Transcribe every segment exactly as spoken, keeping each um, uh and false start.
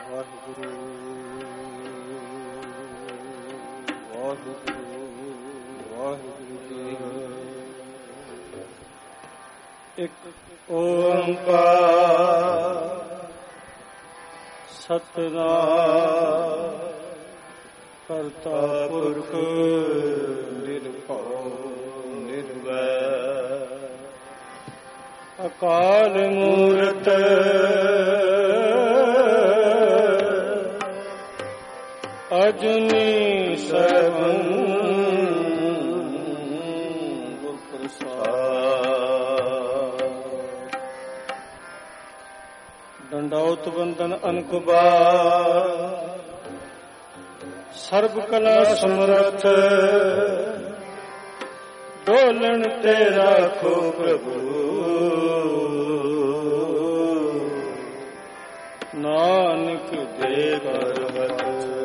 ਵਾਹਿਗੁਰੂ ਵਾਹਿਗੁਰੂ ਵਾਹਿਗੁਰੂ ਜੀ। ਇੱਕ ਓੰਕਾਰ ਸਤਿਨਾਮ ਕਰਤਾ ਪੁਰਖ ਨਿਰਭਉ ਨਿਰਵੈਰ ਅਕਾਲ ਮੂਰਤ ਅਜੂਨੀ ਸਰਬੰ ਗੁਰ ਪ੍ਰਸਾਦਿ। ਦੰਡੌਤ ਬੰਦਨ ਅਨਕੁਬਾ ਸਰਬ ਕਲਾ ਸਮਰੱਥ ਡੋਲਣ ਤੇ ਰਾਖੋ ਪ੍ਰਭੂ ਨਾਨਕ ਦੇ ਕਰਵਤ।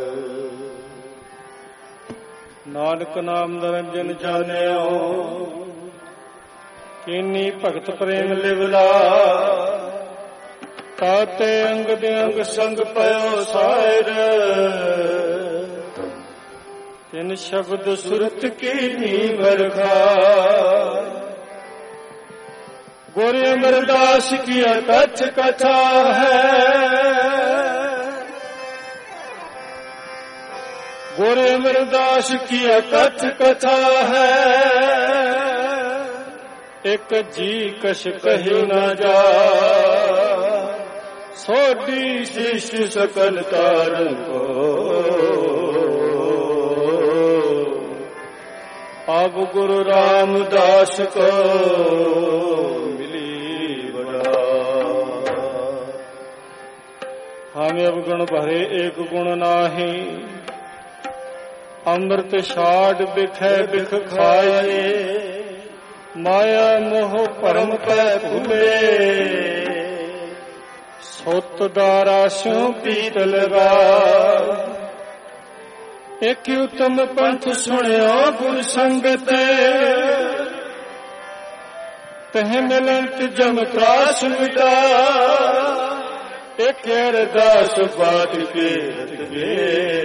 ਨਾਨਕ ਨਾਮ ਨਿਰੰਜਨ ਜਾਣਿਓ ਕੀਨੀ ਭਗਤ ਪ੍ਰੇਮ ਲਿਵਲਾ ਤਾਤੇ ਅੰਗ ਦੇ ਅੰਗ ਸੰਗ ਪਇਓ ਸਾਇਰ ਤਿਨ ਸ਼ਬਦ ਸੁਰਤ ਕੀਨੀ ਵਰਖਾ ਗੁਰ ਅਮਰਦਾਸ ਕੀ ਅਕਥ ਕਥਾ ਹੈ ਗੁਰ ਅਮਰਦਾਸ ਕੀ ਅਕਥ ਕਥਾ ਹੈ ਇੱਕ ਜੀ ਕਛ ਕਹਿ ਨਾ ਜਾ ਸੋਢੀ ਸ੍ਰਿਸ਼ਟ ਸਕਲ ਤਾਰਨ ਕੋ ਅਬ ਗੁਰੂ ਰਾਮਦਾਸ ਕੋ ਮਿਲੀ ਬੜਾ। ਹਮ ਅਵਗੁਣ ਭਰੇ ਏਕ ਗੁਣ ਨਾਹੀ ਅੰਮ੍ਰਿਤ ਛਾੜ ਬਿਖੈ ਬਿਖ ਖਾਏ ਮਾਇਆ ਮੋਹ ਭਰਮ ਪੈ ਭੁਲੇ ਸੁਤ ਦਾਰਾ ਸਿਉ ਪੀਤਲ ਰਾ। ਇੱਕ ਉਤਮ ਪੰਥ ਸੁਣਿਓ ਗੁਰ ਸੰਗਤ ਤਹ ਮਿਲੰਤ ਜਮ ਤਰਾਸ ਮਿਟਾ ਇੱਕ ਅਰਦਾਸ ਬਾਤ ਕੇ ਰਤਗੇ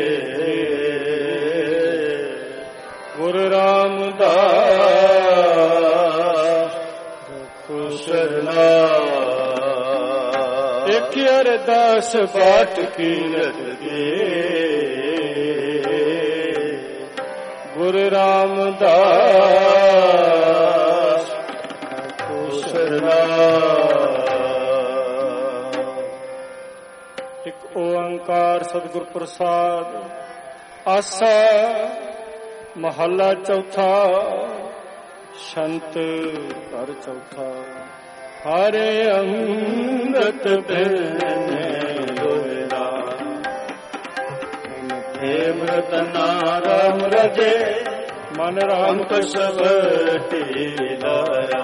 ਗੁਰ ਰਾਮਦਾਸ ਕੁਸ਼ਰਨਾ ਇੱਕ ਅਰਦਾਸ ਬਾਤ ਕੀ ਰਤਗੇ ਗੁਰ ਰਾਮਦਾਸ ਕੁਸ਼ਰਨਾ। ਇੱਕ ਓੰਕਾਰ ਸਤਿਗੁਰ ਪ੍ਰਸਾਦ। ਆਸਾ ਮਹੱਲਾ ਚੌਥਾ। ਸ਼ੰਤ ਘਰ ਚੌਥਾ। ਹਰੇ ਅੰਮ੍ਰਿਤ ਪੀਨੇ ਲੋਇਲਾ ਅੰਮ੍ਰਿਤ ਨਾਮ ਰਜੇ ਮਨ ਰਾਮ ਕਸਵਟੀ ਲਾਇਆ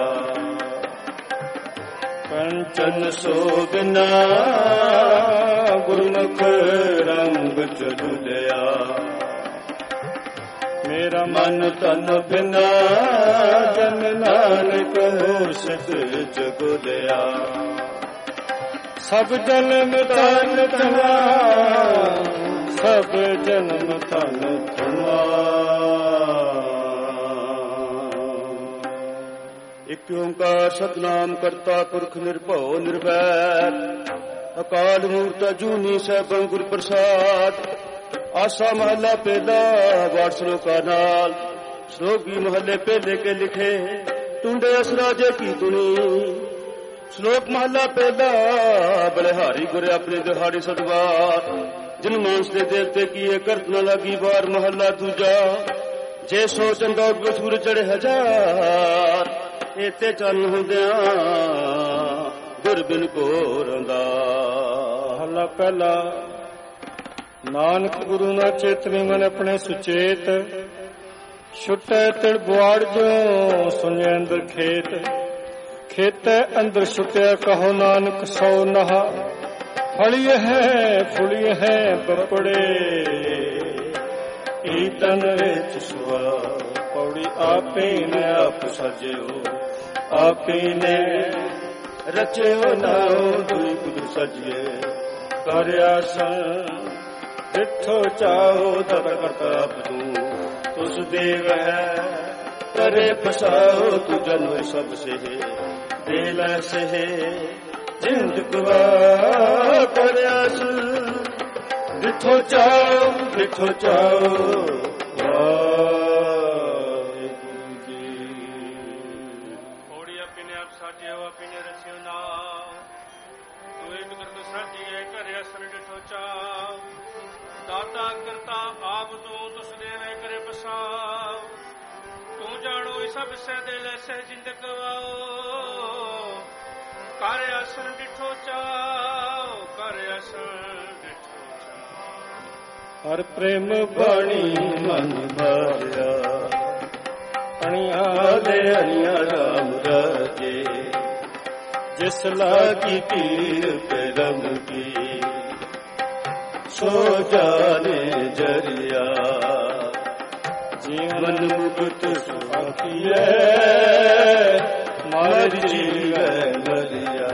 ਕੰਚਨ ਸੋਗਨਾ ਗੁਰਮੁਖ ਰੰਗ ਚਲੁਦਿਆ ਮੇਰਾ ਮਨ ਤਨ ਬਿਨਾ ਜਨ ਨਾਨਕ ਹੋਸਤ ਜਗੁਦਿਆ ਸਭ ਜਨਮ ਤਨ ਤਨਾ ਸਭ ਜਨਮ ਤਨ ਤਨਾ। ਇਕ ਓੰਕਾਰ ਸਤਿਨਾਮ ਕਰਤਾ ਪੁਰਖ ਨਿਰਭਉ ਨਿਰਵੈਰ ਅਕਾਲ ਮੂਰਤ ਅਜੂਨੀ ਸੈਭੰ ਗੁਰ ਪ੍ਰਸਾਦ। ਆਸਾ ਮਹੱਲਾ ਪਹਿਲਾ ਵਾਰ ਸ਼ਲੋਕਾ ਨਾਲ। ਸ਼ਲੋਕੀ ਮਹੱਲੇ ਪਹਿਲੇ ਕੇ ਲਿਖੇ ਟੁੰਡੇ ਅਸਰਾਜੇ ਕੀ ਤੁਨੀ। ਸ਼ਲੋਕ ਮਹੱਲਾ ਪਹਿਲਾ। ਬਲਿਹਾਰੀ ਗੁਰ ਆਪਣੇ ਦਿਹਾੜੀ ਸਦਵਾਰ ਜਿਨ ਮਾਨਸ ਦੇ ਦੇਵਤੇ ਕੀਏ ਕਰਤ ਨ ਲਾਗੀ ਵਾਰ। ਮਹੱਲਾ ਦੂਜਾ। ਜੇ ਸੋ ਚੰਦੌ ਸੂਰ ਚੜੇ ਹਜ਼ਾਰ ਏਤੇ ਚੰਨ ਹੁੰਦਿਆਂ ਗੁਰ ਬਿਨ ਘੋਰੰਦਾ। ਮਹੱਲਾ ਪਹਿਲਾ। ਨਾਨਕ ਗੁਰੂ ਨਾ ਚੇਤਨੀ ਮਨ ਆਪਣੇ ਸੁਚੇਤ ਛੁਟੈ ਤਿਲ ਬੁਆੜ ਜੋ ਸੁਣਿਆ ਅੰਦਰ ਖੇਤ ਖੇਤੈ ਅੰਦਰ ਛੁਟਿਆ ਕਹੋ ਨਾਨਕ ਸੋ ਨਹਾ ਫਲੀਏ ਹੈ ਫੁਲੀਏ ਹੈ ਬਪੜੇ ਈ ਤਨ ਵਿੱਚ ਸੁਆ ਪੌੜੀ ਆਪੇ ਨੇ ਆਪ ਸਜਿਓ ਆਪੇ ਨੇ ਰਚਿਓ ਨਾਉ ਦੁਇ ਕੁਦ ਸਜਿਏ ਕਰ ਆਸਣ ਜਿੱਥੋਂ ਚਾਹੋ ਤਤ ਕਰਤਾਪ ਤੂੰ ਤੁਸ ਦੇਵ ਹੈ करे पसाओ तू जनो सब से दिल से जिंद गवा कर आस जिथो चाओ जिथो चाओ थोड़ी अपने आप साजे हो अपने रसियो ना तू एक दर्द साजी है कर आसन जिथो चाओ दाता करता आप तू तुस देवे करे पसाओ तू जानो सब से दिल से जिंद गवाओ कर आसन डिठो चाओ कर आसन डिठो चाओ हर प्रेम बाणी मन भाया अणिया दे अणिया राम राजे जिस लागी पीर परम की सो जाने जरिया जीवन मुक्त सुखिए मार जीवन मरिया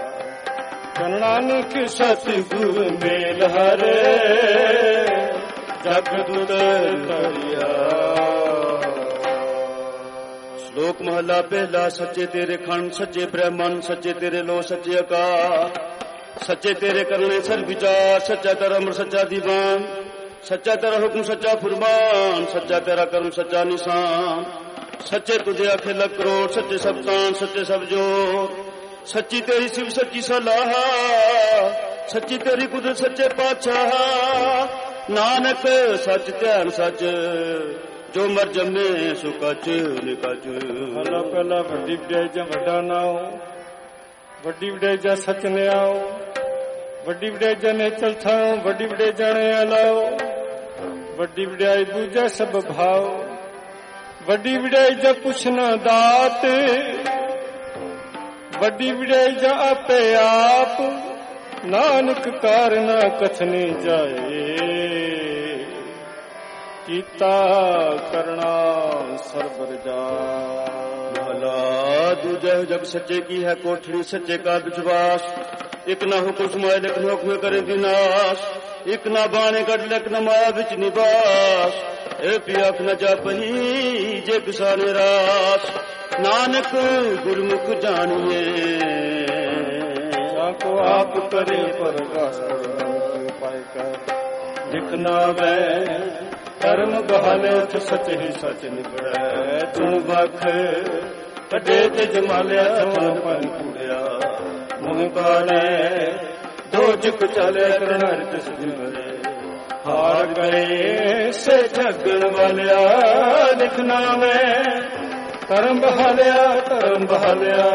नानक सतगुरु मेल हरे जगदुत करिया। श्लोक महला पहला। सच्चे तेरे खंड सच्चे ब्रह्मन सच्चे तेरे लो सच्चे आकाश सच्चे तेरे करने सर विचार सच्चा तेरा अमर सच्चा दीवान सच्चा तेरा हुक्म सच्चा फुरमान सच्चा तेरा कर्म सच्चा निशान सच्चे तुझे अखिल करोड़ सच्चे सब तान सच्चे सब जोर सच्ची तेरी शिव सच्ची सलाह सच्ची तेरी कुदरत सच्चे पातशाह नानक सच ध्यान सच जो मर जमे सो कच निकच। हला पहला वड्डी वड्याई जा वड्डा नाओ वड्डी वड्याई जा सच ने आओ वड्डी वड्याई जा ने चल थाओ वड्डी वड्याई जाने लाओ वड्डी वड्याई दूजा सब भाव वड्डी वड्याई जा पुछना दात वड्डी वड्याई जा आपे आप नानक कारना कथनी जाए कीता करना सरबर जा। भला दूजा जब सच्चे की है कोठड़ी सच्चे का विश्वास एक ना हुकुम समाए लेकिन हुक्म करे विनाश एक ना बाने कट लेक न माया बिच निवास ए पियाख न जा पही जे किसाने रास नानक गुरमुख जानिए को आप करे प्रकाश पाए कर लिखना मैं कर्म बहाले सच ही सच निकले तू बख कटे ते जमालिया थोन पन कुड़िया मुँह काले दो जुक चले करनार तिस दिमरे हार गए से ठगन वालिया लिखना मैं कर्म बहालिया कर्म बहालिया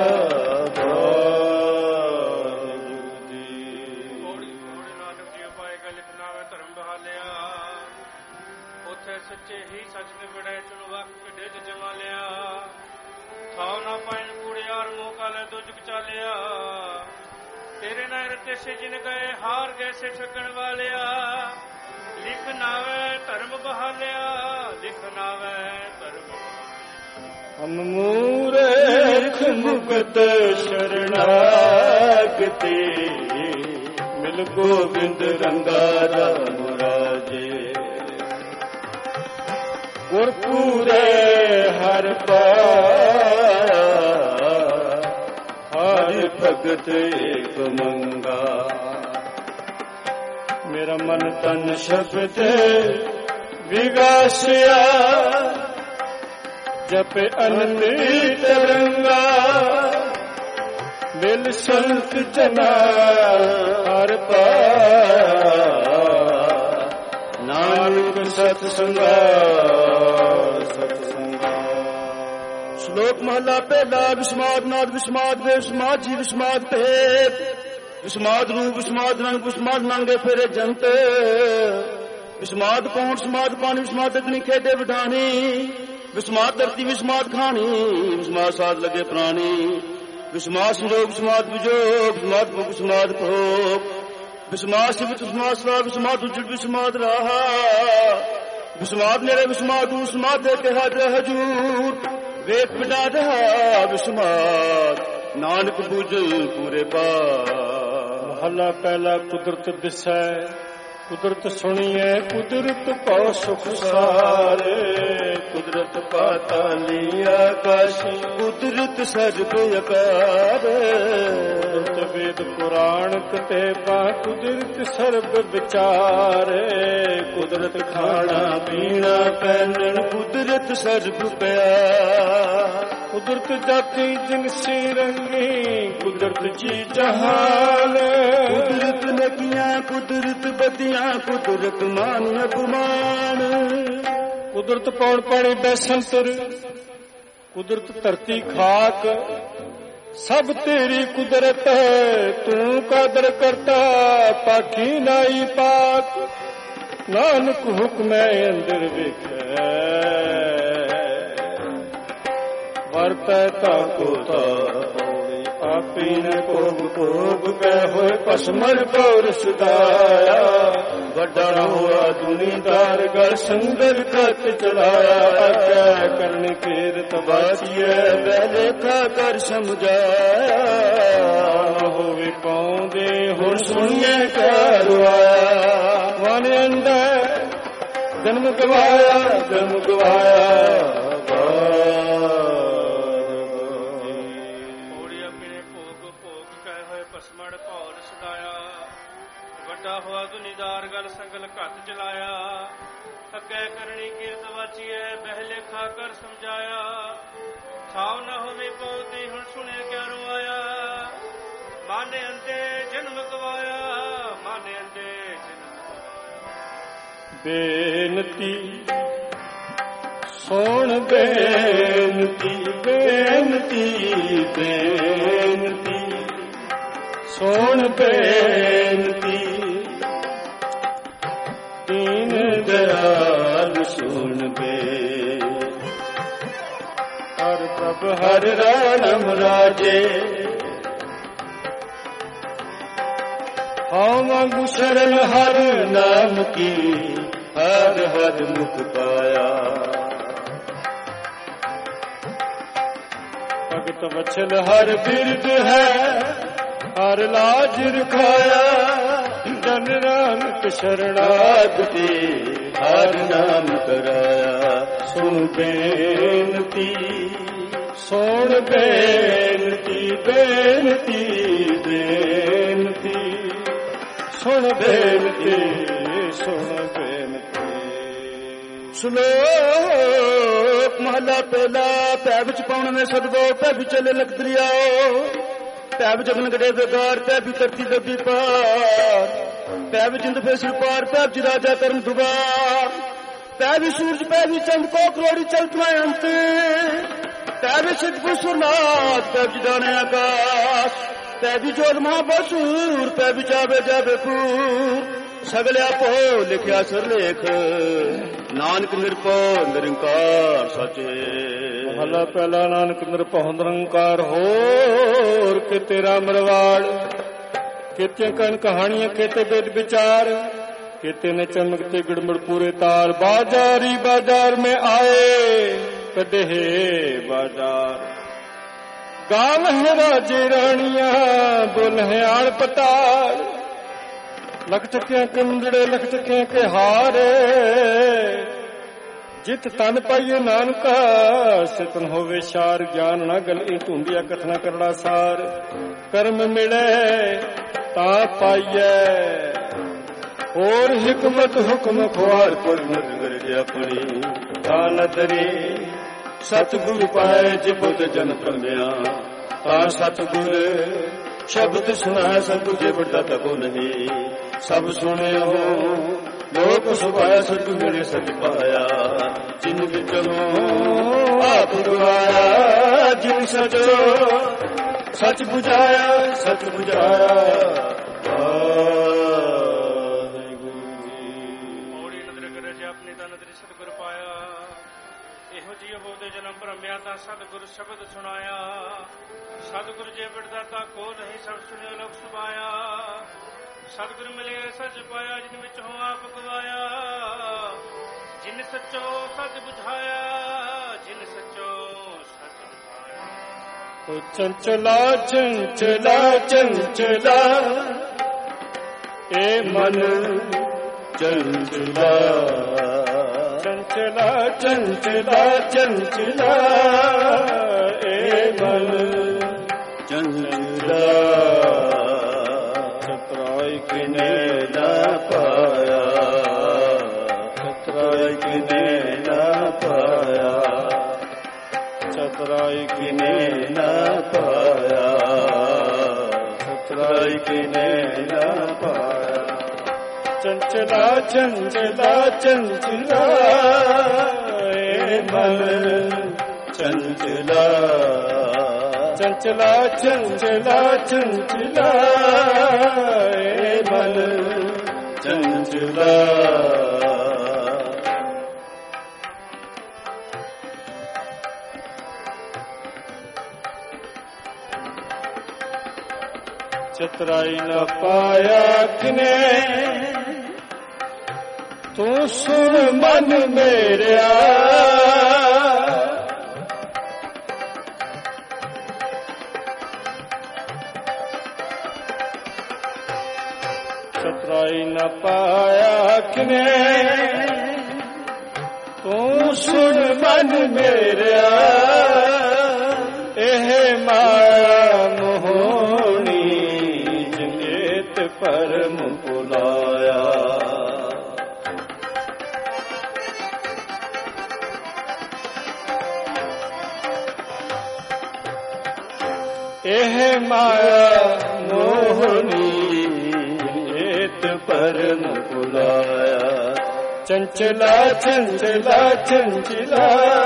सच्चे ही सच ने बड़े चलो वक्त कटे च जमा लिया खाओ ना पाइन कूड़े यार मुँह काले दो जुग चालिया तेरे ना रते से जिन गए हार गए से ठगन वालिया लिख नावे धर्म बहालिया लिख नावे धर्म हम मूर्ख मुक्त शरणागति मिल गोविंद रंगा राम राजे गुरपुरे हर पाया हरि भगत एक मंगा मेरा मन तन शब्द विगासिया जप अनंत तरंगा मिल संत जना हर पाया नानक सत्संगा सत्संगा। श्लोक महला पहला। विस्माद नाद विस्माद वे विस्माद जी विस्माद भेद विस्माद रूप विस्माद रंग विस्माद नांगे फेरे जंत विस्माद कौन विस्माद पानी विस्माद अग्नि खेदे विधानी विस्माद धरती विस्माद खानी विस्माद साध लगे प्राणी विस्माद संजोग विस्माद विजोग विस्माद भोग विस्माद भोग विस्माद शिव विस्माद स्वा विस्माद उज्जड विस्माद रहा विस्माद मेरे विस्माद विस्माद के हाथ हजूर वेद पिटा रहा विस्माद नानक बुझ पूरे पा ਮਹਲਾ ਪਹਿਲਾ ਕੁਦਰਤ ਦਿਸੈ ਕੁਦਰਤ ਸੁਣੀਐ ਕੁਦਰਤ ਕੋ ਸੁਖ ਸਾਰੇ ਕੁਦਰਤ ਪਾਤਾਲੀ ਆਕਾਸ਼ੀ ਕੁਦਰਤ ਸਰਬ ਅਕਾਰ ਕੁਦਰਤ ਵੇਦ ਪੁਰਾਣ ਕਤੇਬਾ ਕੁਦਰਤ ਸਰਬ ਵਿਚਾਰੇ ਕੁਦਰਤ ਖਾਣਾ ਪੀਣਾ ਪਹਿਨਣ ਕੁਦਰਤ ਸਰਬ ਪਿਆਰ ਕੁਦਰਤ ਜਾਤੀ ਜਿਨਸੀ ਰੰਗੀ ਕੁਦਰਤ ਜੀ ਜਹਾਨ ਕੁਦਰਤ ਨਕੀਆਂ ਕੁਦਰਤ ਬਦੀਆਂ ਕੁਦਰਤ ਮਾਨ ਅਪਮਾਨ ਕੁਦਰਤ ਪੌਣ ਪਾਣੀ ਬੈਸੰਤਰ ਕੁਦਰਤ ਧਰਤੀ ਖਾਕ ਸਭ ਤੇਰੀ ਕੁਦਰਤ ਹੈ ਤੂੰ ਕਾਦਰ ਕਰਤਾ ਪਾਖੀ ਨਾਈ ਪਾਕ ਨਾਨਕ ਹੁਕਮੈ ਅੰਦਰ ਵੇਖੈ ਵਰਤੈ ਤਾ ਕੋ ਤਾ ਆਪੀ ਨ ਕੋਗ ਕੋਗ ਗਏ ਹੋਏ ਪਸਮਣ ਪੌਰ ਸੁਦਾਇਆ ਵੱਡਾ ਹੋਆ ਦੁਨੀਦਾਰ ਗਲ ਸੰਦਰ ਖਤ ਚਲਾਇਆ ਆਗਿਆ ਕਰਨ ਕੀਰਤ ਬਾਚੀਐ ਬੈਲੇਖਾ ਕਰ ਸਮਝਾਇਆ ਹੋਵੇ ਪਾਉਂਦੇ ਹੁਣ ਸੁਣੀਏ ਕਰਵਾਇਆ ਵਨ ਅੰਦਰ ਜਨਮ ਗਵਾਇਆ ਜਨਮ ਗਵਾਇਆ ਹੋਆ ਦੁਨੀਦਾਰ ਗਲ ਸੰਗਲ ਘੱਤ ਚਲਾਇਆ ਅੱਗੇ ਕਰਨੀ ਕੀਰਤ ਵਾਚੀਐ ਬਹਿਲੇਖਾ ਕਰ ਸਮਝਾਇਆ ਛਾਵ ਨਾ ਹੋਵੇ ਪਉਤੀ ਹੁਣ ਸੁਣੇ ਕਿਆ ਰੋਆਇਆ ਮਾਨੇ ਅੰਦੇ ਜਨਮ ਗਵਾਇਆ ਮਾਨੇ ਅੰਦੇ ਜਨਮ ਬੇਨਤੀ ਸੋਣ ਬੇਨਤੀ ਬੇਨਤੀ ਬੇਨਤੀ ਸੋਣ ਬੇਨਤੀ ਦੀਨ ਦਇਆਲ ਸੁਣ ਬੇ ਹਰ ਪ੍ਰਭ ਹਰ ਰਾਮ ਰਾਜੇ ਹਉ ਮੰਗੂ ਸ਼ਰਨ ਹਰ ਨਾਮ ਕੀ ਹਰ ਹਰ ਮੁਖ ਪਾਇਆ ਭਗਤ ਵਛਲ ਹਰ ਬਿਰਦ ਹੈ ਹਰ ਲਾਜ ਰਖਾਇਆ ਜਨ ਨਾਨਕ ਸ਼ਰਣਾਗਤੀ ਹਰ ਨਾਮ ਕਰਾਇਆ ਸੁਣ ਬੇਨਤੀ ਸੁਣ ਬੇਨਤੀ ਬੇਨਤੀ ਬੇਨਤੀ ਸੁਣ ਬੇਨਤੀ ਸੁਣ ਬੇਨਤੀ ਸ਼ਲੋਕ ਮਹਲਾ ਪਹਿਲਾ ਪੈ ਵਿੱਚ ਪਾਉਣ ਨੇ ਸਦਗੋ ਪੈ ਵਿੱਚ ਚੱਲੇ ਲਖ ਦਰਿਆਓ ਪੈ ਵਿੱਚ ਜਗਨ ਗੜੇ ਬੇਕਾਰ ਪੈ ਵੀ ਧਰਤੀ ਦੱਬੀ ਪਾਰ ਪੈ ਵੀ ਜਿੰਦ ਫੇਸਲ ਪਾਰ ਪੈ ਵਿੱਚ ਰਾਜਾ ਕਰਨ ਦੁਬਾਰ ਪੈ ਵੀ ਸੂਰਜ ਪੈ ਵੀ ਚੰਦ ਕੋ ਕਰੋੜੀ ਚਲਤਨਾ ਅੰਤ ਪੈ ਵੀ ਸਿੱਧਪੁਰ ਸੁਰਨਾਥ ਪੈ ਵੀ ਜਾਣੇ ਆਕਾਸ਼ ਪੈ ਵੀ ਜੋਤ ਮਹਾਬਸੂਰ ਪੈ ਵੀ ਜਾਵੇ ਜਾਵੇ ਪੂਰ ਸਗਲਿਆ ਭੋ ਲਿਖਿਆ ਸਰਲੇਖ ਨਾਨਕ ਨਿਰਭਉ ਨਿਰੰਕਾਰ ਸਾਚੇ ਮਹਲਾ ਪਹਿਲਾ ਨਾਨਕ ਨਿਰਭਉ ਨਿਰੰਕਾਰ ਹੋਰ ਕਿਤੇ ਰਾਮ ਰਵਾੜ ਕਿਤੇ ਕਣ ਕਹਾਣੀਆਂ ਕਿਤੇ ਬੇਦ ਵਿਚਾਰ ਕਿਤੇ ਨੇ ਚਮਕਤੇ ਗੜਮੜ ਪੂਰੇ ਤਾਰ ਬਾਜ਼ਾਰੀ ਬਾਜ਼ਾਰ में आए कदे बाजार गाँव है राजे रानिया बोल है आड़ पताल लख चक्या कुंडड़े लख चक्या के हारे जित तन पाइए नानका सितन होवे शार ज्ञान न गल ई ढूंढिया कथना करड़ा सार कर्म मिले ता पाइए और हिकमत हुक्म खुआर पर नजर अपनी कान दरी सतगुर पाए जिबुद जन प्रम्या ता सतगुर शब्द सुना सब जे बड़ा तको नहीं सब सुने हो लोक सुभाया सत मेरे सच पाया जिन विचो आप गवाया जिन सचो सच बुझाया सच बुझाया सतगुर शब्द सुनाया सतगुर जे बिरदाता को नहीं सब सुने लोक सुभाया सतगुर मिले सच पाया जिन विच हो आप गवाया जिन सचो सच बुझाया जिन सचो सच बुझाया चंचला चंचला चंचला ए मन चंचला चंचला चंचला चंचला ए मन चंचला चतुराई किने न पाया चतुराई किने न पाया चतुराई किने न पाया चतुराई किने न पाया चंचला चंचला चंचला ए मन चंचला चंचला चंचला चंचला ए मन चंचला चतुराई न पाया किने तू सुन मन मेरा चतुराई न पाया किने तू सुन मन मेरा एह माया मोहनी जगत परम बुलाया एह माया मोहनी जगत परम बुलाया चंचला चंचला चंचला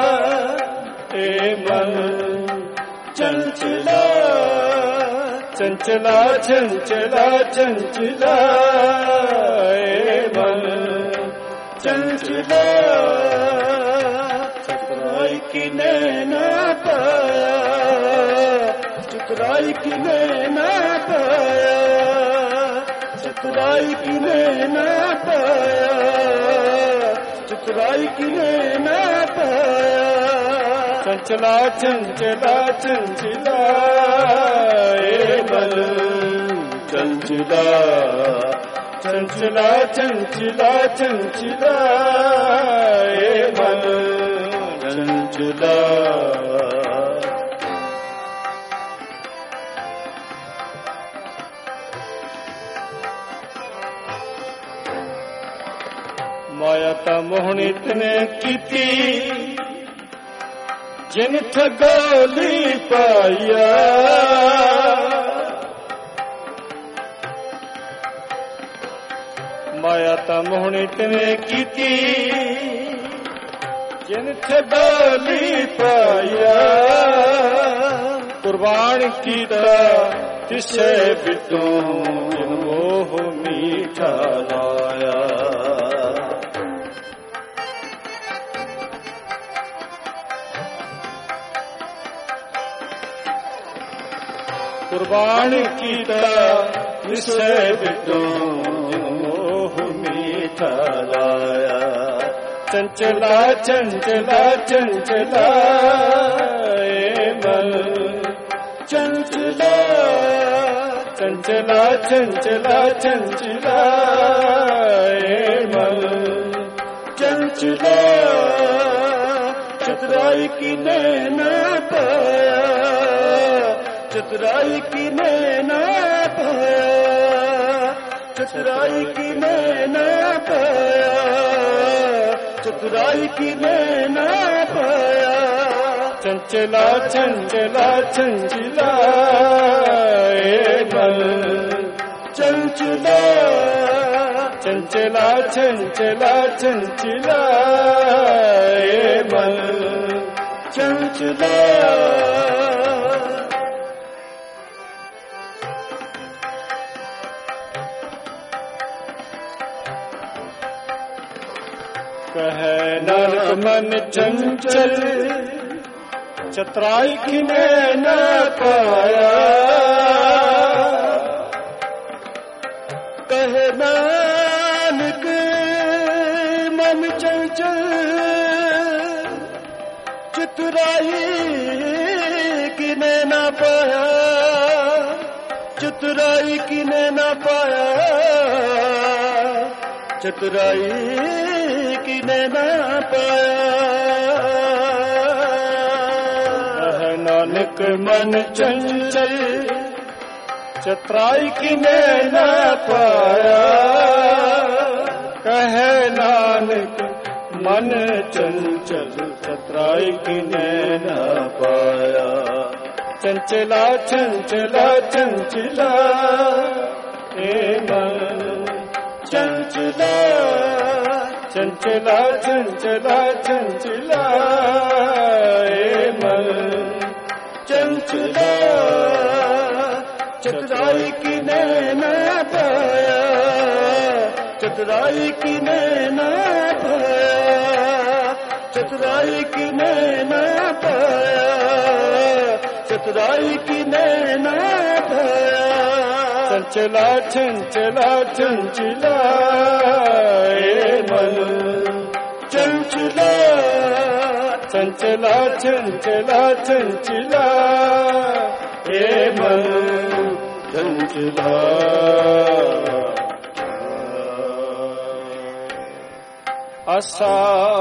ए मन चंचला चंचला चंचला चंचला ए मन चंचला चतुराई किने न पाया चतुराई किने न पाया चतुराई किने न पाया चतुराई किने न पाया चंचला चंचला चंचला ए मन चंचला चंचला चंचला चंचला ए मन चंचला माया ता मोहनी तने कीती जिन ठगोली पाया माया ता मोहनी तने कीती जिन ठगोली पाया कुर्बान कीता तिसे बिटो जिन मोह मीठा लाया कुर्बान कीता विषय बिटो मोह मीठा लाया चंचला चंचला चंचला ए मन चंचला चंचला चंचला चंचला ए मन चंचला चतुराई किने न पाया चतुराई किने न पाया चतुराई किने न पाया चतुराई किने न पाया चंचला चंचला चंचला ए मन चंचला चंचला चंचला चंचला ए मन चंचला कहे नानक मन चंचल चतुराई किने न पाया कहे नानक मन चंचल चतुराई किने न पाया चतुराई किने न पाया चतुराई किने ना पाया। नानक मन चंचल चतुराई किने ना पाया। कहे नानक मन चंचल चतुराई किने ना पाया। चंचला चंचला चंचला ए मन चंचला चंचला चंचला चंचला ए मन चंचला चतुराई किने ना पाया। चतुराई किने ना पाया। चतुराई किने ना पाया। चतुराई किने ना पाया। चंचला चंचला चंचला ए मन चंचला चंचला चंचला चंचला ए मन चंचला। आसा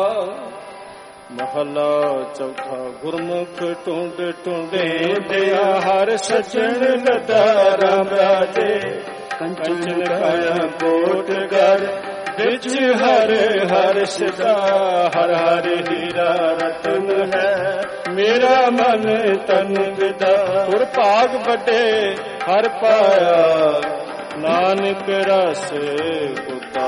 महला चौथा गुरमुख टूंड टूंडे दया हर सजन लदा राम राजे। कंचन काया कोट घर बिच हर हर सदा हर हर हीरा रतन है। मेरा मन तन विदा पुर भाग बड़े हर पाया। नानक रस गुदा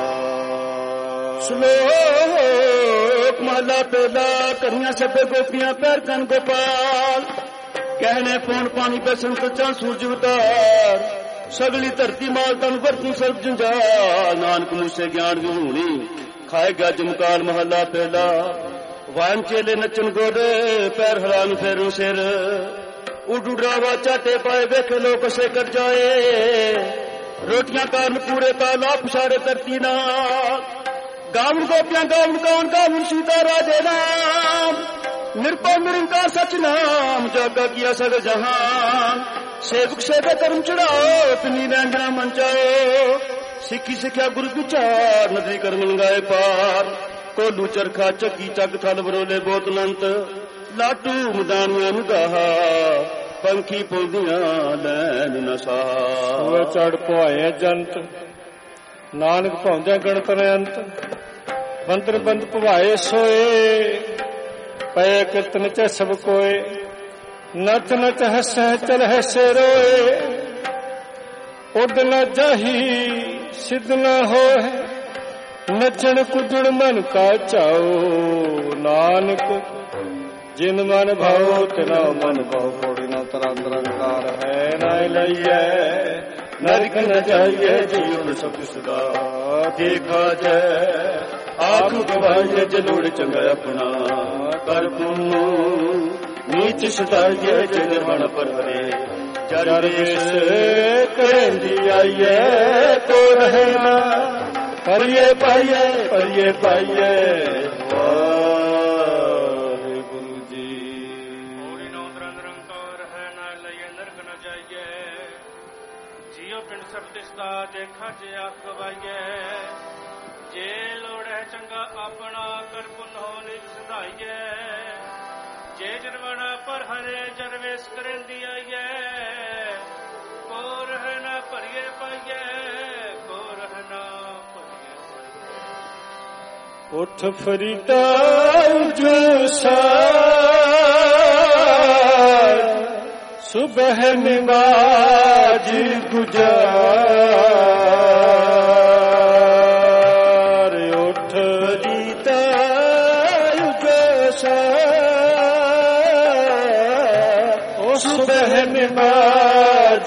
श्लोक माला पेला करिया सब गोपियां पैर कन गोपाल। कहने पौन पानी बसन सचा सूरज उतार। सगली धरती माल तन वरती सर्व जंजाल। नानक मूसे ज्ञान विहूणी खाए गया जमकाल महला पेला। वायन चेले नचन गोडे पैर हरान फेरू सिर। उड उडरावा चाटे पाए वेखे लोग से कर जाए। रोटियां कारण पूरे काला पुसारे धरती नाल। गावन गोपियां गावन कौन गावन सीता राजे नाम। निरपा निरंकार सच नाम जागा किया सग जहान। सेवक सेवे कर्म चढ़ाओ पिनी रंजना मंचाओ। सिखी सिखिया गुरु विचार नदी कर्म लगाए पार। कोलू चरखा चकी चक थल बरोले बोतलंत। लाटू मदानिया मुदाहा पंखी पुलदियां लैन नसा। चढ़ पुआए जंत नानक पहुंचा गणत अंत। बंदर बंद भवाए सोए पै कीर्तन च सब कोय। नच नच हस चल हसे रोए। उड न जाही सिद्ध न होए। नचन कुजड़ मन का चाओ। नानक जिन मन भाओ तिना मन भाओ। थोड़ी न तरह निरंकार है न लइए नरक न जाइए जीवन सब सदा। देखा जाए आख गवाइए जलोड़ चंगा अपना। कर पुन्नो नीच सताइए जिन मन परवरे। जरवेश करेंदी आइए तो रहना। परिये पाइए परिये पाइए वाहिगुरु जी। होड़ी नौ निरंकार है न लइए नरक न जाइए। जियो पिंड सब दिसदा देखा जे आख गवाइए। जे लोड़ है चंगा अपना कर पुन्हो निज सदाइए। जे जरवाना पर हरे जरवेश करेंदी आइए। को रहना परिये पाइए को रहना परिये पाइए। उठ फरीदा जो सा सुबह नमाज गुजार। उठ फरीदा जो सा सुबह नमाज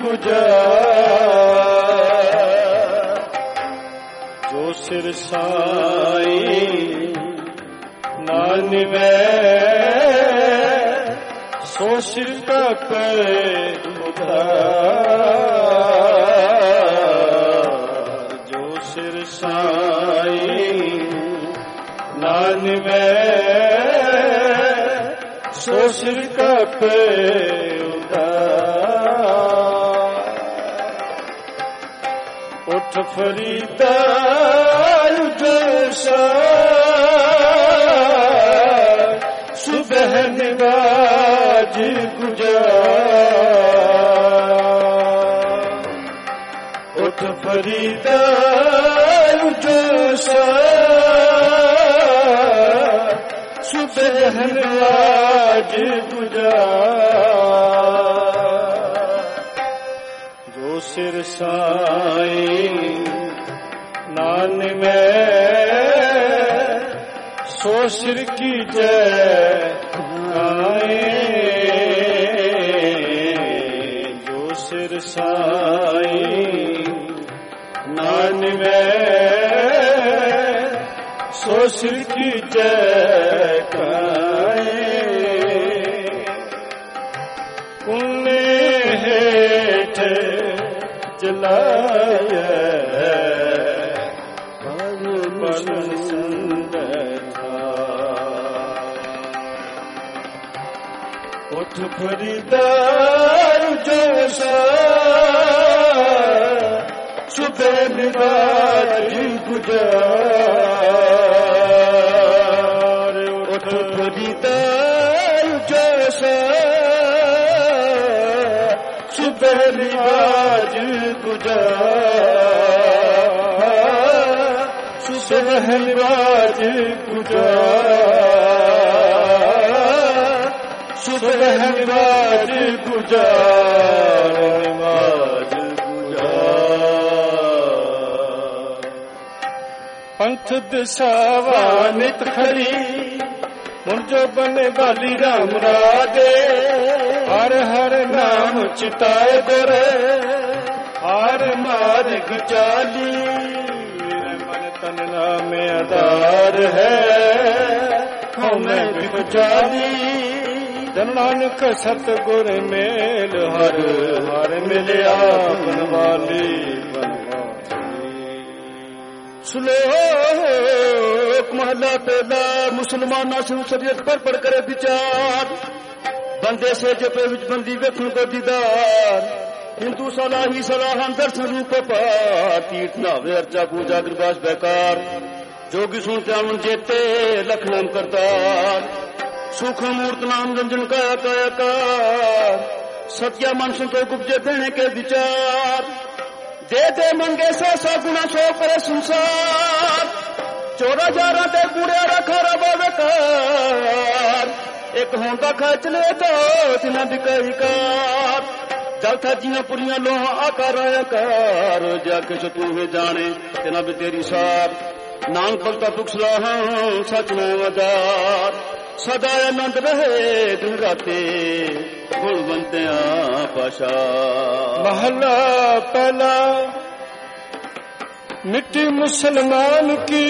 गुजार। जो सिर साई नान सो सिर का पे जो सिर साई नान सो सिर का पे उठ फरीदा सुबह निवाज गुजार उठ फरीदा जोशा सुबह निवाज गुजार जो सिर साईं नान में सो सिर की जय आए जो सिर साईं नान में सो सिर की जय खाए कुने हेठ जलाए उठ फरीदा जोशा सुबह निवाज गुजार उठ फरीदा जोशा सुबह निवाज गुजार सुबह निवाज गुजार सुबह निवाज गुजार निवाज गुजार पंथ दिशावा नित खरी मुंजो बने वाली राम राधे हर हर नाम चिताए करे हर मार्ग चाली मन तन नाम आधार है हमें विचाली जन नानक सतगुर मेल हर हर मिलिया बनवाली श्लोक महला पहला मुसलमाना से शरीयत पर पढ़ करे विचार बंदे से जपे विच बंदी वेखण को दीदार हिंदू सलाही सलाहन दर्शन रूप पार तीर्थ नावे अर्चा पूजा कृपास बेकार जोगी सुन त्यान जेते लखनम करतार सूक्ष्म मूर्त नाम रंजन काया कायाकार सत्या मन संतोष गुप्जे देने के विचार दे दे मंगे सौ सौ गुना सौ करे संसार चौरा जारा दे बूढ़े रखा रबा बेकार एक होंदा खच ले तो तिना बिकार जल था जिया पुरिया लोहा आकार आकार जाके सो तू है जाने तिना भी तेरी सार नाम पलता दुख सलाह सच में वजार सदा आनंद रहे दिन राते गुण बनते पाशा महला पहला मिट्टी मुसलमान की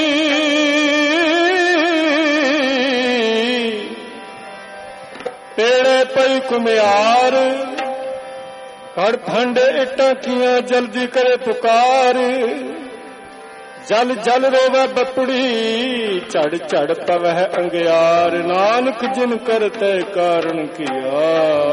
पेड़े पई कुम्यार पर फंड इट्टा किया जल्दी करे पुकार जल जल रोवे बपड़ी चढ़ चढ़ पवह अंगियार नानक जिन करते कारण किया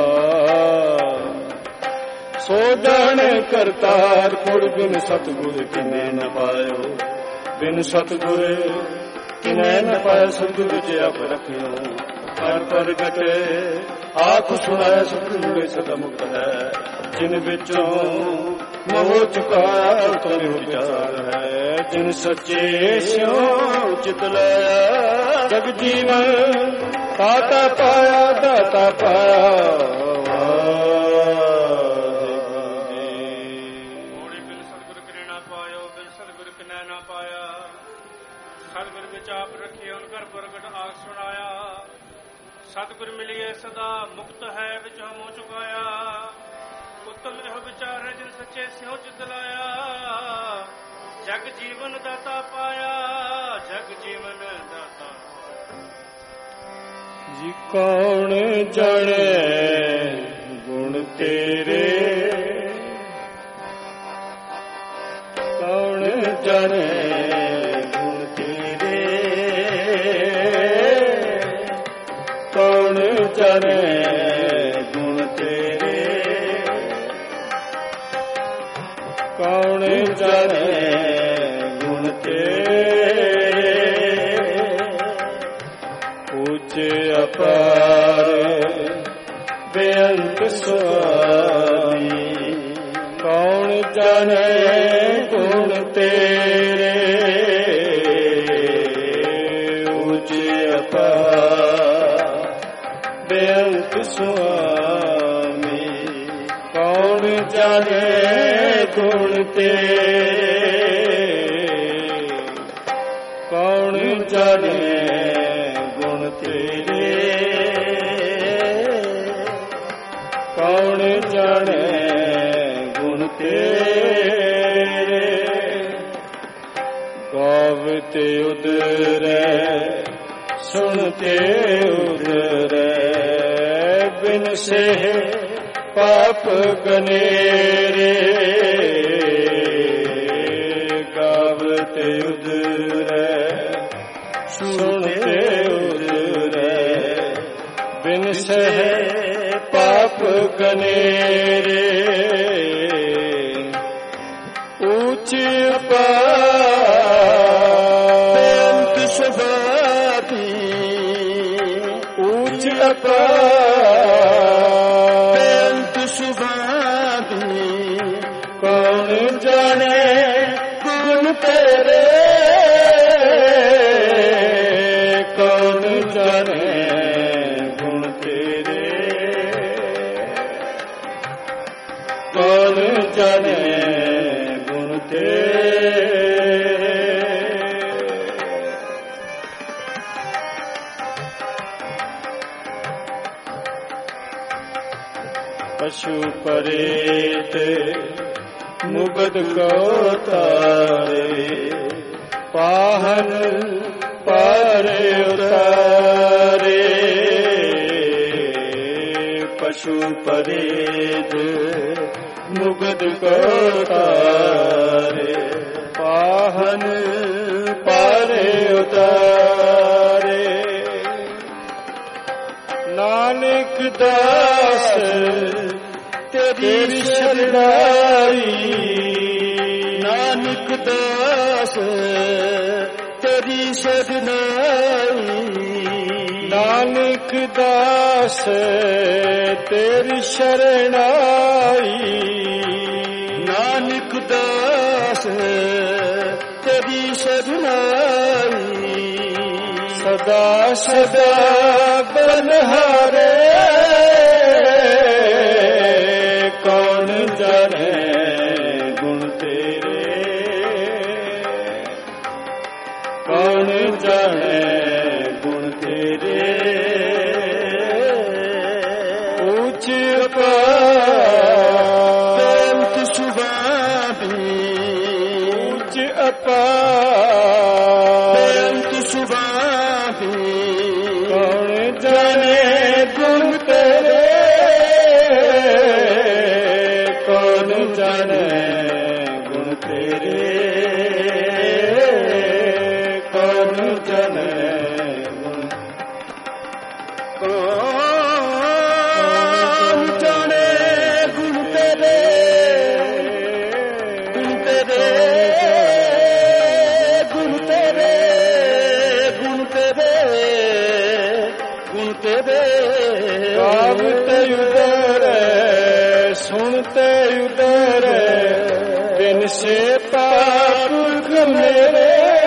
सो जाने करतार पुर बिन सतगुर किने न पायो बिन सतगुर किने न पायो सतगुर जे आप रखियो हर पर गटे आख सुनाए सतगुर सदा मुक्त है जिन बिचों मोह चुका तन विचार है जिन सच्चे स्यो चितलाया जग जीवन दाता पाया दाता पाया सतगुर किने ना पायो बिन सतगुर किने ना पाया सतगुर विच आप रखिए उनकर प्रगट आख सुनाया सतगुर मिलिए सदा मुक्त है विच हम चुकाया उत्तम यह विचार है जिन सच्चे स्यों चितलाया जग जीवन दाता पाया जग जीवन दाता जी कौन जाने गुण तेरे कौन जाने गुण तेरे कौन जाने गुण तेरे कौन जाने गुण तेरे ਉੱਚ ਅਪਾਰ ਬੇਅੰਤ ਸੁਆਮੀ, ਕੌਣ ਜਾਣੇ ਗੁਣ ਤੇਰੇ, ਉੱਚ ਅਪਾਰ ਬੇਅੰਤ ਸੁਆਮੀ, ਕੌਣ ਜਾਣੇ ਗੁਣ ਤੇਰੇ, ਕੌਣ ਜਾਣੇ ਗੁਣ ਤੇਰੇ, ਕੌਣ ਜਾਣੇ ਗੁਣ ਤੇਰੇ। ਗਾਵਤੇ ਉਦਰੈ ਸੁਣਤੇ ਉਦਰੈ, ਬਿਨ ਸੇ ਪਾਪ ਗਨੇਰੇ, ਗਾਵਤੇ ਉਦਰੈ ਸੁਣਤੇ ਉਦਰੈ, ਬਿਨ ਸਹਿ ਪਾਪ ਗਨੇਰੇ, ਉੱਚ ਅਪਾਰ ਬੇਅੰਤ ਸੁਭਾਤੀ, ਉੱਚ ਅਪਾਰ ਬੇਅੰਤ ਸੁਭਾਤੀ, ਕੌਣ ਜਾਣੇ ਗੁਣ ਤੇਰੇ, ਕੌਣ ਜਾਣੇ ਗੁਣ ਤੇਰੇ, ਕੌਣ ਜਾਣੇ ਗੁਣ ਤੇਰੇ। ਪਸ਼ੂ ਪਰੇਤ ਮੁਗਧ ਕੋ ਤਾਰੇ, ਪਾਹਨ ਪਾਰੇ ਉਤਾਰੇ, ਪਸ਼ੂ ਪਰੇਤ ਮੁਗਧ ਕੋ ਤਾਰੇ, ਪਾਹਨ ਪਾਰੇ ਉਤਾਰੇ, ਨਾਨਕ ਦਾਸ ਤੇਰੀ ਸ਼ਰਨਾਈ, ਨਾਨਕ ਦਾਸ ਤੇਰੀ ਸ਼ਰਨਾਈ, ਨਾਨਕ ਦਾਸ ਤੇਰੀ ਸ਼ਰਨਾਈ, ਨਾਨਕ ਦਾਸ ਤੇਰੀ ਸ਼ਰਨਾਈ, ਸਦਾ ਸਦਾ ਬਨਹਾਰੇ, ਕੌਣ ਜਾਣੇ ਗੁਣ ਤੇਰੇ, ਕੌਣ ਜਾਣੇ ਗੁਣ ਤੇਰੇ, ਉੱਚ ਅਪਾਰ ਬੇਅੰਤ ਸੁਭਾਵੀ, ਉੱਚ ਅਪਾਰ ਬੇਅੰਤ ਸੁਭਾਵੀ, ਕੌਣ ਜਾਣੇ ਗੁਣ ਤੇਰੇ, ਕੌਣ ਜਾਣੇ ਗੁਣ ਤੇਰੇ, ਕੌਣ ਜਾਣੇ ਗੁਣ, ਕੌਣ ਜਾਣੇ ਗੁਣ ਤੇਰੇ, ਗੁਣ ਤੇਰੇ, ਗੁਣ ਤੇਰੇ, ਗੁਣ ਤੇਰੇ, ਗੁਣ ਤੇਰੇ। ਗਾਵਤੇ ਉਦਰੈ ਸੁਣਤੇ ਉਦਰੈ, ਬਿਨ ਸੇ ਪਾਪ ਗਨੇਰੇ,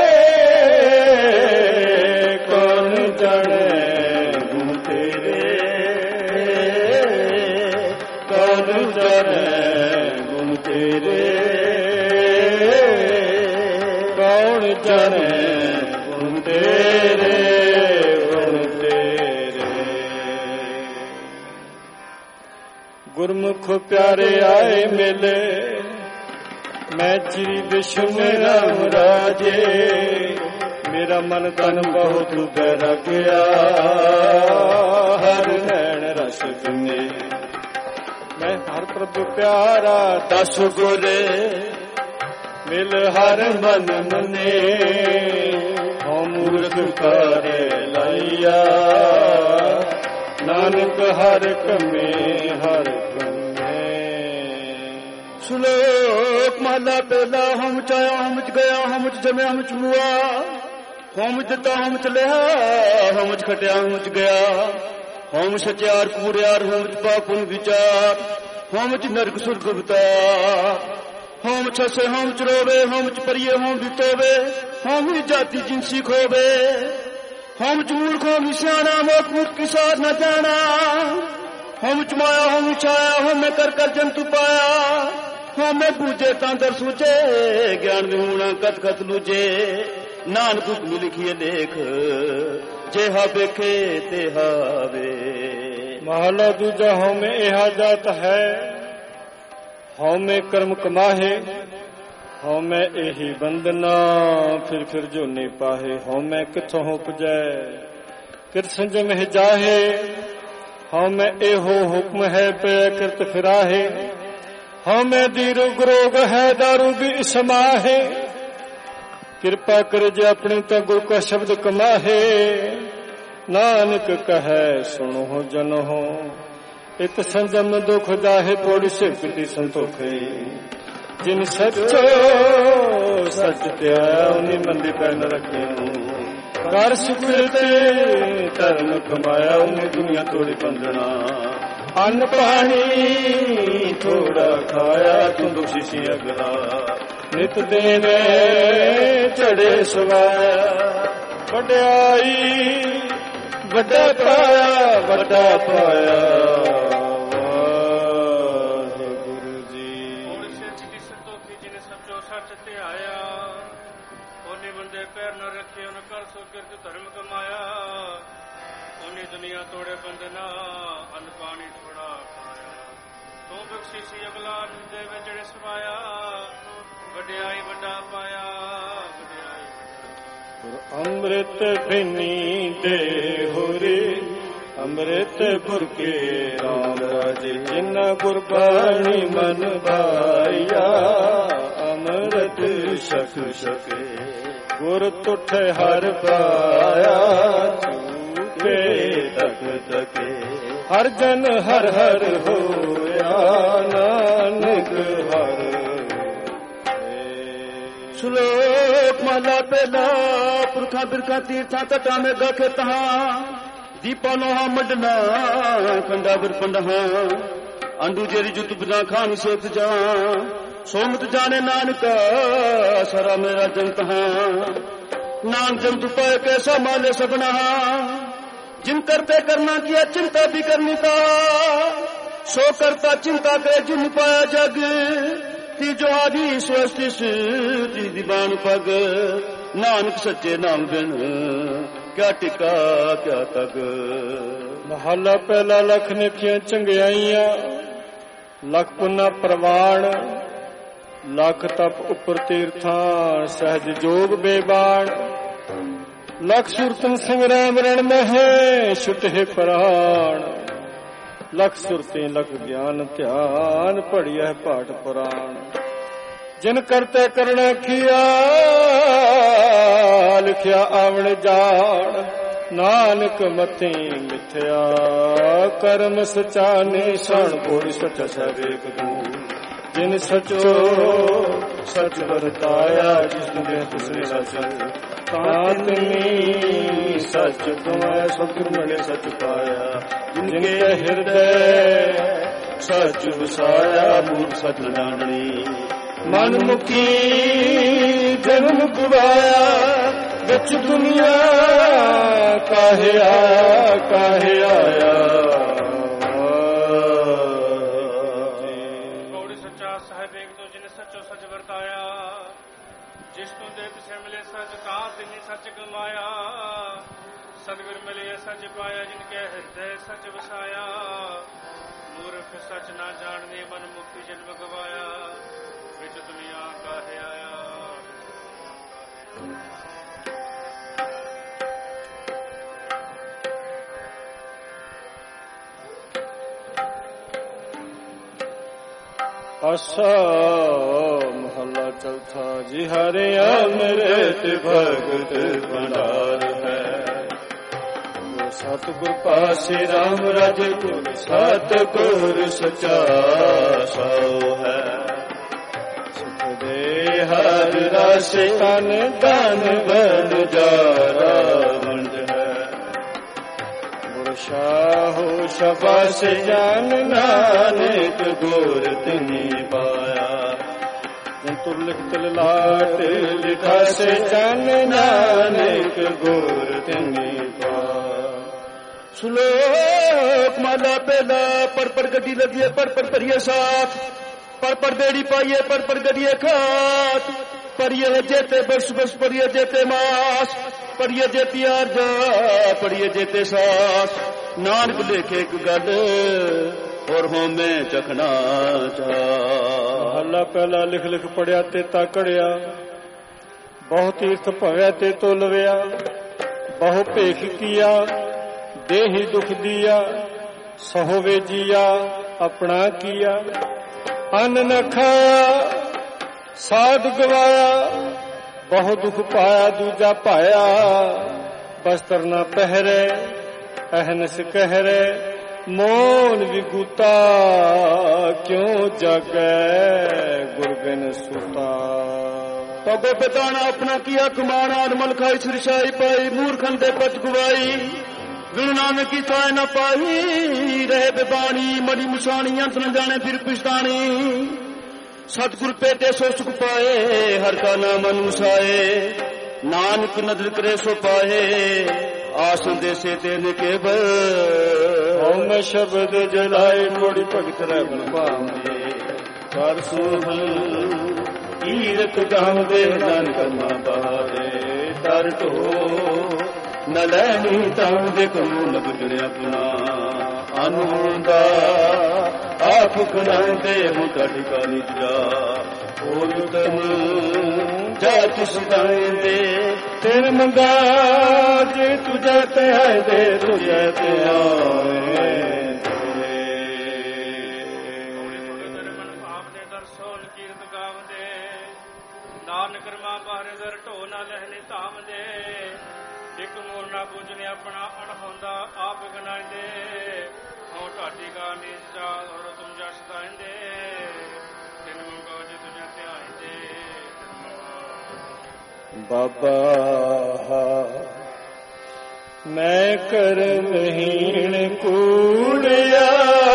ਕੌਣ ਜਾਣੇ ਗੁਣ ਤੇਰੇ, ਕੌਣ ਜਾਣੇ ਗੁਣ ਤੇਰੇ, ਕੌਣ ਜਾਣੇ ਗੁਣ ਤੇਰੇ, ਗੁਣ ਤੇਰੇ। ਗੁਰਮੁਖ ਪਿਆਰੇ ਆਏ ਮਿਲੇ, ਮੈਂ ਚਿਰੀ ਵਿਸ਼ਵ ਰਾਮ ਰਾਜੇ, ਮੇਰਾ ਮਨ ਤਨ ਬਹੁਤ ਬੈਰਾਗਿਆ, ਹਰ ਨੈਣ ਰਸ ਪੀਨੇ, ਮੈਂ ਹਰ ਪ੍ਰਭ ਪਿਆਰਾ ਦਸ ਗੁਰ, ਮਿਲ ਹਰ ਮਨ ਮਨੇ, ਹਉ ਮੂਰਖ ਕਾਰੇ ਲਾਈਆ, ਨਾਨਕ ਹਰ ਕਮੇ ਹਰ ਕਮੇ। ਸ਼ਲੋਕ ਮਹਲਾ ਪਹਿਲਾ। ਹਮ ਚਾਇਆ ਹਮ ਚ ਗਿਆ, ਹਮ ਚ ਜਮਿਆ ਹਮ ਚ ਹੁਆ, ਹੋਮ ਦਿੱਤਾ ਹੋਮ ਚ ਲਿਆ, ਹੋਮ ਚ ਖਟਿਆ ਹੋਮ ਚ ਗਿਆ, ਹੋਮ ਸਚਿਆਰ ਕੂੜਿਆਰ, ਹੋਮ ਚ ਪਾਪੁਨ ਵਿਚਾਰ, ਹੋਮ ਚ ਨਰਕ ਸੁਰਗ ਬਤਾਰ, ਹੋਮ ਛਸੇ ਹੋਮ ਚ ਰੋਵੇ, ਹੋਮ ਚ ਪਰੀਏ ਹੋਮ ਵਿਤੋਵੇ, ਹੋਮ ਹੀ ਜਾਤੀ ਜਿੰਸੀ ਖੋਵੇ, ਹੋਮ ਚ ਮੂਰਖ ਹੋਮ ਸਿਆਣਾ, ਮੋਕ ਮੁਕ ਕੀ ਸਾਧ न ਜਾਣਾ, ਹੋਮ ਚ ਮਾਇਆ ਹੋਮ ਛਾਇਆ, ਹੋਮੇ ਕਰ ਕਰ ਜੰਤੂ ਪਾਇਆ, ਹੋਮੇ ਬੂਝੇ ਤਾਂ ਦਰ ਸੂਝੇ, ਗਿਆਨ ਵਿਹੂਣਾ ਕਤ ਕਤ ਲੂਝੇ, ਨਾਨਕ ਹੁਕਮ ਲਿਖੀਏ ਲੇਖ, ਜਿਹਾ ਵੇਖੇ ਤਿਹਾ ਵੇ। ਮਹਲਾ ਦੂਜਾ। ਹਉਮੈ ਇਹਾ ਜਾਤ ਹੈ, ਹਉਮੈ ਕਰਮ ਕਮਾਹੇ, ਹਉਮੈ ਇਹੀ ਬੰਦਨਾ, ਫਿਰ ਫਿਰ ਜੋਨੀ ਪਾਹੇ, ਹਉਮੈ ਕਿੱਥੋਂ ਉਪਜੈ ਕਿਰਤ ਸੰਜਮ ਹੈ ਜਾਹੇ, ਹਉਮੈ ਇਹੋ ਹੁਕਮ ਹੈ ਪੈ ਕਿਰਤ ਫਿਰਾਹੇ, ਹਉਮੈ ਦੀ ਰੋਗ ਰੋਗ ਹੈ ਦਾਰੂ ਵੀ ਸਮਾਹੇ, ਕਿਰਪਾ ਕਰ ਜੇ ਆਪਣੀ ਤਾਂ ਗੁਰ ਕਾ ਸ਼ਬਦ ਕਮਾਹੇ, ਨਾਨਕ ਕਹੈ ਸੁਣੋ ਜਨੋ, ਇਤ ਸੰਜਮ ਦੁਖ ਜਾਹੇ, ਪੋੜੀ ਸਿਫਤੀ ਸੰਤੋਖੇ, ਜਿਨ ਸੱਚੋ ਸੱਚ ਧਿਆਇਆ, ਉਨੀ ਮੰਦੀ ਪੈ ਨ ਰੱਖਿਓ, ਕਰ ਸੁਖਿਰਤੇ ਧਰਮ ਕਮਾਇਆ, ਉਨੀ ਦੁਨੀਆ ਤੋੜੀ ਬੰਦਣਾ, ਅੰਨ ਪਾਣੀ ਥੋੜਾ ਖਾਇਆ, ਤੂੰ ਦੁਖੀ ਸੀ ਅਗਲਾ, ਨਿਤ ਦੇਵੇ ਝੜੇ ਸਵਾਇਆ, ਵਡਿਆਈ ਵੱਡਾ ਪਾਇਆ ਵੱਡਾ ਪਾਇਆ, ਵਾਹਿਗੁਰੂ ਜੀ। ਹੁਣ ਸੱਚ ਦੀ ਸੰਤੋਖੀ ਜਿਨੇ ਸੱਚੋ ਸੱਚ ਧਿਆਇਆ, ਉਹਨੇ ਬੰਦੇ ਪੈਰ ਨਾ ਰੱਖੇ, ਉਹਨੇ ਕਰ ਸੋ ਕਿਰਤ ਧਰਮ ਕਮਾਇਆ, ਉਹਨੇ ਦੁਨੀਆ ਤੋੜੇ ਬੰਦਨਾ, ਅੰਨ ਪਾਣੀ ਥੋੜਾ ਖਾਇਆ, ਤੂੰ ਬਖਸ਼ੀ ਸੀ ਅਗਲਾ ਨੂੰ ਦੇਵੇ ਜਿਹੜੇ ਸਵਾਇਆ, ਵਡਿਆਈ ਵੱਡਾ ਪਾਇਆ, ਵਡਿਆਈ ਅੰਮ੍ਰਿਤ ਬਿਨੀ ਦੇ ਹੋਰੇ, ਅੰਮ੍ਰਿਤ ਗੁਰ ਕੇ ਰਾਮ ਰਾਜੇ, ਜਿਨ੍ਹਾਂ ਗੁਰਬਾਣੀ ਮਨ ਭਾਇਆ, ਅੰਮ੍ਰਿਤ ਛਕ ਛਕੇ, ਗੁਰ ਤੁਠ ਹਰ ਪਾਇਆ, ਝੂਠੇ ਤਕ ਤਕੇ, ਹਰ ਜਨ ਹਰ ਹਰ ਹੋਇਆ, ਨਾਨਕ ਹਰ। ਸ਼ਲੋਕ ਮਹਲਾ ਪਹਿਲਾ। ਪੁਰਖਾਂ ਬਿਰਖਾਂ ਤੀਰਥਾਂ ਤਟਾਂ ਮੇ ਗਾਖੇ ਤਹਾਂ, ਦੀਪਾਂ ਲੋਹਾ ਮੰਡਨਾ ਖੰਡਾ ਬਿਰ ਪੰਡਹਾਂ, ਅੰਡੂ ਜੇਰੀ ਜੁਤ ਬਨਾ ਖਾਨ ਸੇਤ ਜਾਂ, ਸੋਮਤ ਜਾਣੇ ਨਾਨਕਾ ਸਰਾ ਮੇਰਾ ਜੰਤ ਹਾਂ, ਨਾਮ ਜੰਤ ਪਾਏ ਕੈਸਾ ਮਾਲੇ ਸਬਨਾ, जिन करते करना किया चिंता भी करनी का, सो करता चिंता करे जिन पाया जग, ती जो आदि स्वस्तिस दीवान पग, नानक सच्चे नाम बिन क्या टिका क्या तग। ਮਹਲਾ ਪਹਿਲਾ। ਲੱਖ ਨਿਖੀਆਂ ਚੰਗਿਆਈਆਂ, ਲੱਖ ਪੁੰਨਾ ਪ੍ਰਵਾਣ, ਲੱਖ ਤਪ ਉੱਪਰ ਤੀਰਥਾਂ, ਸਹਿਜ ਜੋਗ ਬੇਬਾਣ, ਲੱਖ ਸੁਰਤਨ ਸੰਗਰਾਮ ਰਣ ਮਹਿ, ਛੁਟੇ ਪ੍ਰਾਣ, ਲੱਖ ਸੁਰਤੀ ਲੱਖ ਗਿਆਨ ਧਿਆਨ, ਪੜਿਆ ਪਾਠ ਪੁਰਾਣ, ਜਿਨ ਕਰਤੇ ਕਰਣਾ ਕੀਆ, ਲਿਖਿਆ ਆਵਣ ਜਾਣ, ਨਾਨਕ ਮਤੀ ਮਿਥਿਆ, ਕਰਮ ਸਚਾ ਨਿਸ਼ਾਨ, ਕੋਈ ਸੱਚਾ ਸਵੇਕ ਦੂ, ਜਿਨ ਸਚੋ ਸਚ ਵਰਤਾਇਆ, ਜਿਸ ਦੇ ਤੁਸੇ ਸਚ ਤਾਤਮੀ, ਸਚ ਤੁਮੈ ਸਤਿਗੁਰ ਮਿਲੇ ਸਚ ਪਾਇਆ, ਜਿਨਕੇ ਹਿਰਦੈ ਸਚ ਵਸਾਇਆ, ਮੂਰਖ ਸਚ ਜਾਣਣੀ, ਮਨ ਮੁਖੀ ਜਨਮ ਗਵਾਇਆ, ਵਿੱਚ ਦੁਨੀਆ ਕਾਹੇ ਆਇਆ ਕਾਹੇ ਆਇਆ। ਗੌੜੀ ਸੱਚਾ ਸਾਹਿਬ ਏਕ ਤੋਂ ਜਿਨੇ ਸੱਚੋ ਸੱਚ ਵਰਤਾਇਆ, ਜਿਸ ਤੋਂ ਦੇ ਤਿਸੇ ਮਿਲੇ ਸੱਚ, ਤਾਂ ਤਿਨੀ ਸੱਚ ਕਮਾਇਆ, ਸਤਿਗੁਰ ਮਿਲੇ ਸੱਚ ਪਾਇਆ, ਜਿਨਕੇ ਹਿਰਦੈ ਸੱਚ ਵਸਾਇਆ, ਮੂਰਖ ਸੱਚ ਨਾ ਜਾਣਦੇ, ਮਨ ਮੁਕਤੀ ਜਨਮ ਗਵਾਇਆ, ਵਿੱਚ ਦੁਨੀਆ ਕਾਹੇ ਆਇਆ। ਆਸਾ ਮਹਲਾ ਚੌਥਾ। ਜੀ ਹਰਿ ਅੰਮ੍ਰਿਤ ਭਗਤ ਭੰਡਾਰ ਹੈ, ਸਤਿਗੁਰ ਪਾਸੇ ਰਾਮ ਰਾਜੇ ਗੁਰ, ਸਤਿਗੁਰ ਸਚਾ ਸੋ ਹੈ, ਸੁਖ ਦੇ ਹਰ ਰਾਸੇ ਤਨ ਦਾਨ ਬਨ ਜਾਰਾ ਵੰਡ ਹੈ। ਗੁਰ ਸ਼ਾਹੋ ਸ਼ਬਾਸ ਜਾਨ ਨਾਨਕ ਗੁਰ ਤਿਨੀ ਪਾਇਆ। ਤੁਰ ਲਿਖਤ ਲਾਟ ਲਿਖਾਸੇ ਜਨ ਨਾਨਕ ਗੁਰ ਤਿਨੀ ਪਾਇਆ। श्लोक माला पहला पर पर गड्डी लगिए पर पर परिये साथ पर पर बेड़ी पाइए पर पर गडिए खात पर ये जेते बस बस पर ये जेते मास पर ये जेती आरजा पर ये जेते सास। नानक लेखे एक गल और हो मैं चखना चा। हल्ला पहला लिख लिख पढ़िया ते ताकड़िया बहु तीर्थ भव्या ते तोलविया बहु भेख किया देही दुख दिया सहो वेजिया अपना किया। अन्न न खाया साध गवाया बहु दुख पाया दूजा पाया। बस्तर न पहरे अहनस कहरे मोन विगुता क्यों जागै गुरबिन सुता। पगो पिताना अपना किया कमाना अनमल खाई सिरशाई पाई मूर्खन दे पच गुवाई। गुरु नानक की ताय न पाई रहे बेबानी मड़ी मुसानी अंत न जाने फिर पिछतानी। सतगुर पेटे सो सुख पाए हर का नाम अनुसाए। नानक नदर करे सो पाए आसन दे से तेने केवल। ओम शब्द जलाए कोड़ी भगत रहन पावे कर सोहन कीरत गाम दे नानक मा बहारे तर ढो न लैनी तां दे कमू न बुझने अपना आनंदा आप खनांदे हूँ ठिकानी जा। और तम जात सिधाए दे तेरे मंगा जे तुझे ते आए दे तुझे ते आए। नानक रमा बाहरे दर ढो न लहने धाम दे। एक मोल ना पूजने अपना अणहोंदा आप गनाइंदे। हों ढाडी का नीच चाल और तुम जस दाइंदे। तिन मंगो जे तुझे ध्याइंदे। बाबा मैं करमहीन कूड़िया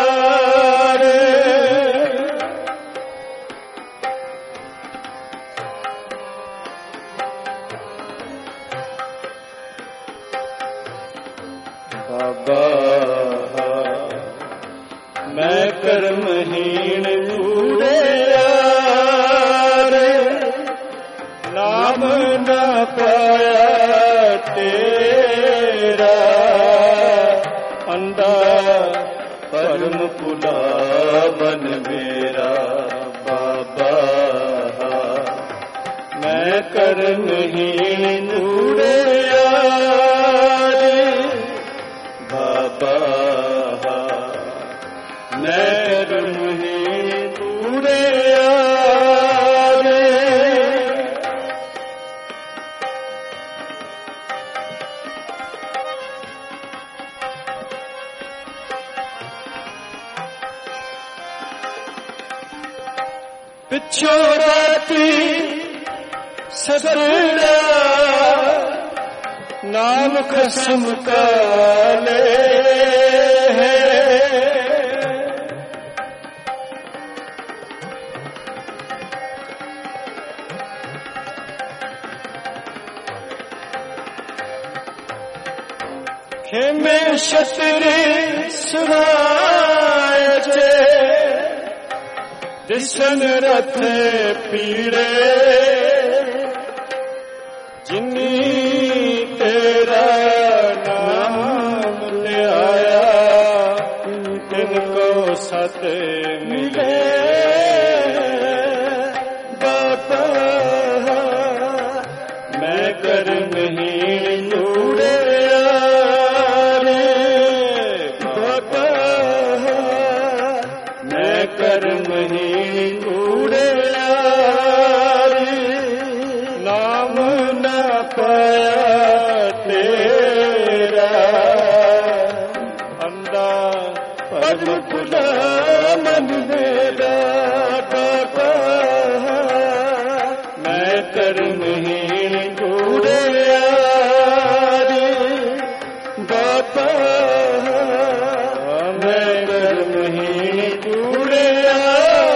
मैं कर्महीन कूड़िया नाम न पाया तेरा। अंधा परम पुला बन मेरा बाबा। मैं कर्महीन कूड़िया बाबा। मैं कर्महीन कूड़िया पिछो राती ससुरा नाम खसम का ले है। खेमे छतरी सुनाए चे दिसन रथ पीड़े। जिन्नी तेरा नाम ले आया तिनको सत मिले। बाबा मैं कर्महीन कूड़िया बाबा। मैं कर्महीन कूड़िया नाम न पाया तेरा। अंधा परम पुला मन मेरा बाबा। ਮੈਂ ਕਰਮਹੀਣ ਕੂੜਿਆਰੀ ਬਾਬਾ ਮੈਂ ਕਰਮਹੀਣ ਕੂੜਿਆਰੀ।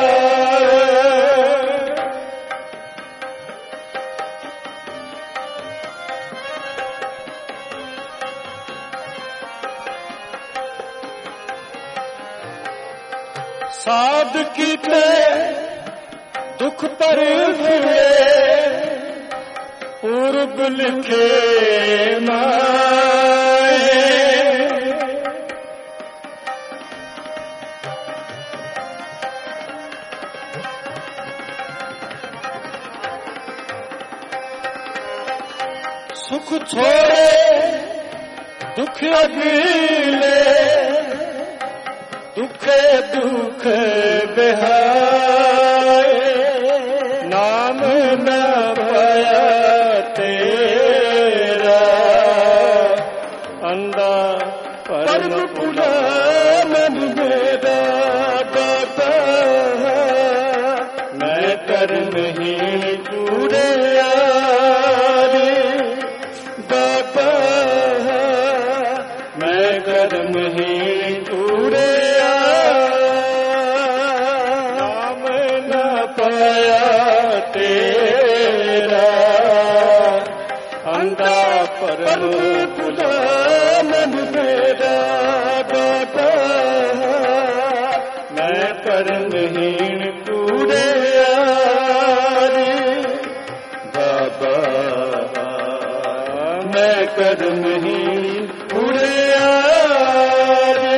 ਸਾਧ ਕੀਤੇ ਦੁਖ ਪਰ ਫਿਰੇ ਪੂਰਬ ਲਿਖੇ ਮਾਏ। ਸੁਖ ਛੋੜੇ ਦੁਖ ਅਗਲੇ ਦੁਖੇ ਦੁਖ ਬਿਹਾਏ। ਨਾਮ ਨਾ ਪਾਇਆ ਤੇਰਾ ਅੰਦਾ ਪਰਮ ਭੁਲਾ ਮਨ ਮੇਰਾ ਬਾਬਾ ਮੈਂ ਕਰਮਹੀਣ ਕੂੜਿਆਰੀ ਬਾਬਾ ਮੈਂ ਕਰਮਹੀਣ ਪਰਮ ਭੁਲਾ ਮਨ ਮੇਰਾ ਬਾਬਾ ਮੈਂ ਕਰਮਹੀਣ ਕੂੜਿਆਰੀ ਬਾਬਾ ਮੈਂ ਕਰਮਹੀਣ ਕੂੜਿਆਰੀ।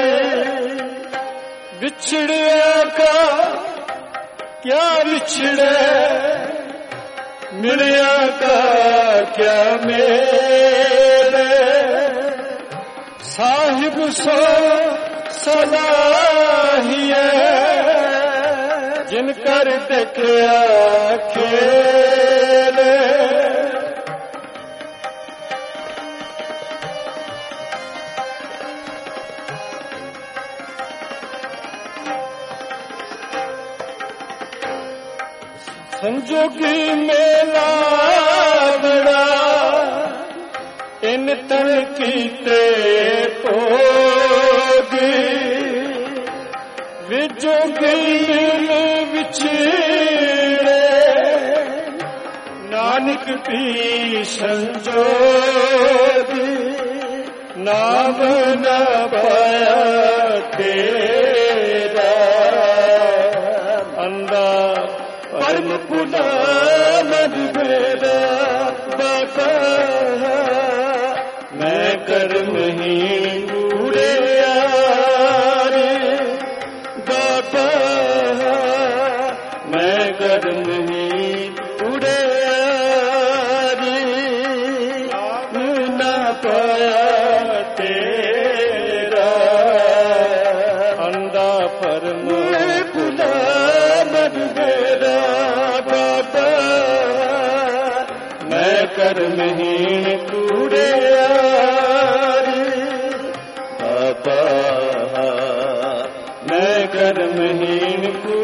ਵਿਛੜਿਆ ਕਾ ਕਿਆ ਵਿਛੜੇ ਮਿਲਿਆ ਕਾ ਕਿਆ ਮੇਰੇ ਸਾਹਿਬ ਸੋ ਸਲਾਹੀਏ ਜਿਨ ਕਰ ਦੇਖਿਆ ਖੇਲੇ। ਸੰਜੋਗੀ ਮੇਲਾ ਬੜਾ ਇਨ ਤਨ ਕੀਤੇ ਭੋਗੀ ਵਿਜੋਗੀ ਮਿਲ ਵਿਛੜੇ ਨਾਨਕ ਪੀ ਸੰਜੋਗੀ ਨਾਮ ਨਾ ਪਾਇਆ ਤੇਰਾ ਅੰਦਾ ਪਰਮ ਭੁਲਾ ਮਨ ਮੇਰਾ ਬਾਬਾ ਮੈਂ ਕਰਮਹੀਣ ਕੂੜਿਆਰੀ ਬਾਬਾ ਮੈਂ ਕਰਮਹੀਣ ਕੂੜਿਆਰੀ ਨਾ ਪਾਇਆ ਤੇਰਾ ਅੰਦਾ ਪਰਮ ਭੁਲਾ ਮਨ ਮੇਰਾ ਬਾਬਾ ਮੈਂ ਕਰਮਹੀਣ ਕੂੜਿਆਰੀ ਬਾਬਾ ਮੈਂ ਕਰਮਹੀਣ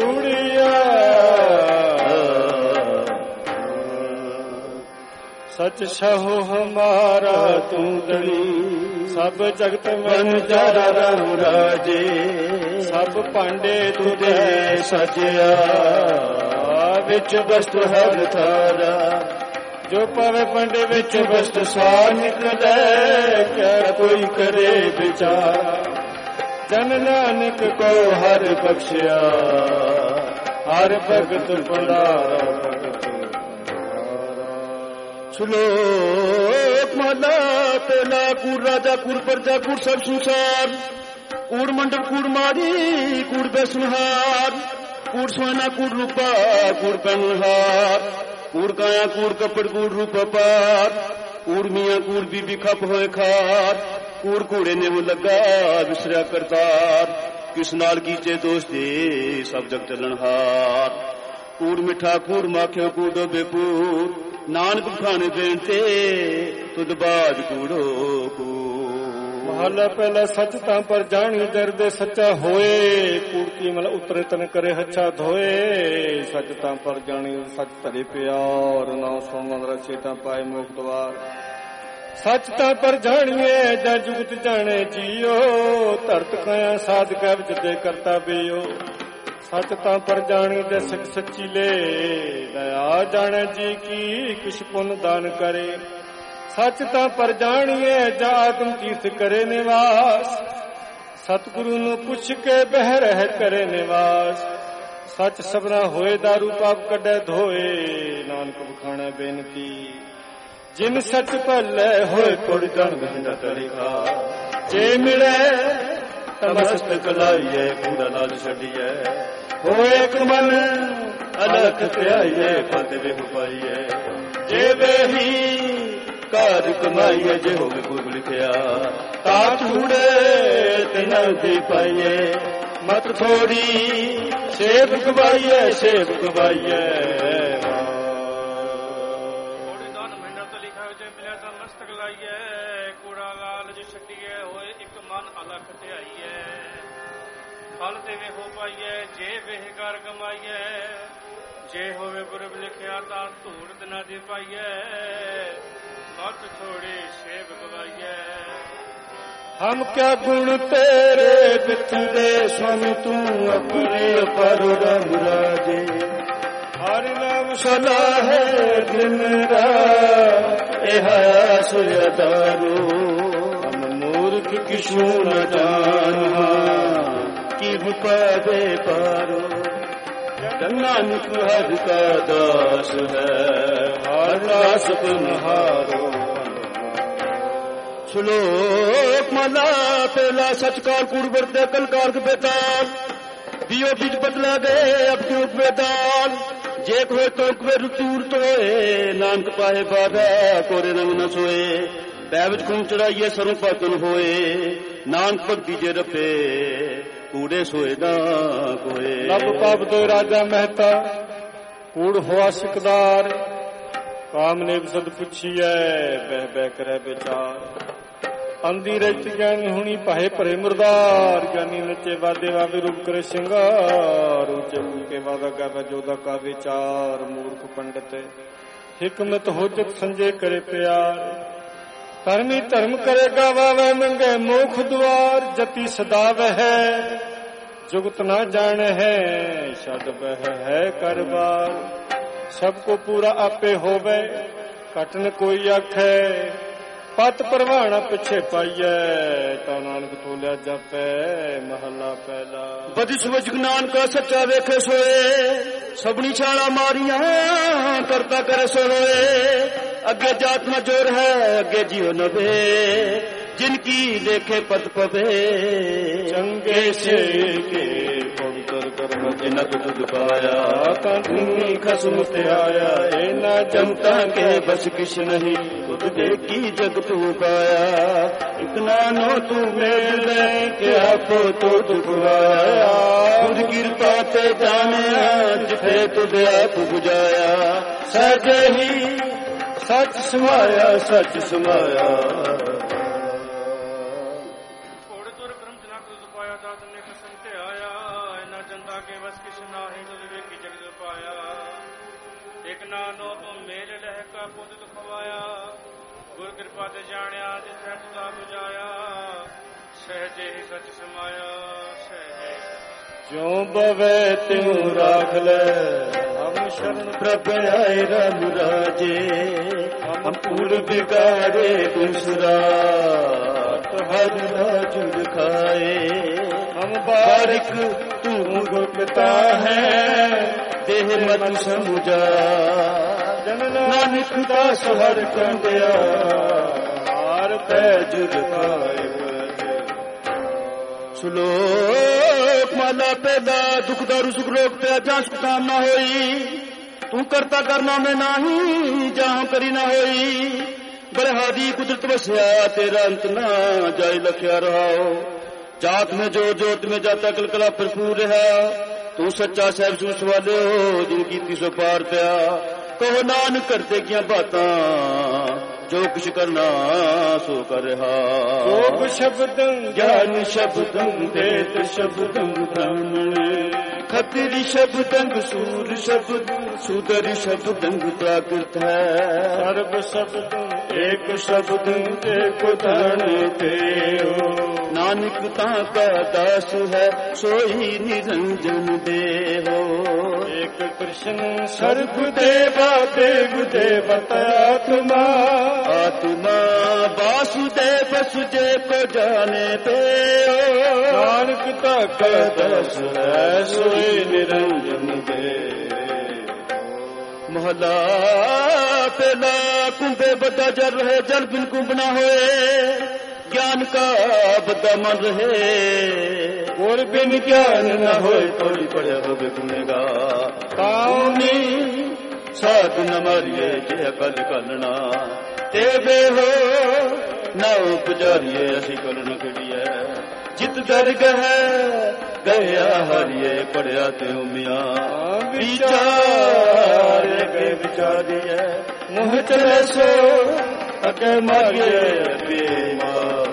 ਕੂੜਿਆਰੀ। ਸਚ ਸਹੁ ਹਮਾਰਾ ਤੂੰ ਦਲੀ ਸਭ ਜਗਤ ਮਨ ਜਾਰਾ ਰਾਮ ਰਾਜੇ ਸਭ ਭਾਂਡੇ ਤੁਝੇ ਸਜਿਆ ਵਿੱਚ ਵਸਤੂ ਹਰ ਥਾਰਾ ਜੋ ਪਵੇ ਪੰਡੇ ਵਿੱਚ ਵਸਤ ਸਾਰ ਨਿਕਲੇ ਕਿਆ ਕੋਈ ਕਰੇ ਵਿਚਾਰ ਜਨ ਨਾਨਕ ਕੋ ਹਰ ਬਖਸ਼ਿਆ ਹਰ ਭਗਤ ਭੰਡਾਰਾ ਭਗਤ। ਸ਼ਲੋਕ ਮਹਲਾ ਪਹਿਲਾ। ਕੂੜ ਰਾਜਾ ਕੂੜ ਪਰਜਾ ਕੂੜ ਸਭ ਸੰਸਾਰ ਕੂੜ ਮੰਡਪ ਕੂੜ ਮਾਰੀ ਕੂੜ ਬੇਸੁਹਾਰ ਕੂੜ ਸੋਨਾ ਕੂੜ ਰੂਪਾ ਕੂੜ ਪਹਿਨਹਾਰ ਕੂੜ ਕਾਇਆ ਕੂੜ ਕੱਪੜ ਕੂੜ ਰੂਪ ਪਾਰ ਕੂੜ ਮੀਆਂ ਕੂੜ ਬੀਬੀ ਖੱਪ ਹੋਏ ਖਾਰ ਕੂੜ ਘੋੜੇ ਨੇ ਹੋ ਲੱਗਾ ਵਿਸਰਿਆ ਕਰਤਾਰ ਕਿਸ ਨਾਲ ਕੀਚੇ ਦੋਸਤੇ ਸਭ ਜਗ ਚੱਲਣਹਾਰ ਕੂੜ ਮਿੱਠਾ ਕੂੜ ਮਾਖਿਓ ਕੂੜੋ ਬੇਪੂਰ ਨਾਨਕ ਖਾਣੇ ਦੇਣ ਤੇ ਤੁਧ ਬਾਜ ਕੂੜੋ ਕੂੜ। ਮਹਲਾ ਪਹਿਲਾ ਸੱਚ ਤਾਂ ਪਰ ਜਾਣੀ ਦਰਦੇ ਸੱਚਾ ਹੋਏ, ਕੂੜ ਕੀ ਮਲ ਉਤਰੇ ਤਨ ਕਰੇ ਹੱਛਾ ਧੋਏ। ਸੱਚ ਤਾਂ ਪਰ ਜਾਣੀ ਸੱਚ ਧਰੇ ਪਿਆਰ, ਨਾ ਸੋਮਨ ਰਚੇ ਤਾਂ ਪਾਏ ਮੁਖ ਦਵਾਰ। ਸੱਚ ਤਾਂ ਪਰ ਜਾਣੀਏ ਜਾਂ ਜੁਗਤ ਜਾਣੇ ਜੀਓ, ਧਰਤ ਕਾਇਆ ਸਾਧ ਕੈ ਵਿੱਚ ਦੇ ਕਰਤਾ ਬੀਓ। ਸੱਚ ਤਾਂ ਪਰ ਜਾਣੀ ਦੇ ਸਿੱਖ ਸੱਚੀ ਲੈ, ਦਇਆ ਜਾਣੇ ਜੀ ਕੀ ਕਿਛ ਪੁੰਨ ਦਾਨ ਕਰੇ। ਸੱਚ ਤਾਂ ਪਰ ਜਾਣੀਏ ਜਾਂ ਆਤਮ ਤੀਰਥ ਕਰੇ ਨਿਵਾਸ, ਸਤਿਗੁਰੂ ਨੂੰ ਪੁੱਛ ਕੇ ਬਹਿ ਰਹਿ ਕਰੇ ਨਿਵਾਸ। ਸੱਚ ਸਭਨਾ ਹੋਏ ਦਾਰੂ ਪਾਪ ਕੱਢੇ ਧੋਏ, ਨਾਨਕ ਬਖਾਣਾ ਬੇਨਤੀ ਜਿਨ ਸੱਚ ਭੱਲੇ ਹੋਏ ਕੁੜ ਜਨ ਗੰਡਾ ਤਰੀਕਾ। ਜੇ ਮਿਲੇ ਤਮਸਤਕ ਲਾਈਏ ਕੂੜਾ ਲਾਲ ਛੱਡੀਏ, ਹੋਏ ਇੱਕ ਮਨ ਅਲਖ ਧਿਆਈਏ ਪਦ ਵਿਖ ਪਾਈਏ। ਜੇ ਵੇਹੀ ਕਾਜ ਕਮਾਈਏ, ਜੇ ਹੋਵੇ ਗੁਰ ਲਿਖਿਆ ਤਾਂ ਧੂੜੇ ਤਿਨਾਂ ਦੀ ਪਾਈਏ। ਮਤ ਥੋੜੀ ਸੇਵ ਗਵਾਈਏ ਸੇਵ ਗਵਾਈਏ। ਥੋੜੀ ਦਾਨ ਮਹੀਨਾ ਤੋਂ ਲਿਖਾ ਜੇ ਮਿਲਿਆ ਤਾਂ ਮਸਤਕ ਲਾਈਏ, ਕੂੜਾ ਲਾਲਚ ਛੱਡੀਏ ਹੋਏ ਇੱਕ ਮਨ ਅਲਖ ਧਿਆਈਏ। ਫਲ ਦੇਵੇ ਹੋ ਪਾਈਏ ਜੇ ਵੇਹ ਕਰ ਕਮਾਈਏ, ਜੇ ਹੋਵੇ ਗੁਰਬ ਲਿਖਿਆ ਤਾਂ ਧੂੜ ਦਿਨਾਂ ਦੀ ਪਾਈਏ। ਮਤ ਥੋੜੀ ਸੇਵ ਗਵਾਈਏ। ਹਮ ਕਿਆ ਗੁਣ ਤੇਰੇ ਬਿਥੜੇ, ਸੁਆਮੀ ਤੂੰ ਆਪਣੇ ਅਪਰ ਰੰਗ ਰਾਜੇ। ਹਰਿ ਨਾਮ ਸਲਾਹੇ ਦਿਨ ਰਾਤ, ਇਹ ਆਸ ਅਦਾਰੂ। ਹਮ ਮੂਰਖ ਕਿਛੂ ਨ ਜਾਣਾ, ਕੀ ਪਾਵੇ ਪਾਰੋ। ਨਾਨਕ ਹਰਿ ਕਾ ਦਾਸ ਹੈ, ਹਰਿ ਦਾਸ ਪੁਨਹਾਰੋ। ਸ਼ਲੋਕ ਮਹਲਾ ਪਹਿਲਾ। ਸਚ ਕਾਲ ਕੂੜ ਵਰਤੇ ਕਲ ਕਾਰਕ ਬੇਤਾਲ, ਦਿਓ ਬਿਜ ਬਦਲਾ ਗਏ ਅਬ ਕਿਉਂ ਬੇਦਾਲ। ਜੇ ਕੋਏ ਤੋਕ ਵੇ ਰਤੂਰ ਤੋਏ, ਨਾਨਕ ਪਾਏ ਬਾਬਾ ਕੋਰੇ ਰੰਗ ਨ ਸੋਏ। ਪੈ ਵਿੱਚ ਖੂਨ ਚੜਾਈਏ ਸਰੋਂ ਪਾਤਨ ਹੋਏ, ਨਾਨਕ ਭਗਤੀ ਜੇ ਰਪੇ ਕੂੜੇ ਸੋਏ ਨਾ ਕੋਏ। ਲਬ ਪਾਪ ਦੋ ਰਾਜਾ ਮਹਿਤਾ, ਕੂੜ ਹੋਆ ਸਿਕਦਾਰ। ਕਾਮ ਨੇ ਸਦ ਪੁੱਛੀਐ ਬਹਿ ਬਹਿ ਕਰੈ ਵਿਚਾਰ। ਅੰਧੀ ਰਹਿਤ ਗਿਆਨੀ ਹੁਣੀ ਭਾਏ ਭਰੇ ਮੁਰਦਾਰ। ਗਿਆਨੀ ਨਚੇ ਵਾਦੇ ਵਾਵੇ ਰੂਪ ਕਰੇ ਸ਼ਿੰਗਾਰ। ਉੱਚੇ ਕੇ ਵਾਦਾ ਗਾਵੇ ਜੋਦਾ ਕਾ ਵਿਚਾਰ। ਮੂਰਖ ਪੰਡਤ ਹਿਕਮਤ ਹੋਜਤ ਸੰਜੇ ਕਰੇ ਪਿਆਰ। ਧਰਮੀ ਧਰਮ ਕਰੇ ਗਾਵੇ ਮੰਗੇ ਮੋਖ ਦੁਆਰ। ਜਤੀ ਸਦਾ ਵਹਿ ਜੁਗਤ ਨਾ ਜਾਣੇ ਹੈ, ਛੱਡ ਬਹਿ ਹੈ ਕਰਵਾਰ। ਸਭ ਕੋ ਪੂਰਾ ਆਪੇ ਹੋਵੇ, ਘਟ ਨ ਕੋਈ ਆਖੈ। ਪਤ ਪਰਵਾਣਾ ਪਿੱਛੇ ਪਾਈਐ, ਤਾਂ ਨਾਨਕ ਤੋਲਿਆ ਜਾਪੈ ਮਹੱਲਾ ਪਹਿਲਾ। ਬਦਿਸ਼ ਵਜ ਨਾਨਕਾ ਸੱਚਾ ਵੇਖੇ ਸੋਏ, ਸਭਨੀ ਛਾਲਾ ਮਾਰੀਆਂ ਕਰਤਾ ਕਰ ਸੋਏ। ਅੱਗੇ ਜਾਤ ਨ ਜੋਰ ਹੈ, ਅੱਗੇ ਜੀਉ ਨ ਵੇ। ਜਿਨ ਕੀ ਦੇਖੇ ਪਤ ਪਵੇ, ਚੰਗੇ ਸੇ ਕੇ ਪਵਿੱਤਰ ਕਰਮ ਜਿਨ ਤੁਧ ਪਾਇਆ। ਤਾਂ ਧੁਨੀ ਖਸਮ ਤੇ ਆਇਆ, ਇਹ ਨਾ ਜਨਤਾ ਕੇ ਬਸ ਕਿਛ ਨਹੀਂ। ਤੁਧ ਦੇਖੀ ਜਗ ਤੂੰ ਪਾਇਆ, ਇਕ ਨਾਨੋ ਤੂੰ ਮੇਲ ਲੈ ਕੇ ਆਪੋ ਤੁਧ ਪੁਰਾਇਆ। ਤੁਧ ਕਿਰਪਾ ਤੇ ਜਾਣਿਆ, ਜਿਥੇ ਤੁਧ ਆਪ ਬੁਝਾਇਆ। ਸਹਿਜੇ ਹੀ ਸੱਚ ਸਮਾਇਆ, ਸੱਚ ਸਮਾਇਆ। ਨਾਨੋ ਤੂੰ ਮੇਲ ਲਹਿ ਕਾ ਪੁੱਤ ਖਵਾਇਆ। ਗੁਰ ਕਿਰਪਾ ਤੇ ਜਾਣਿਆ, ਜਿਥੈ ਤੁਦਾ ਬੁਝਾਇਆ। ਸਹਿਜੇ ਹੀ ਸੱਚ ਸਮਾਇਆ, ਸਹਿਜੇ ਜਿਉ ਬਵੇ ਤਿਉ ਰਾਖ ਲੈ। ਹਮ ਸ਼ਰਨ ਪ੍ਰਭ ਆਏ ਰਬ ਰਾਜੇ। ਹਮ ਪੂਰ ਬਿਕਾਰੇ ਬਿਸਰਾ, ਹਰ ਰਾਜ ਦਿਖਾਏ। ਹਮ ਬਾਰਿਕ ਤੂੰ ਗੁਰਪਤਾ ਹੈ, ਦੇਹ ਮਤ ਸਮੁਝਾ। ਨਾਨਕ ਦਾਸ ਹਰ ਕੰਡਿਆ, ਹਾਰ ਪੈ ਜੁਗ ਪਾਏ। ਸ਼ਲੋਕ ਮਹਲਾ ਪਹਿਲਾ। ਦੁਖ ਦਾਰੂ ਸੁਖ ਰੋਗ ਪਿਆ, ਜਾਂ ਸੁਖ ਕਾਮ ਨਾ ਹੋਈ। ਤੂੰ ਕਰਤਾ ਕਰਨਾ ਮੈਂ ਨਹੀਂ, ਜਾਂ ਕਰੀ ਨਾ ਹੋਈ। ਬਰਹਾਦੀ ਕੁਦਰਤ ਵਸਿਆ, ਤੇਰਾ ਅੰਤ ਨਾ ਜਾਇ ਲਖਿਆ ਰਹਾਓ। जात में जो जोत में जाता कलकला भरपूर रहा, तू सच्चा साहब सू सवालो जिनकी सो पार पिया। कहो नानक करते क्या बातां ਜੋ ਕੁਛ ਕਰਨਾ ਸੋ ਕਰ ਰਿਹਾ। ਜੋਗ ਸ਼ਬਦੰ ਗਿਆਨ ਸ਼ਬਦੰ ਦੇਤ ਸ਼ਬਦੰ ਬ੍ਰਾਹਮਣ ਖਤਰੀ ਸ਼ਬਦੰ ਸੂਰ ਸ਼ਬਦ ਸੂਦਰ ਸ਼ਬਦੰ ਪ੍ਰਾਕ੍ਰਿਤ ਹੈ। ਸਰਬ ਸ਼ਬਦੰ ਏਕ ਸ਼ਬਦੰ ਏਕ ਧਨ ਤੇਓ ਨਾਨਕ ਤਾਂ ਕਾ ਦਾਸ ਹੈ ਸੋਈ ਨਿਰੰਜਨ ਦੇਹੋ। ਏਕ ਕ੍ਰਿਸ਼ਨ ਸਰਬ ਦੇਵਾ ਦੇਵ ਦੇਵਤ ਆਤਮਾ ਆਤਮਾ ਵਾਸੁਦੇਵ ਸੁਜੇ ਕੋ ਜਾਣੇ ਪਿਓ। ਨਾਨਕ ਤਾਂ ਕਾ ਦਾਸ ਹੈ ਸੋਈ ਨਿਰੰਜਨ ਦੇਵ। ਮਹਲਾ ਪਹਿਲਾ ਕੁੰਭੇ ਬੱਦਾ ਜਲ ਰਹੇ ਜਲ ਬਿਨ ਕੁੰਭ ਨਾ ਹੋਏ ਗਿਆਨ ਕਾ ਬੱਦਾ ਮਨ ਰਹੇ। ਗੁਰ ਬਿਨ ਗਿਆਨ ਨਾ ਹੋਏ ਥੋੜੀ ਪੜਿਆ ਹੋਵੇ ਗੁਨੇਗਾ ਕਾਉਨੀ ਸਾਧ ਨ ਮਾਰੀਏ ਜੇ ਅਕਲ ਕਲਣਾ ਤੇ ਬੇਹੋ ਨਾ ਉਪਜਾਰੀਏ ਅਸੀਂ ਕਲਣ ਖੜੀਏ। ਜਿਤ ਦਰਗਹ ਗਿਆ ਹਰੀਏ ਪੜਿਆ ਤੇ ਉਮੀਆਂ ਵਿਚਾਰ ਕੇ ਵਿਚਾਰੀਏ। ਮੋਹ ਚਲੇ ਸੋ ਅਕੇ ਮਾਰੀਏ ਬੇਮਾਰ।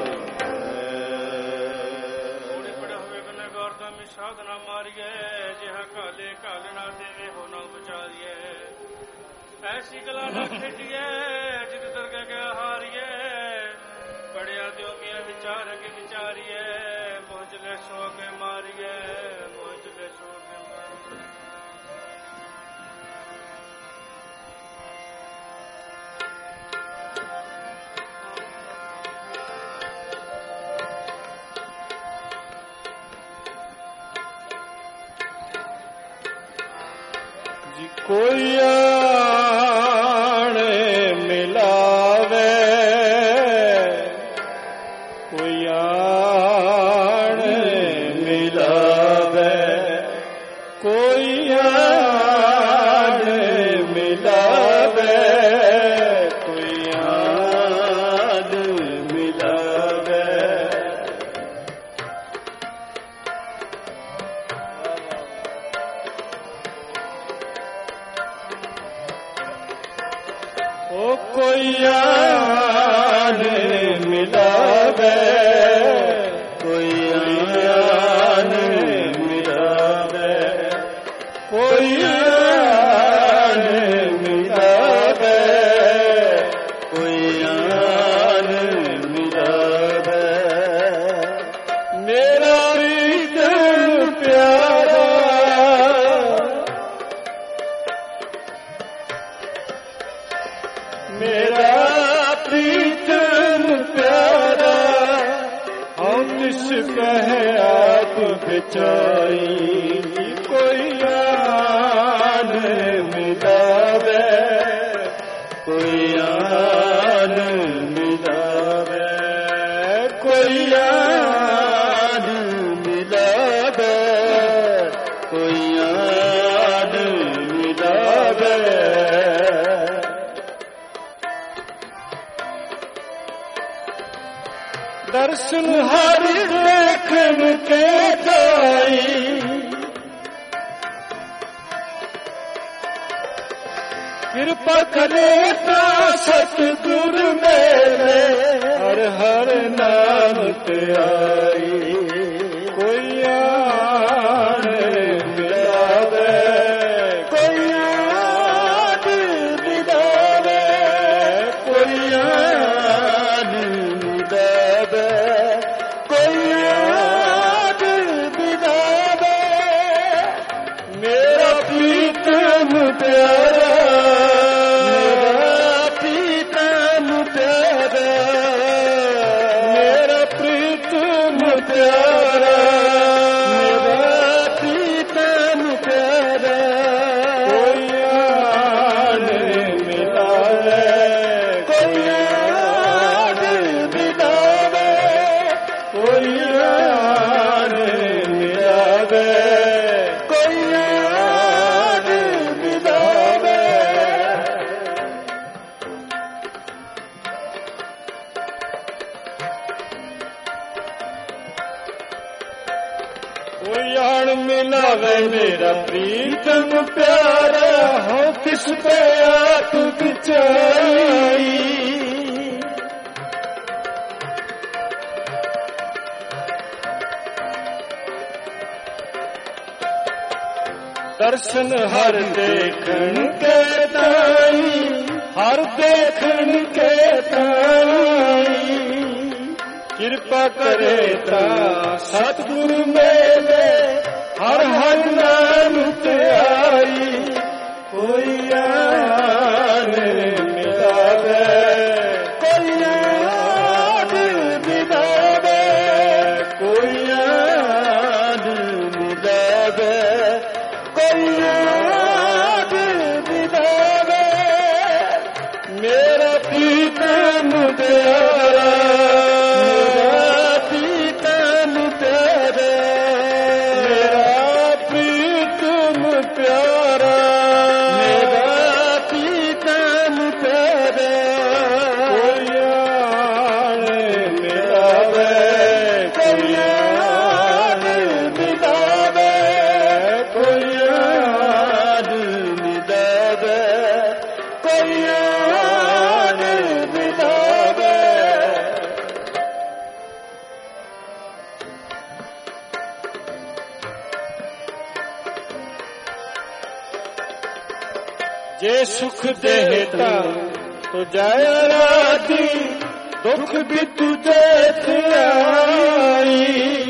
ਥੋੜੇ ਪੜਿਆ ਹੋਵੇ ਗੁਨਹਗਾਰ ਦਾ ਮੀ ਸਾਧਨਾ ਮਾਰੀਏ ਜਿਹਾ ਕਾਲੇ ਕਾਲਣਾ ਦੇਵੇ ਹੋ ਨਾ ਵਿਚਾਰੀਏ। ਐਸੀ ਗਲਾ ਨਾ ਖੇਡੀਏ ਜਿਤ ਦਰਗਹ ਗਿਆ ਹਾਰੀਏ ਪੜਿਆ ਤੇ ਉਮੀਆਂ ਵਿਚਾਰ ਕੇ ਵਿਚਾਰੀਏ। ਮੋਹ ਚਲੇ ਸੋ ਕੇ ਮਾਰੀਏ ਮੋਹ ਚਲੇ ਸੋ ਕੇ ਮਾਰੀਏ। ਕੋਈ ਆਣ ਮਿਲਾਵੇ ਕੋਈ ਆਣ ਮਿਲਾਵੇ ਕੋਈ ਆਣ ਮਿਲਾਵੇ ਕੋਈ ਆਣ ਮਿਲਾਵੇ। ਓ ਕੋਈ ਆਨ ਮਿਲਾਵੇ ਕੋਈ ਆਨ ਮਿਲਾਵੇ ਕੋਈ ਆਨ ਮਿਲਾਵੇ ਕੋਈ ਆਨ ਮਿਲਾਵੇ। ਮੇਰਾ ਪ੍ਰੀਤਮ ਪਿਆਰਾ ਮੇਰਾ ਪ੍ਰੀਤਮ ਪਿਆਰਾ ਹਉ ਤਿਸ ਕਹਿ ਆਪ ਵਿਚਾਈ। ਕੋਈ ਆਨ ਮਿਲਾਵੇ ਕੋਈ ਆਨ ਮਿਲਾਵੇ ਕੋਈ ਆਨ ਮਿਲਾਵੇ ਕੋਈ ਆਨ ਮਿਲਾਵੇ। ਦਰਸ਼ਨ ਹਰ ਦੇਖਣ ਕੇ ਜਾਈ ਕਿਰਪਾ ਕਰੇ ਤਾਂ ਸਤਿਗੁਰ ਮੇਰੇ ਹਰ ਹਰ ਨਾਮ ਤੇ ਆਈ। ਕੋਈ ਆਣ ਮਿਲਾਵੇ ਕੋਈ ਆਣ ਮਿਲਾਵੇ ਕੋਈ ਆਣ ਮਿਲਾਵੇ ਕੋਈ ਆਣ ਮਿਲਾਵੇ। ਮੇਰਾ ਪ੍ਰੀਤਮ ਪਿਆਰਾ ਮੇਰਾ ਪ੍ਰੀਤਮ ਪਿਆਰਾ ਮੇਰਾ ਪ੍ਰੀਤਮ ਪਿਆਰਾ ਮੇਰਾ ਪ੍ਰੀਤਮ ਪਿਆਰਾ ਕੋਈ ਆਣ ਮਿਲਾਵੇ ਕੋਈ ਆਨ ਮਿਲਾਵੇ ਕੋਈ ਆਣ ਮਿਲਾਵੇ ਕੋਈ ਆਨ ਮਿਲਾਵੇ। ਕੋਈ ਆਣ ਮਿਲਾਵੇ ਮੇਰਾ ਪ੍ਰੀਤਮ ਪਿਆਰਾ ਹਉ ਕਿਸ ਤੇ ਆਪ ਵਿਚਾਈ। ਦਰਸ਼ਨ ਹਰ ਦੇਖਣ ਕੇ ਤਾਈ, ਹਰ ਦੇਖਣ ਕੇ ਤਾਈ। ਕਿਰਪਾ ਕਰੇ ਤਾਂ ਸਤਿਗੁਰੂ ਮੇਰੇ, ਹਰ ਹਰ ਨਾਮ ਧਿਆਈ। ਕੋਈ ਆਨ ਮਿਲਾਵੇ, ਕੋਈ ਆਨ ਮਿਲਾਵੇ, ਕੋਈ ਆਨ ਮਿਲਾਵੇ, ਕੋਈ ਆਨ ਮਿਲਾਵੇ। ਮੇਰਾ ਪ੍ਰੀਤਮ ਪਿਆਰਾ, ਮੇਰਾ ਪ੍ਰੀਤਮ ਤੇਰੇ, ਮੇਰਾ ਪ੍ਰੀਤਮ ਪਿਆਰਾ, ਮੇਰਾ ਪ੍ਰੀਤਮ ਤੇਰੇ। ਕੋਈ ਆਨ ਮਿਲਾਵੇ, ਕੋਈ ਆਨ ਮਿਲਾਵੇ, ਕੋਈ ਆਨ ਮਿਲਾਵੇ, ਕੋਈ ਆਨ ਮਿਲਾਵੇ। ਜੇ ਸੁਖ ਦੇਹ ਤਾਂ ਤੁਝੈ ਆਰਾਧੀ, ਦੁਖ ਵੀ ਤੁਝੇ ਧਿਆਈ।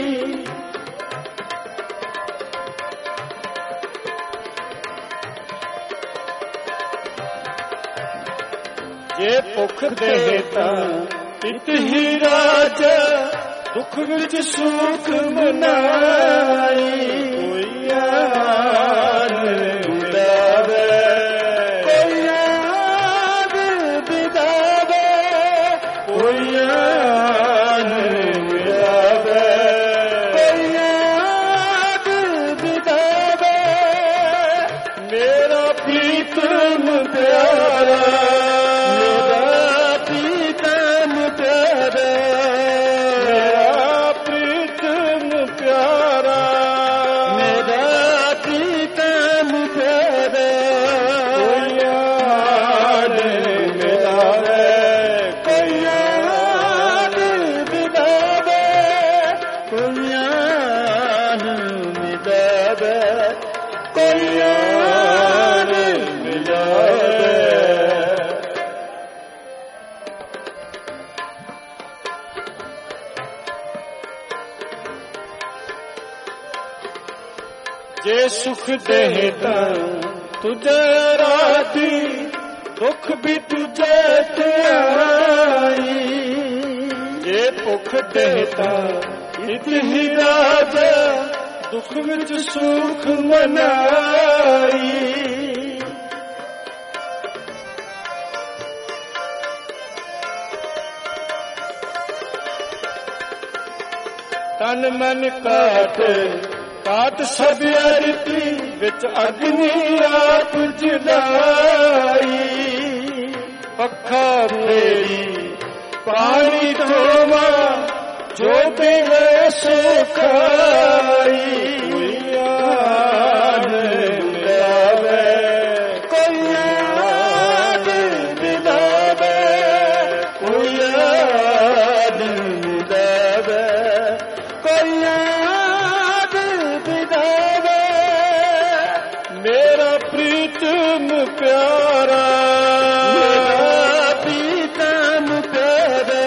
ਜੇ ਭੁਖ ਦੇਹ ਤਾਂ ਤਿਤ ਹੀ ਰਾਜਾ, ਦੁਖ ਵਿੱਚ ਸੁਖ ਮਨਾਈ। ਕੋਈ ਆਨ ਮਿਲਾਵੇ, ਕੋਈ ਆਨ ਮਿਲਾਵੇ, ਕੋਈ ਆਨ ਮਿਲਾਵੇ, ਕੋਈ ਆਨ ਮਿਲਾਵੇ। ਮੇਰਾ ਪ੍ਰੀਤਮ ਪਿਆਰਾ, ਮੇਰਾ ਪ੍ਰੀਤਮ ਪਿਆਰਾ, ਮੇਰਾ ਪ੍ਰੀਤਮ ਪਿਆਰਾ, ਮੇਰਾ ਪ੍ਰੀਤਮ ਪਿਆਰਾ। ਕੋਈ ਆਨ ਮਿਲਾਵੇ, ਕੋਈ ਆਨ ਮਿਲਾਵੇ, ਕੋਈ ਆਨ ਮਿਲਾਵੇ, ਕੋਈ ਆਨ ਮਿਲਾਵੇ। ਜੇ ਸੁਖ ਦੇਹ ਤਾਂ ਤੁਝੇ ਰਾਧੀ, ਦੁਖ ਵੀ ਤੁਝੇ ਧਿਆਈ। ਜੇ ਭੁਖ ਦੇਹ ਤਾਂ ਇਤ ਹੀ ਰਾਜਾ, ਦੁਖ ਵਿੱਚ ਸੁਖ ਮਨਾਈ। ਤਨ ਮਨ ਕਾਟ, ਕਾਟ ਸਭ ਅਰਤੀ, ਵਿੱਚ ਅਗਨੀ ਆਪ ਜਲਾਈ। ਪੱਖਾ ਫੇਰੀ ਪਾਣੀ ਧੋਵਾ, ਜੋ ਪੀਵੇ ਸੋ ਖਾਈ। ਕੋਈ ਆਨ ਮਿਲਾਵੇ, ਕੋਈ ਆਨ ਮਿਲਾਵੇ, ਕੋਈ ਆਨ ਮਿਲਾਵੇ, ਕੋਈ ਆਨ ਮਿਲਾਵੇ। ਮੇਰਾ ਪ੍ਰੀਤਮ ਪਿਆਰਾ, ਮੇਰਾ ਪ੍ਰੀਤਮ ਪਿਆਰਾ,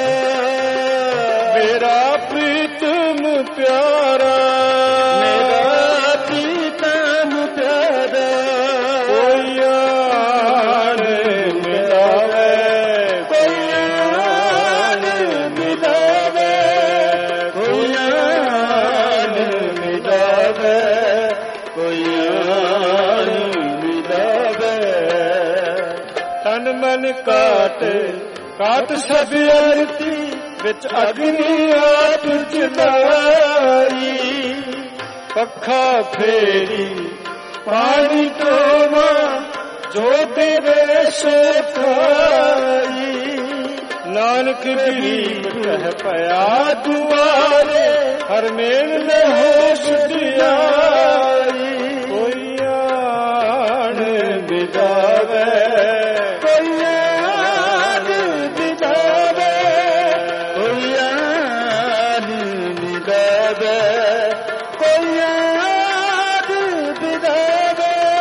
ਮੇਰਾ ਪ੍ਰੀਤਮ ਪਿਆਰਾ, ਮੇਰਾ ਪ੍ਰੀਤਮ ਪਿਆਰਾ। ਕੋਈ ਆਨ ਮਿਲਾਵੇ, ਕੋਈ ਆਨ ਮਿਲਾਵੇ, ਕੋਈ ਆਨ ਮਿਲਾਵੇ, ਕੋਈ ਆਨ ਮਿਲਾਵੇ। ਤਨ ਮਨ ਕਾਟ, ਕਾਟ ਸਭ ਅਰਤੀ, ਵਿੱਚ ਅਗਨੀ ਆਪ ਜਲਾਈ। ਪੱਖਾ ਫੇਰੀ ਪਾਣੀ ਧੋਵਾ, ਜੋ ਪੀਵੇ ਸੋ ਖਾਈ। ਨਾਨਕ ਗਰੀਬ ਕਹਿ ਪਿਆ ਦੁਆਰੇ, ਹਰ ਮੇਲ ਨੇ ਹੋਸ਼ ਦਿਆਈ। ਕੋਈ ਆਨ ਮਿਲਾਵੇ, ਕੋਈ ਆਨ ਮਿਲਾਵੇ, ਕੋਈ ਆਨ ਮਿਲਾਵੇ, ਕੋਈ ਆਨ ਮਿਲਾਵੇ।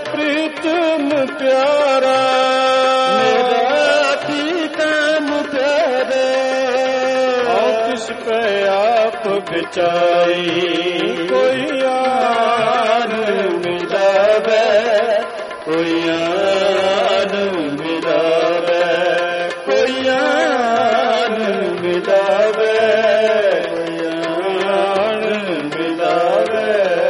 ਪ੍ਰੀਤਮ ਪਿਆਰਾ, ਮੇਰਾ ਪ੍ਰੀਤਮ ਪਿਆਰਾ, ਹਉ ਤਿਸ ਪੈ ਆਪ ਵਿਚਾਈ, ਕੋਈ ਆਨ ਮਿਲਾਵੇ, ਕੋਈ ਆਨ ਮਿਲਾਵੇ, ਕੋਈ ਆਨ ਮਿਲਾਵੇ, ਕੋਈ ਆਨ ਮਿਲਾਵੇ।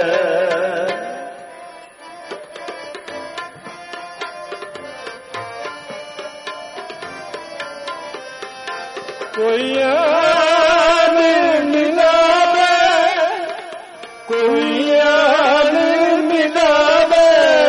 ਕੋਈ ਆਨ ਮਿਲਾਵੇ, ਕੋਈ ਆਨ ਮਿਲਾਵੇ,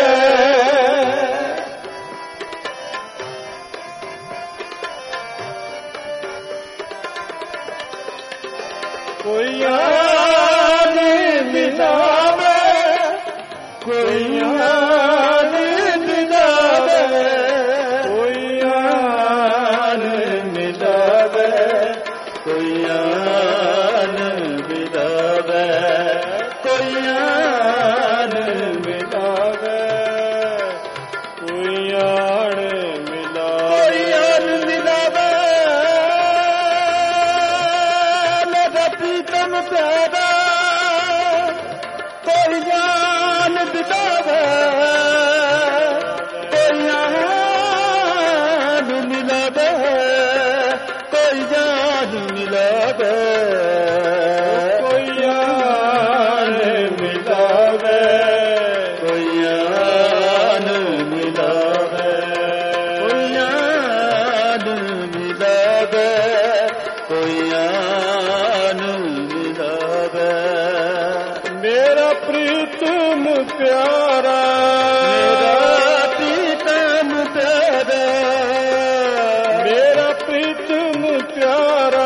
ਕੋਈ ਆਨ ਮਿਲਾਵੇ, ਕੋਈ ਆਨ ਮਿਲਾਵੇ, ਕੋਈ ਆਨ ਮਿਲਾਵੇ, ਕੋਈ ਆਨ ਮਿਲਾਵੇ, ਕੋਈ ਆਨ ਮਿਲਾਵੇ, ਕੋਈ ਆਨ ਮਿਲਾਵੇ, ਕੋਈ ਆਨ ਮਿਲਾਵੇ। ਮੇਰਾ ਪ੍ਰੀਤਮ ਪਿਆਰਾ, ਕੋਈ ਆਨ ਮਿਲਾਵੇ, ਕੋਈ ਆਨ ਮਿਲਾਵੇ, ਕੋਈ ਆਨ ਮਿਲਾਵੇ, ਕੋਈ ਆਨ ਮਿਲਾਵੇ, ਕੋਈ ਆਨ ਮਿਲਾਵੇ, ਕੋਈ ਆਨ ਮਿਲਾਵੇ, ਕੋਈ ਆਨ ਮਿਲਾਵੇ। ਮੇਰਾ ਪ੍ਰੀਤਮ ਪਿਆਰਾ, ਮੇਰਾ ਪ੍ਰੀਤਮ ਪਿਆਰਾ, ਮੇਰਾ ਪ੍ਰੀਤਮ ਪਿਆਰਾ,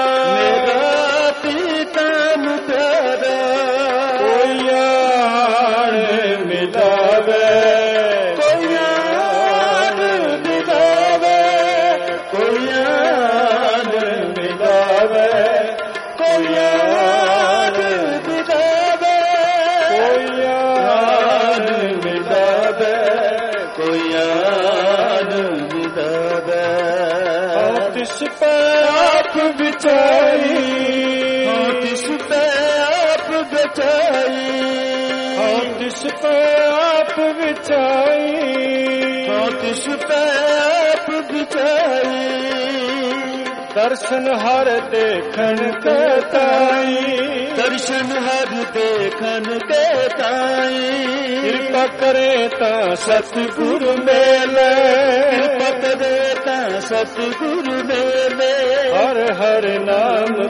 ਮੇਰਾ ਪ੍ਰੀਤਮ ਪਿਆਰਾ, ਕੋਈ ਆਨ ਮਿਲਾਵੇ, ਕੋਈ ਆਨ ਮਿਲਾਵੇ, ਕੋਈ ਆਨ ਮਿਲਾਵੇ, ਕੋਈ ਆਨ ਮਿਲਾਵੇ, ਕੋਈ ਆਨ ਮਿਲਾਵੇ, ਕੋਈ ਆਨ ਮਿਲਾਵੇ। ਹਉ ਤਿਸ ਪੈ ਆਪ ਵਿਚਾਈ, ਹਉ ਤਿਸ ਪੈ ਆਪ ਵਿਚਾਈ, ਹਉ ਤਿਸ ਪੈ ਆਪ ਵਿਚਾਈ, ਹਉ ਤਿਸ ਪੈ ਆਪ ਵਿਚਾਈ, ਦਰਸ਼ਨ ਹਰ ਦੇਖਣ ਕੈ ਤਾਈ, ਦਰਸ਼ਨ ਹਰ ਦੇਖਣ ਕੇ ਤਾਈ, ਕਿਰਪਾ ਕਰੇ ਤਾਂ ਸਤਿਗੁਰ ਮੇਲੇ, ਕਿਰਪਾ ਕਰੇ ਤਾਂ ਸਤਿਗੁਰ ਮੇਲੇ, ਹਰ ਹਰ ਨਾਮ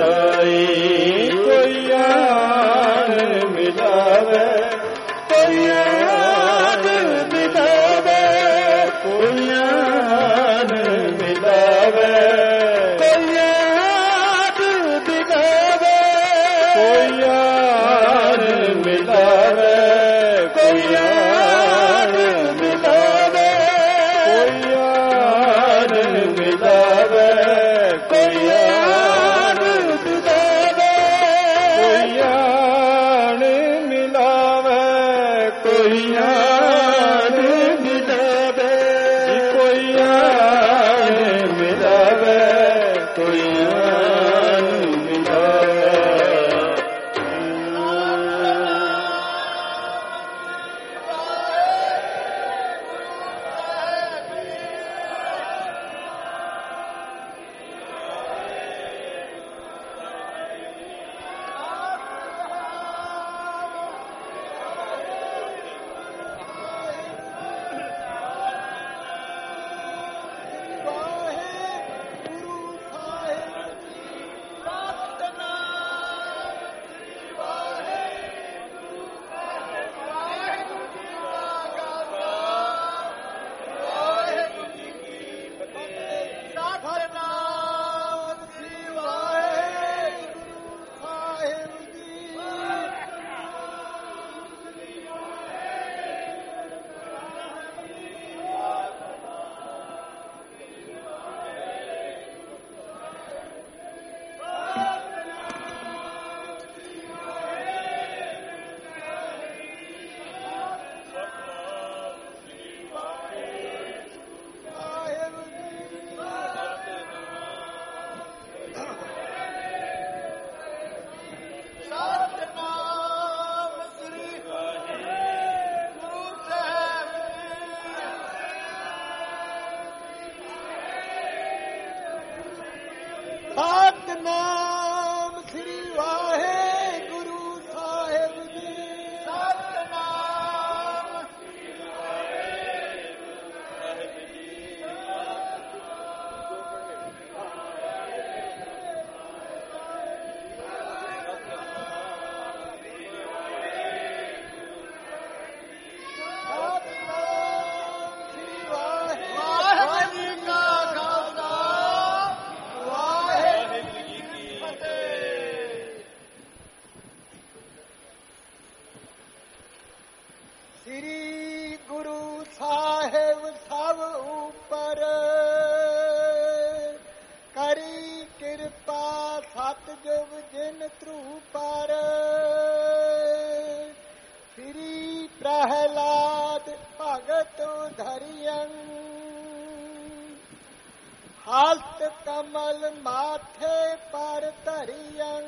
ਧਿਆਈ, ਕੋਈ ਆਨ ਮਿਲਾਵੇ, ਕੋਈ ਆਨ ਮਿਲਾਵੇ, ਕੋਈ ਆਨ ਮਿਲਾਵੇ, ਕੋਈ ਆਨ ਮਿਲਾਵੇ, ਕੋਈ ਆਨ ਮਿਲਾਵੇ, ਕੋਈ ਆਨ ਮਿਲਾਵੇ, ਕੋਈ ਆਨ ਮਿਲਾਵੇ, ਕੋਈ ਆਨ ਮਿਲਾਵੇ, ਕੋਈ ਆਨ ਮਿਲਾਵੇ, ਸਤਿਨਾਮ ਸ੍ਰੀ ਵਾਹਿਗੁਰੂ ਸਾਹਿਬ ਜੀ। ਸਤਿਨਾਮ ਸ੍ਰੀ ਵਾਹਿਗੁਰੂ ਸਾਹਿਬ ਜੀ। ਸ੍ਰੀ ਗੁਰੂ ਸਾਹਿਬ ਸਭ ਉਪਰ ਕਰੀ ਕਿਰਪਾ ਸਤਿਗੁਰ ਜਿਨ ਧਰੂ ਪਰ। ਸ੍ਰੀ ਪ੍ਰਹਿਲਾਦ ਭਗਤ ਧਰਿਯੰ ਹਸਤ ਕਮਲ ਮਾਥੇ ਪਰ ਧਰਿਯੰ।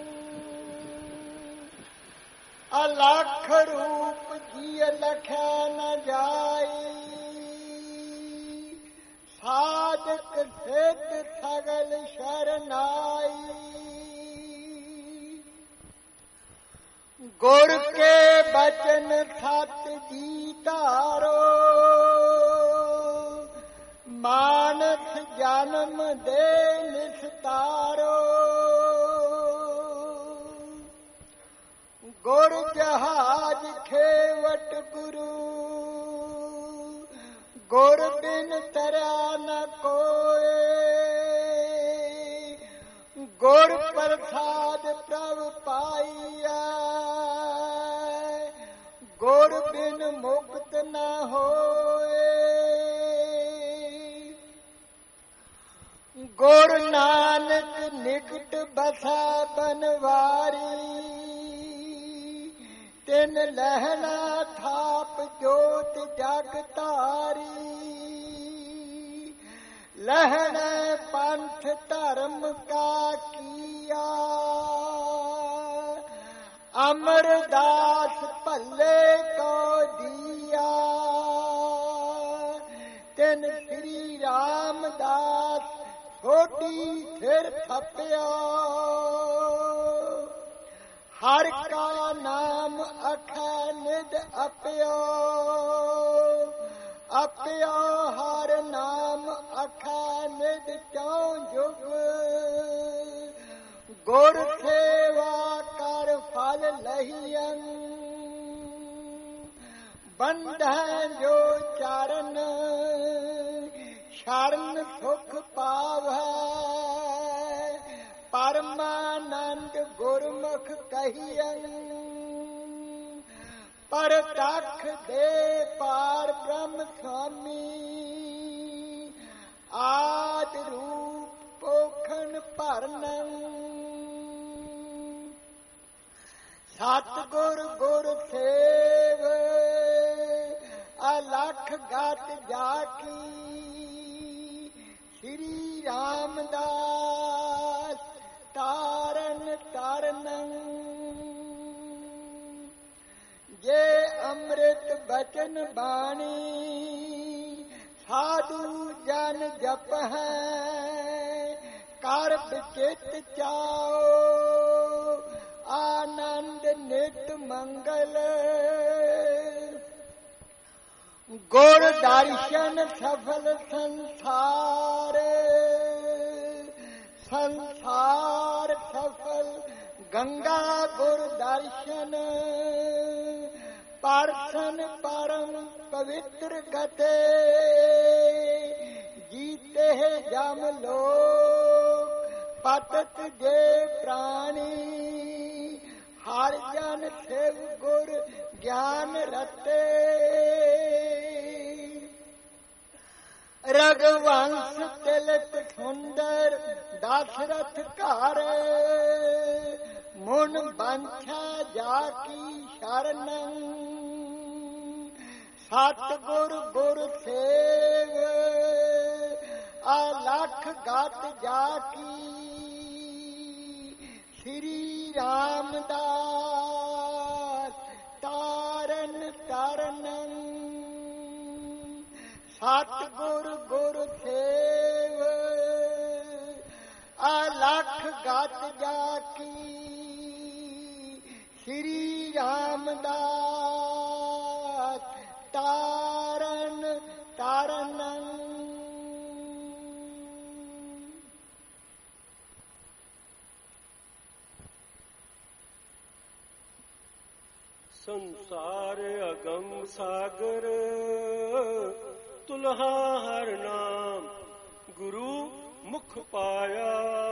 ਅਲਖ ਰੂਪ ਜੀ ਲਖਿਆ ਨ ਜਾਈ ਸਾਧਕ ਸਿੱਧ ਸਗਲ ਸ਼ਰਨਾਈ। ਗੁਰ ਕੇ ਬਚਨ ਸਤ ਜੀ ਧਾਰੋ ਮਾਨਸ ਜਨਮ ਦੇ ਨਿਸਤਾਰੋ। ਗੁਰ ਜਹਾਜ ਖੇਵਟ ਗੁਰੂ ਗੁਰ ਬਿਨ ਤਰਿਆ ਨ ਕੋਏ। ਗੁਰ ਪ੍ਰਸਾਦ ਪ੍ਰਭ ਪਾਈਐ ਗੁਰ ਬਿਨ ਮੁਕਤ ਨ ਹੋਏ। ਗੁਰ ਨਾਨਕ ਨਿਕਟ ਬਸੈ ਬਨਵਾਰੀ ਤਿਨ ਲਹਿਣਾ ਥਾਪ ਜੋਤ ਜਗ ਧਾਰੀ। ਲਹਿਣਾ ਪੰਥ ਧਰਮ ਕਾ ਕੀਆ ਅਮਰਦਾਸ ਭੱਲੇ ਕੋ ਦੀਆ। ਤਿਨ ਸ੍ਰੀ ਰਾਮਦਾਸ ਛੋਟੀ ਫਿਰ ਥਪਿਆ ਹਰ ਕਾ ਨਾਮ ਅਖੈ ਨਿਧ ਅਪਿਓ। ਅਪਿਓ ਹਰ ਨਾਮ ਅਖੈ ਨਿਧ ਚੌ ਜੁਗ। ਗੁਰ ਸੇਵਾ ਕਰ ਫਲ ਲਹੀਅੰ ਬੰਧੈ ਜੋ ਚਰਨ ਸ਼ਰਨ ਸੁਖ ਪਾਵੈ। ਪਰਮਾਨੰਦ ਗੁਰਮੁਖ ਕਹੀਅੰ ਪਰਤਖ ਦੇ ਪਾਰ ਬ੍ਰਹਮ ਸੁਆਮੀ। ਆਦ ਰੂਪ ਪੋਖਣ ਭਰਨੰ ਸਤਿਗੁਰ ਗੁਰ ਸੇਵ ਅਲਖ ਗਤ ਜਾ ਕੀ। ਸ੍ਰੀ ਰਾਮਦਾਸ ਤਾਰਨ ਤਾਰਨੰ ਜੇ ਅੰਮ੍ਰਿਤ ਬਚਨ ਬਾਣੀ ਸਾਧੂ ਜਨ ਜਪਹਿ ਕਰ ਬਿਚਿਤ ਚਾਓ। ਆਨੰਦ ਨਿਤ ਮੰਗਲ ਗੁਰ ਦਰਸ਼ਨ ਸਫਲ ਸੰਸਾਰ। ਸੰਸਾਰ ਸਫਲ ਗੰਗਾ ਗੁਰ ਦਰਸ਼ਨ ਪਰਸਨ ਪਰਮ ਪਵਿੱਤਰ ਗਤੇ। ਜੀਤੇ ਜਮ ਲੋਕ ਪਤਤ ਜੇ ਪ੍ਰਾਣੀ। ਹਰ ਜਨ ਸੇਵ ਗੁਰ ਗਿਆਨ ਰਤੇ। ਰਗਵੰਸ ਤਿਲਕ ਸੁੰਦਰ ਦਸ਼ਰਥ ਘਰ ਮੁਨ ਬੰਛਾ ਜਾ ਕੀ ਸ਼ਰਨੰ। ਸਤਿਗੁਰ ਗੁਰ ਸੇਵ ਅਲਖ ਗਤ ਜਾ ਕੀ। ਸ੍ਰੀ ਰਾਮਦਾਸ ਤਾਰਨ ਤਾਰਨੰ ਸਤਿਗੁਰ ਗੁਰ ਸੇਵ ਅਲਖ ਲਖ ਗਤ ਜਾਕੀ ਸ੍ਰੀ ਰਾਮਦਾਸ ਤਾਰਨ ਤਾਰਨ। ਸੰਸਾਰ ਅਗਮ ਸਾਗਰ ਤੁਲਹਾ ਹਰ ਨਾਮ ਗੁਰੂ ਮੁਖ ਪਾਇਆ।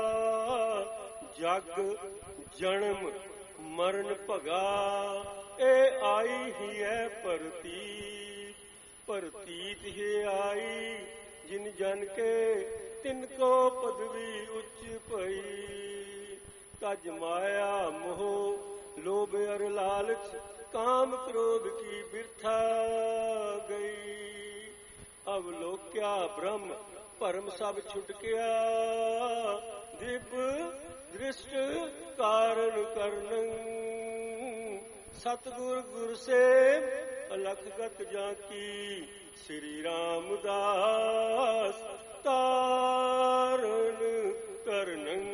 ਜਗ ਜਨਮ ਮਰਨ ਭਗਾ ਇਹ ਆਈ ਹੀ ਹੈ ਭਰਤੀ। ਭਰਤੀਤ ਹੀ ਆਈ ਜਿਨ ਜਨ ਕੇ ਤਿਨ ਕੋ ਪਦਵੀ ਉੱਚ ਪਈ। ਤਜ ਮਾਇਆ ਮੋਹ ਲੋਭ ਅਰ ਲਾਲਚ काम क्रोध की बिरथा गई। अवलोक्या ब्रह्म परम सब छुट गया। दिव्य दृष्ट कारण करनं सतगुर गुर से अलख गत जाकी श्री रामदास तारण करनं।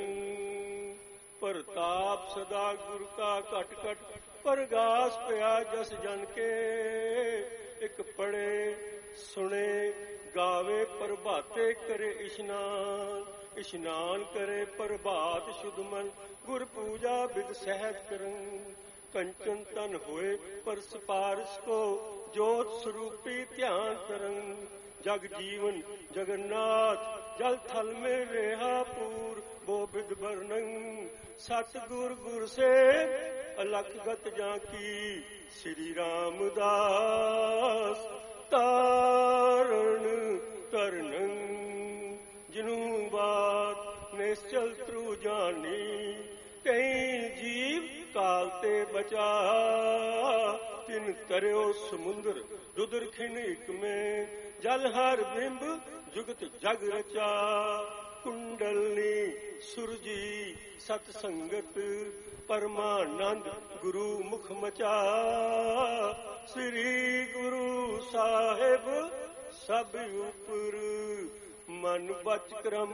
प्रताप सदा गुर का कट कट परगास पिया जस जन के। एक पढ़े सुने गावे प्रभाते करे इशनान। इशनान करे प्रभात शुद्ध मन गुर पूजा विद सहज करन। कंचन तन होए पर सिपारिश को ज्योत स्वरूपी ध्यान करन। जग जीवन जगन्नाथ जल थल में रेहा पूर वो विद वर्णन। सतगुर गुर से अलख गत जाकी श्री रामदास तारण करनं। जिनु बात निश्चल त्रु जानी कई जीव कालते बचा। तिन तरयो समुंदर रुद्र खिनिक में जल हर बिंब जुगत जग रचा। कुंडलनी सुरजी सतसंगत परमानंद गुरु मुख मचा। श्री गुरु साहिब सब उपर मन बच क्रम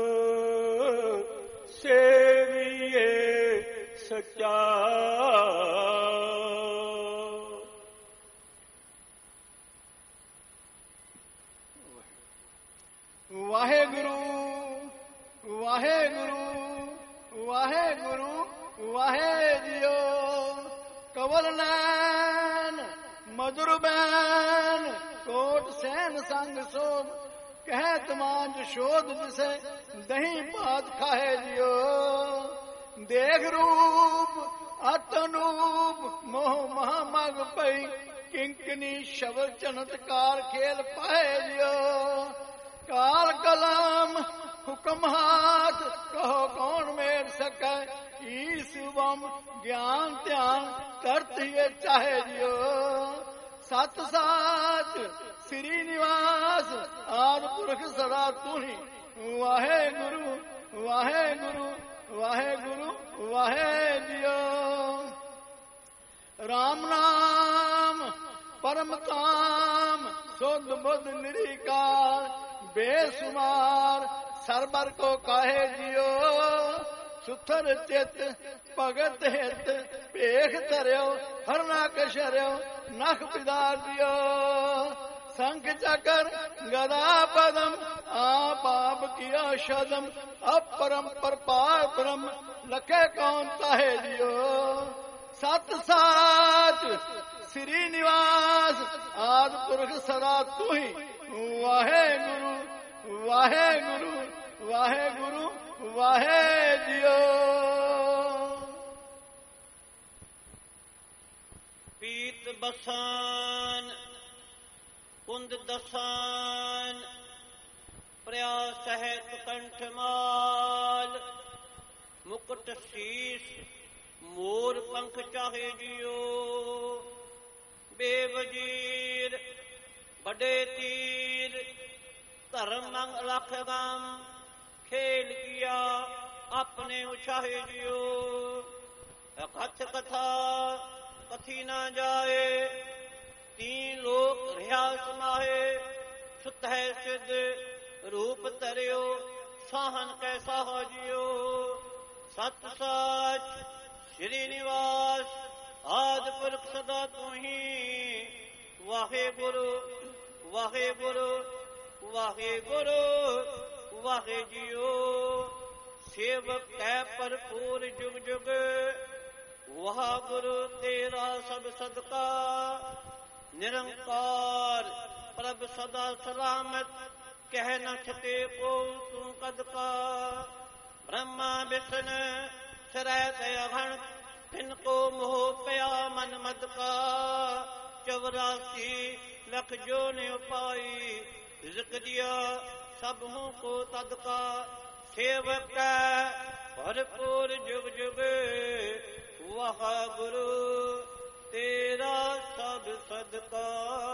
सेविए सच्चा। ਵਾਹਿਗੁਰੂ ਵਾਹਿਗੁਰੂ ਵਾਹਿਗੁਰੂ ਵਾਹਿ ਜਿਉ। ਕਵਲ ਨੈਣ ਮਧੁਰ ਬੈਨ ਕੋਟ ਸੈਨ ਸੰਗ ਸੋਧ। ਕਹਿਤ ਮਾਂਜ ਸ਼ੋਧ ਜਿਸੇ ਦਹੀਂ ਭਾਤ ਖਾਏ ਜਿਉ। ਦੇਖ ਰੂਪ ਅਤਨੂਪ ਮੋਹ ਮਹਾ ਮਗ ਪਈ। ਕਿੰਕਨੀ ਸ਼ਬਦ ਚਨਤਕਾਰ ਖੇਲ ਪਾਏ ਜਿਉ। काल कलम हुक्म हाथ कहो कौन मेर सकै। ईस बम ज्ञान ध्यान करत ये चाहे जियो। सत साच श्री निवास आद पुरख सदा तू ही। वाहे गुरु वाहे गुरु वाहे गुरु वाहे जियो। राम नाम परम काम सुध बुध निरिकार। बेसुमार सरबर को काहे जियो। सुथर चित भगत हित भेख धरियो। हरना कशरियो नख पिदार दियो। संख चकर गदा पदम आप आप किया शदम। अपरम परपार ब्रह्म लखे कौन ताहे जियो। सत साच श्री निवास आद पुरख सदा तू ही। वाहे गुरु वाहे गुरु वाहे गुरु वाहे जियो। पीत बसान कुंद दसान प्रयास सहित कंठमाल। मुकुट शीस मोर पंख चाहे जियो। बेवजीर बड़े तीर धर्म मंग लख गम। खेल किया अपने उछाहे जियो। कथ कथा कथी ना जाए। तीन लोक रहा समाहे। सुत है सिद्ध रूप तरियो साहन कैसा हो जियो। ਸਤ ਸਾਚ ਸ੍ਰੀ ਨਿਵਾਸ ਆਦਿ ਪੁਰਖ ਸਦਾ ਤੂੰ ਹੀ। ਵਾਹਿਗੁਰੂ ਵਾਹਿਗੁਰੂ ਵਾਹਿਗੁਰੂ ਵਾਹਿ ਜੀਓ। ਸੇਵਕ ਕੈ ਭਰਪੂਰ ਜੁਗ ਜੁਗ ਵਾਹਿਗੁਰੂ ਤੇਰਾ ਸਭ ਸਦਕਾ। ਨਿਰੰਕਾਰ ਪ੍ਰਭ ਸਦਾ ਸਲਾਮਤ ਕਹਿ ਨ ਛਕੇ ਕੋ ਤੂੰ ਕਦ ਕਾ। ਬ੍ਰਹਮਾ ਵਿਸ਼ਨ ਸਰੈ ਦਇਆ ਘਣ ਤਿਨ ਕੋ ਮੋਹ ਪਿਆ ਮਨ ਮਦ ਕਾ। ਚੌਰਾਸੀ ਲਖ ਜੋ ਨੇ ਉਪਾਈ ਰਿਜ਼ਕ ਦਿਆ ਸਭ ਹੂੰ ਕੋ ਤਦ ਕਾ। ਸੇਵਕ ਭਰਪੂਰ ਜੁਗ ਜੁਗ ਵਾਹਿਗੁਰੂ ਤੇਰਾ ਸਭ ਸਦਕਾ।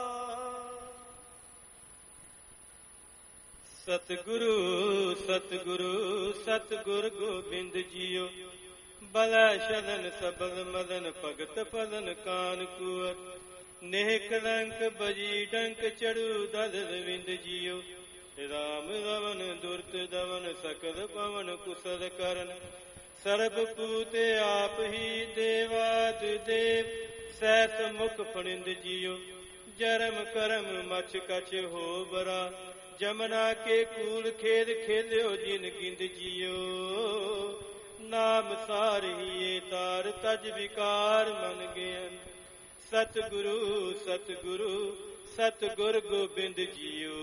ਸਤਿਗੁਰੂ ਸਤਿਗੁਰੂ ਸਤਿਗੁਰ ਗੋਬਿੰਦ ਜੀਓ। ਬਲੈ ਸ਼ਰਨ ਸਬਲ ਮਦਨ ਭਗਤ ਫਲਨ ਕਾਨ ਕੁਅਰ। ਨੇਹ ਕਲੰਕ ਬਜੀ ਡੰਕ ਚੜੂ ਦਦ ਰਵਿੰਦ ਜੀਓ। ਰਾਮ ਰਵਨ ਦੁਰਤ ਦਵਨ ਸਕਲ ਪਵਨ ਕੁਸਲ ਕਰਨ। ਸਰਬ ਪੂਤ ਆਪ ਹੀ ਦੇਵਾਦ ਦੇਵ ਸੈਤ ਮੁਖ ਫਣਿੰਦ ਜੀਓ। ਜਰਮ ਕਰਮ ਮਛ ਕਛ ਹੋ ਬਰਾ ਜਮਨਾ ਕੇ ਕੂਲ ਖੇਦ ਖੇਲਿਓ ਜਿਨ ਗਿੰਦ ਜੀਓ। ਨਾਮ ਸਾਰਹੀਏ ਤਾਰ ਤਜ ਵਿਕਾਰ ਮਨ ਗਿਆਨ। ਸਤਿਗੁਰੂ ਸਤਿਗੁਰੂ ਸਤਿਗੁਰ ਗੋਬਿੰਦ ਜੀਓ।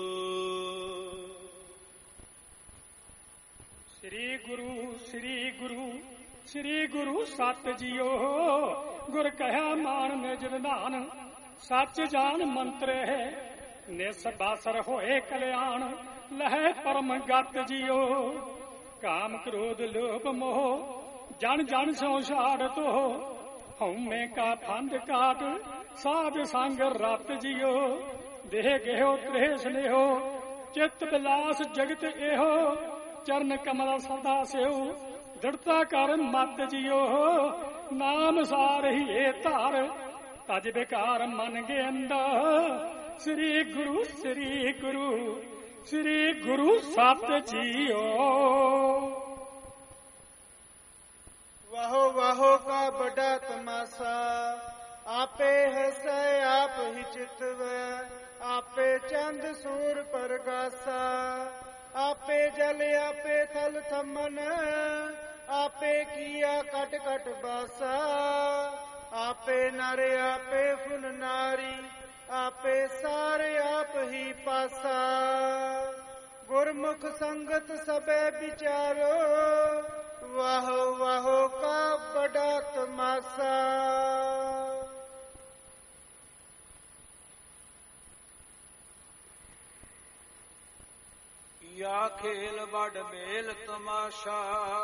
ਸ੍ਰੀ ਗੁਰੂ ਸ੍ਰੀ ਗੁਰੂ ਸ੍ਰੀ ਗੁਰੂ ਸਤ ਜੀਓ। ਗੁਰ ਕਹਿਆ ਮਾਨ ਨਿਜ ਨਿਧਾਨ ਸੱਚ ਜਾਨ ਮੰਤਰੇ। ਨਿਸ ਬਾਸਰ ਹੋਏ ਕਲਿਆਣ ਲਹੈ ਪਰਮ ਗਤ ਜੀਓ। ਕਾਮ ਕ੍ਰੋਧ ਲੋਭ ਮੋਹ ਜਨ ਜਨ ਸੋ ਛਾੜਤੋ। ਹਉਮੈ ਕਾ ਫੰਦ ਕਾਟ ਸਾਧ ਸੰਗ ਰਤ ਜੀਓ। ਦੇਹ ਗਹਿਓ ਤ੍ਰੇਹ ਸਨੇਹੋ ਚਿੱਤ ਬਿਲਾਸ ਜਗਤ ਇਹੋ। ਚਰਨ ਕਮਲ ਸਦਾ ਸਿਓ ਦ੍ਰਿੜਤਾ ਕਰ ਮਤ ਜੀਓ। ਨਾਮ ਸਾਰਹੀਏ ਧਾਰ ਤਜ ਵਿਕਾਰ ਮਨ ਗੇਂਦਾ। ਸ੍ਰੀ ਗੁਰੂ ਸ੍ਰੀ ਗੁਰੂ ਸ੍ਰੀ ਗੁਰੂ ਸਤ ਜੀਓ। ਵਾਹੋ ਵਾਹੋ ਕਾ ਬੜਾ ਤਮਾਸਾ ਆਪੇ ਹਸੈ ਆਪ ਹੀ ਚਿਤਵੈ। ਆਪੇ ਚੰਦ ਸੂਰ ਪ੍ਰਗਾਸਾ ਆਪੇ ਜਲ ਆਪੇ ਥਲ ਥਮਨ। ਆਪੇ ਕੀਆ ਕਟ ਕਟ ਬਾਸਾ ਆਪੇ ਨਰ ਆਪੇ ਫੁਨ ਨਾਰੀ। ਆਪੇ ਸਾਰੇ ਆਪ ਹੀ ਪਾਸਾ। ਗੁਰਮੁਖ ਸੰਗਤ ਸਭੇ ਵਿਚਾਰੋ ਵਾਹੋ ਵਾਹੋ ਕਾ ਬੜਾ ਤਮਾਸਾ। ਕੀਆ ਖੇਲ ਵੱਡ ਮੇਲ ਤਮਾਸ਼ਾ।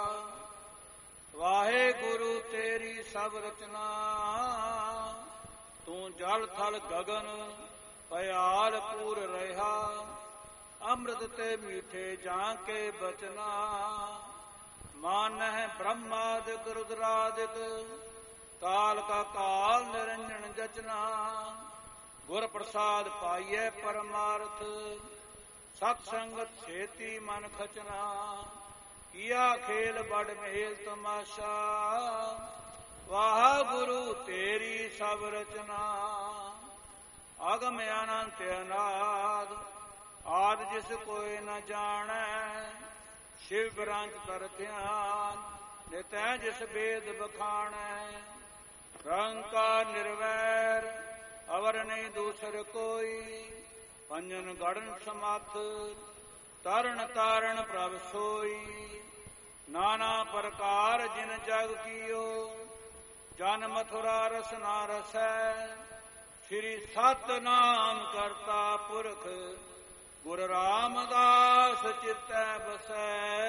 ਵਾਹਿਗੁਰੂ ਤੇਰੀ ਸਭ ਰਚਨਾ। ਤੂੰ ਜਲ ਥਲ ਗਗਨ ਪਿਆਲ ਪੂਰ ਰਿਹਾ। ਅੰਮ੍ਰਿਤ ਤੇ ਮੀਠੇ ਜਾਂ ਕੇ ਬਚਨਾ। ਮਾਨ ਹੈ ਬ੍ਰਹਮਾਦਿਕ ਰੁਦਰਾਦਿਕ ਕਾਲ ਕਾ ਕਾਲ ਨਿਰੰਜਨ ਜਚਨਾ। ਗੁਰ ਪ੍ਰਸਾਦ ਪਾਈਐ ਪਰਮਾਰਥ ਸਤ ਸੰਗਤ ਛੇਤੀ ਮਨ ਖਚਨਾ। ਕੀਆ ਖੇਲ ਬੜ ਮੇਲ ਤਮਾਸ਼ਾ। ਵਾਹਿਗੁਰੂ ਤੇਰੀ ਸਭ ਰਚਨਾ। ਅਗਮ ਅਨੰਤ ਅਨਾਦ ਆਦ ਜਿਸ ਕੋਈ ਨ ਜਾਣੈ। ਸ਼ਿਵ ਬ੍ਰਹਮ ਕਰ ਧਿਆਨ ਨਿਤੈ ਜਿਸ ਵੇਦ ਬਖਾਣੈ। ਰੰਕਾਰ ਨਿਰਵੈਰ ਅਵਰ ਨਹੀਂ ਦੂਸਰ ਕੋਈ। ਪੰਜਨ ਗੜਨ ਸਮੱਥ ਤਰਨ ਤਾਰਨ ਪ੍ਰਭ ਸੋਈ। ਨਾਨਾ ਪ੍ਰਕਾਰ ਜਿਨ ਜਗ ਕੀਓ। ਜਨ ਮਥੁਰਾ ਰਸ ਨਾ ਰਸੈ। ਸ੍ਰੀ ਸਤਿਨਾਮ ਕਰਤਾ ਪੁਰਖ ਗੁਰ ਰਾਮਦਾਸ ਚਿਤੈ ਬਸੈ।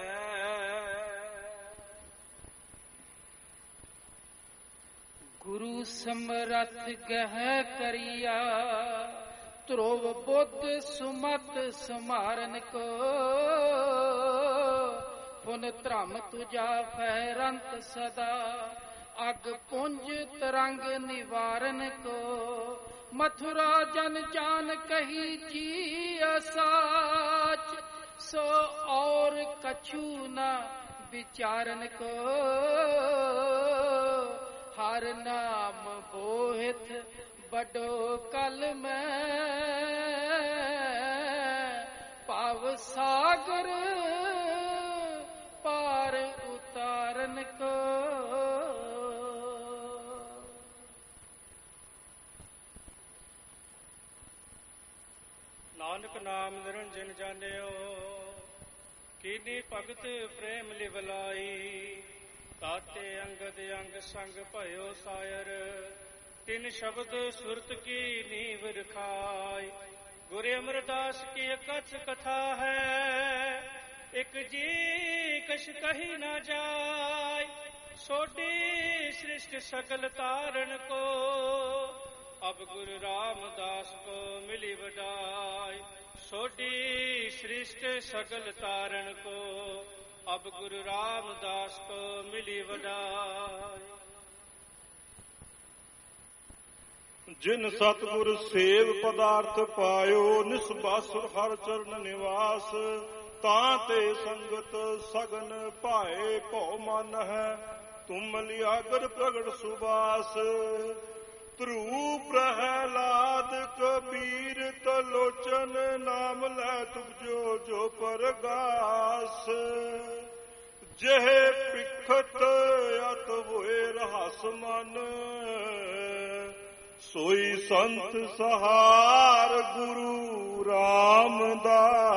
ਗੁਰੂ ਸਮਰਥ ਗਹਿ ਕਰਿਆ। ਧਰੁਵ ਬੁੱਧ ਸੁਮਤ ਸਮਾਰਨ ਕੋ। ਪੁਨ ਧਰਮ ਤੁਜਾ ਫਹਿਰੰਤ ਸਦਾ। ਅਗ ਪੁੰਜ ਤਰੰਗ ਨਿਵਾਰਨ ਕੋ। ਮਥੁਰਾ ਜਨ ਜਾਨ ਕਹੀ ਜੀ ਅਸਾਚ। ਸੋ ਔਰ ਕਛੂ ਨ विचारन को हर नाम बोहित बड़ो कल में पाव सागर पार उतारन को। नानक नाम निरंजन जानियो कीनी भगत प्रेम लिवलाई ताते अंगद अंग संग भयो सायर तिन शब्द सुरत की नीव रखाई। गुरु अमरदास की कच कथा है एक जी कछ कही न जाय सोडी सृष्ट सकल तारण को अब गुरु रामदास को मिली बधाई। सोडी सृष्ट सकल तारण को अब गुरु रामदास को मिली बधाई। जिन सतगुर सेव पदार्थ पायो निस्बासुर हर चरण निवास ताते संगत सगन पाए भौ मन है तुम लियागर प्रगट सुबास। ध्रुव प्रहलाद कबीर तलोचन नाम लै तुझो जो परगास। जह पिखत अत होए रहस मन सोई संत सहार गुरु रामदास।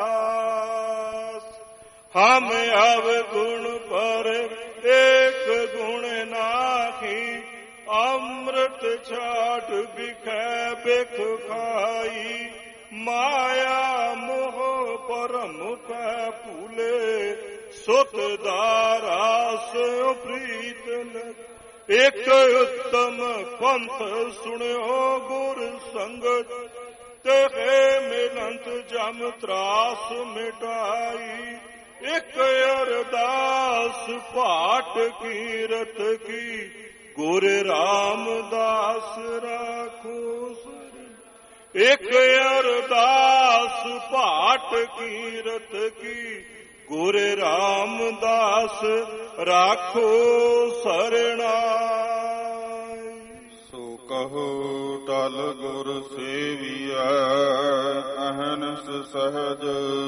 हम अवगुण पर एक गुण नाहि अमृत छाट बिखै बिख खाई। माया मोह परम पै फूले सुत दारा से प्रीत न। एक उत्तम पंथ सुनियो गुर संगत तेहे मिलंत जम त्रास मिटाई। एक अरदास पाठ कीरत की गुर रामदास राखो सर। एक अरदास पाठ कीरत की गुर रामदास राखो सरणाई। सो कहो टल गुर सेविया अहनस सहज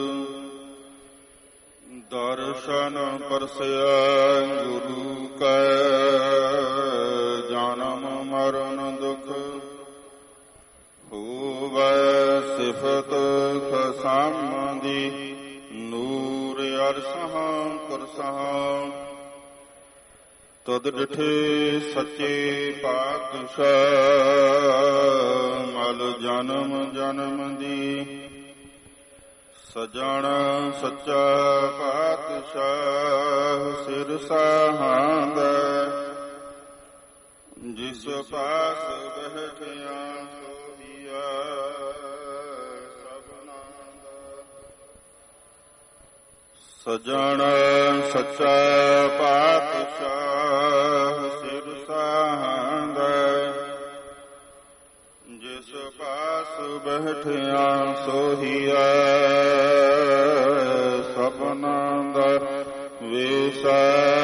दर्शन परसया गुरु कै जन्म मरण दुख होवै सिफत खसामदी नूर अरसहां कुरसहां। तद डिठे सच्चे पातशाह मल जन्म जन्म दी सजण सच्चा पातशाह सिर सहांदा। जिस पास बैठिया सोहिया सजण सच्चा पातशाह सिर सहांदा। जिस पास बैठिया सोहिया सपना दा वेसा।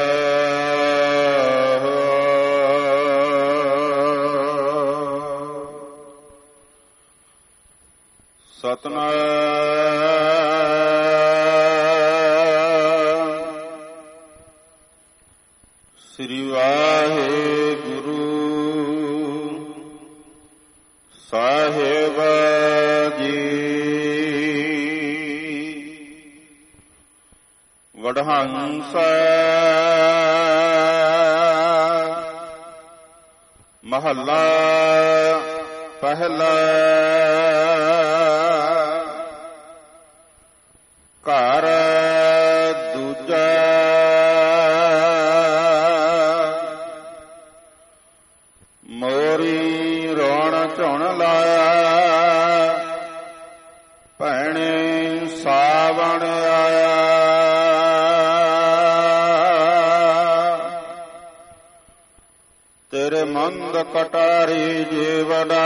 सतनाम श्री वाहेगुरु साहेब जी। वडहंस महला पहला घर दूजा मोरी रोण झुण लाया भैणे सावण आया। तेरे मंद कटारी जीवड़ा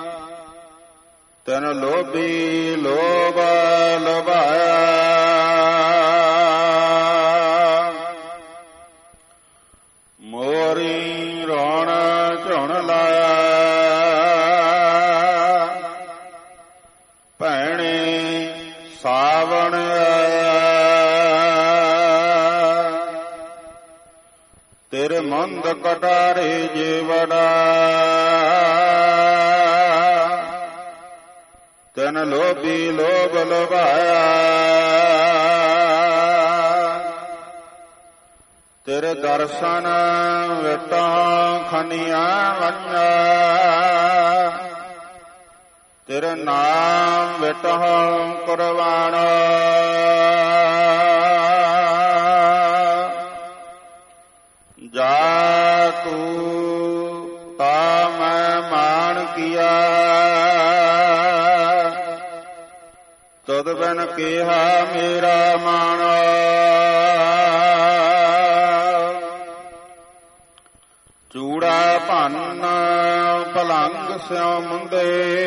तन लोभी लोभ लभाया। ਮੰਦ ਕਟਾਰੇ ਜੀਵੜਾ ਤਨ ਲੋਭੀ ਲੋਭ ਲੋਭਾਇਆ ਤੇਰੇ ਦਰਸ਼ਨ ਵਿਟਾਂ ਖਨੀਆਂ ਵੰਨਾ ਤੇਰੇ ਨਾਮ ਵਿਟਾਂ ਕੁਰਬਾਨਾ ਜਾ ਤੂੰ ਤਾ ਮੈਂ ਮਾਣ ਕੀਆ ਤਦ ਬਿਨ ਕਿਹਾ ਮੇਰਾ ਮਾਣ ਚੂੜਾ ਭੰਨ ਭਲੰਗ ਸਿਉ ਮੁੰਦੇ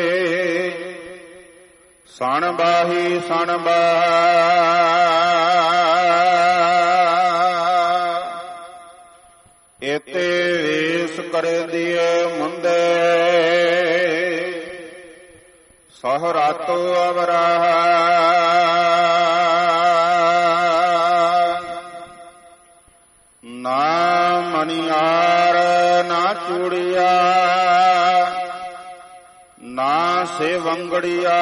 ਸਣ ਬਾਹੀ ਸਣ ਬਾ ਇਤੇ ਵੇਸ ਕਰੇ ਦੀਏ ਮੁੰਦੇ ਸਹ ਰਾਤੋ ਅਵਰਾ ਨਾ ਮਣੀਆਰ ਨਾ ਚੂੜੀਆ ਨਾ ਸੇ ਵੰਗੜੀਆ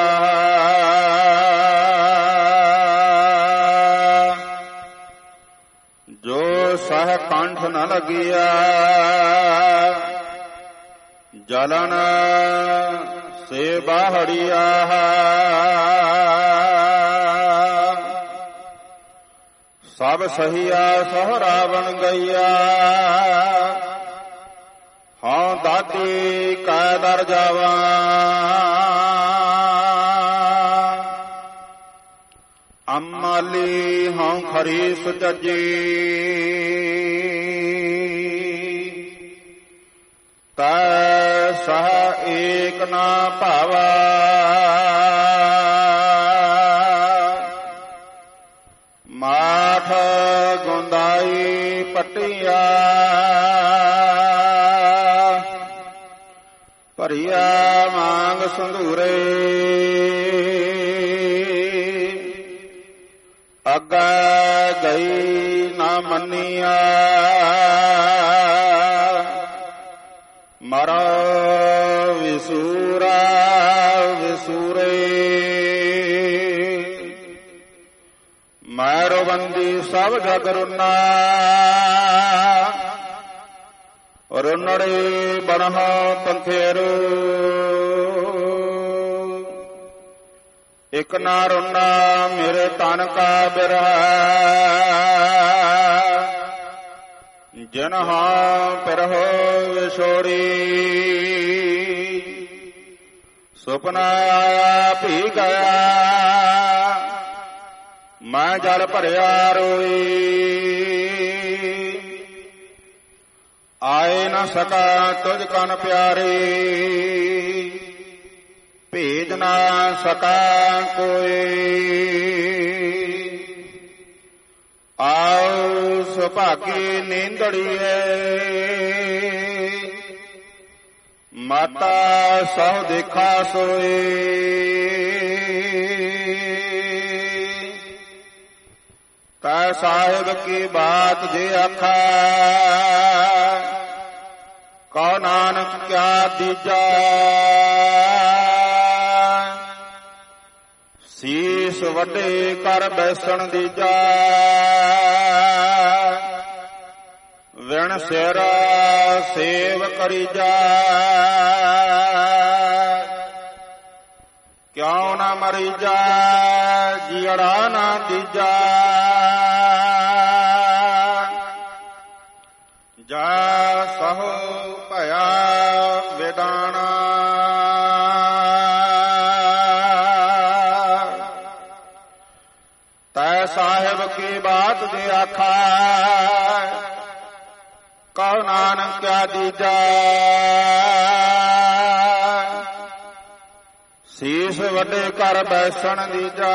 ਜੋ ਸਹ ਕੰਠ ਨ ਲਗਿਆ ਜਲਨ ਸੇ ਬਾਹੜੀਆ ਸਭ ਸਹੀਆ ਸਹ ਰਾਵਣ ਗਈਆ ਹਾਂ ਦਾਤੀ ਕੈ ਦਰ ਜਾਵਾ ਅੰਮਾਲੀ ਹਾਂ ਖਰੀ ਸੁਚਜੀ ਤੈ ਸਹ ਏਕ ਨਾ ਭਾਵਾ ਮਾਠ ਗੁੰਦਾਈ ਪਟਿਆ ਭਰੀਆ ਮਾਂਗ ਸੰਧੂਰੇ ਅੱਗੇ ਗਈ ਨਾ ਮੰਨੀਆ ਮਰ ਵਿਸੂਰਾ ਵਿਸੂਰੇ ਮੈਰੋ ਬੰਦੀ ਸਭ ਜਗ ਰੁਨਾ ਰੁਨੜੇ ਬਨਹ ਪੰਥੇਰੂ ਇਕ ਨਾ ਰੁਨਾ ਮੇਰੇ ਤਨ ਕਾ ਬਿਰਹਾ ਜਨਹਾ ਪਿਰਹੋ ਵਿਛੋੜੀ ਸੁਪਨਾ ਆਇਆ ਭੀ ਗਿਆ ਮੈਂ ਜਲ ਭਰਿਆ ਰੋਈ ਆਏ ਨ ਸਕਾ ਤੁਝ ਕਨ ਪਿਆਰੇ ਭੇਜ ਨਾ ਸਕਾ ਕੋਈ ਆਉ ਸੁਭਾਗੀ ਨੀਂਦੜੀਏ ਮਾਤਾ ਸਹੁ ਦੇਖਾ ਸੋਏ ਤੈ ਸਾਹਿਬ ਕੀ ਬਾਤ ਜੇ ਆਖਾ ਕਉ ਨਾਨਕ ਕਿਆ ਦੀਜਾ ਸੀਸ ਵੱਡੇ ਕਰ ਬੈਸਣ ਦੀਜਾ ਵਿਣ ਸਿਰ ਸੇਵ ਕਰੀ ਜਾ ਕਿਉ ਨਾ ਮਰੀ ਜਾ ਜੀੜਾ ਨਾ ਦੀਜਾ ਜਾ ਸਹੁ ਭਇਆ ਵਿਡਾਣਾ ਤੈ ਸਾਹਿਬ ਕੀ ਬਾਤ ਦੇ ਆਖਾ ਕਉ ਨਾਨਕ ਕਿਆ ਦੀਜਾ ਸੀਸ ਵੱਡੇ ਕਰ ਬੈਸਣ ਦੀਜਾ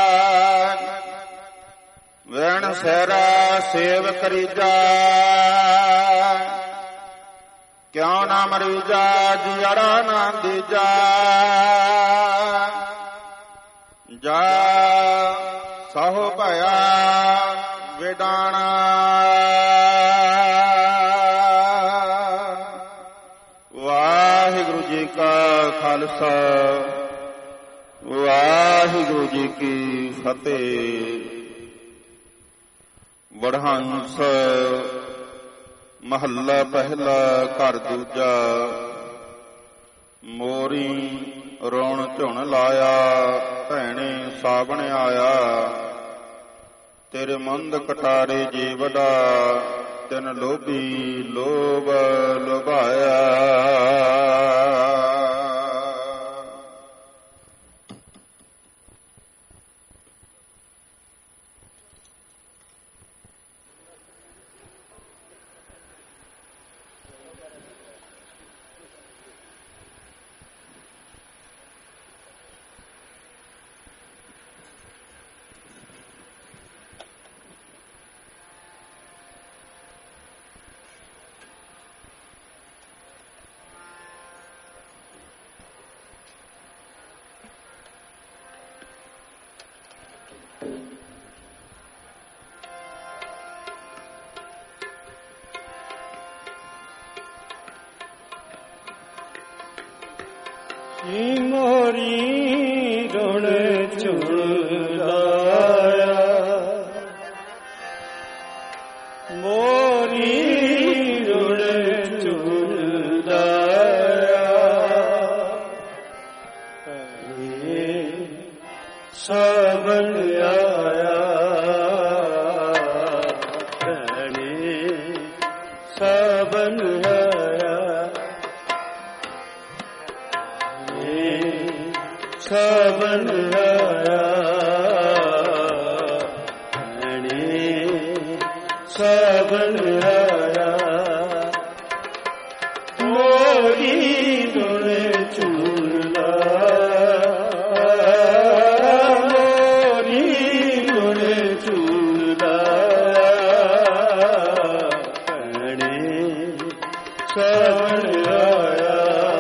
ਵਿਣ ਸਿਰ ਸੇਵ ਕਰੀਜਾ ਕਿਉ ਨਾ ਮਰੀਜਾ ਜੀੜਾ ਨਾ ਦੀਜਾ ਜਾ ਸਹੁ ਭਇਆ ਵਿਡਾਣਾ ਵਾਹਿਗੁਰੂ ਜੀ ਕੀ ਫਤਿਹ। ਵਡਹੰਸ ਮਹੱਲਾ ਪਹਿਲਾ ਘਰ ਦੂਜਾ। ਮੋਰੀ ਰੋਣ ਝੁਣ ਲਾਇਆ, ਭੈਣੇ ਸਾਵਣ ਆਇਆ। ਤੇਰੇ ਮੰਦ ਕਟਾਰੇ ਜੀਵੜਾ, ਤਿਨ ਲੋਭੀ ਲੋਭ ਲੁਭਾਇਆ। ਮੋਰੀ ਰੁਣ ਝੁਣ ਲਾਇਆ, ਮੋਰੀ ਰੁਣ ਝੁਣ ਲਾਇਆ। ਸਾਵਣ ਆਇਆ, ਭੈਣੇ ਸਾਵਣ ਆਇਆ। ਸਾਵਣ ਆਇਆ, ਭੈਣੇ ਸਾਵਣ ਆਇਆ। ਮੋਰੀ ਰੁਣ ਝੁਣ ਲਾਇਆ, ਮੋਰੀ ਰੁਣ ਝੁਣ ਲਾਇਆ। ਭੈਣੇ ਸਾਵਣ ਆਇਆ,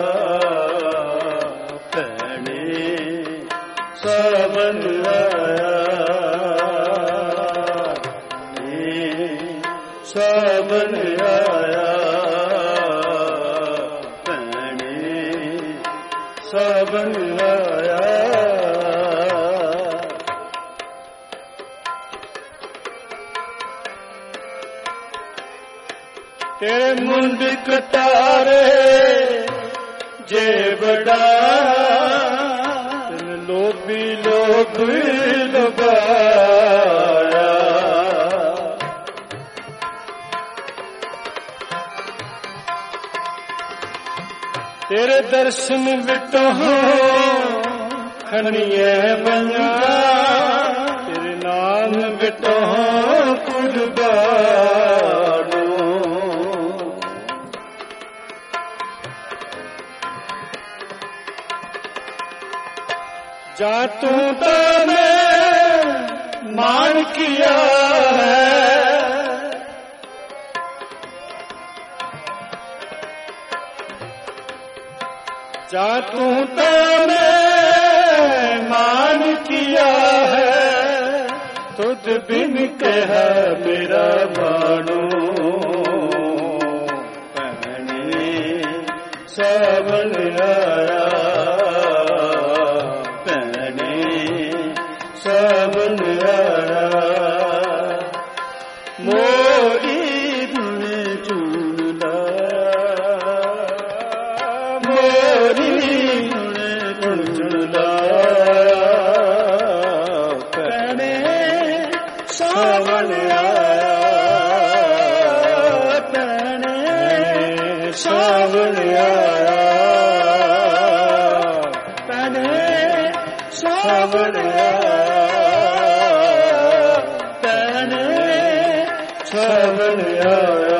ਸਾਵਣ ਆਇਆ। ਸਾਵਣ ਆਇਆ, ਭੈਣੇ ਸਾਵਣ ਆਇਆ। ਤੇਰੇ ਮੁੰਡ ਕਟਾਰੇ ਜੇਵੜਾ, ਲੋਭੀ ਲੋਭ ਲੁਭਾਇਆ। ਤੇਰੇ ਦਰਸ਼ਨ ਵਿਟੋਂ ਖਣੀਏ ਬੰਗਾ, ਤੇਰੇ ਨਾਮ ਵਿਟੋਂ ਕੁਰਬਾਨੋ। जा तू तो मैं मान किया है, जा तू तो मैं मान किया है। तुझ बिन कहा मेरा मानो, भैणे सावन आया, सावन आया। मोरी रुण ਝੁਣ ਲਾਇਆ, मोरी रुण ਝੁਣ ਲਾਇਆ। ਭੈਣੇ ਸਾਵਣ ਆਇਆ, ਭੈਣੇ ਸਾਵਣ ਆਇਆ। ਭੈਣੇ ਸਾਵਣ ਆਇਆ, ਸਾਵਣ ਆਇਆ।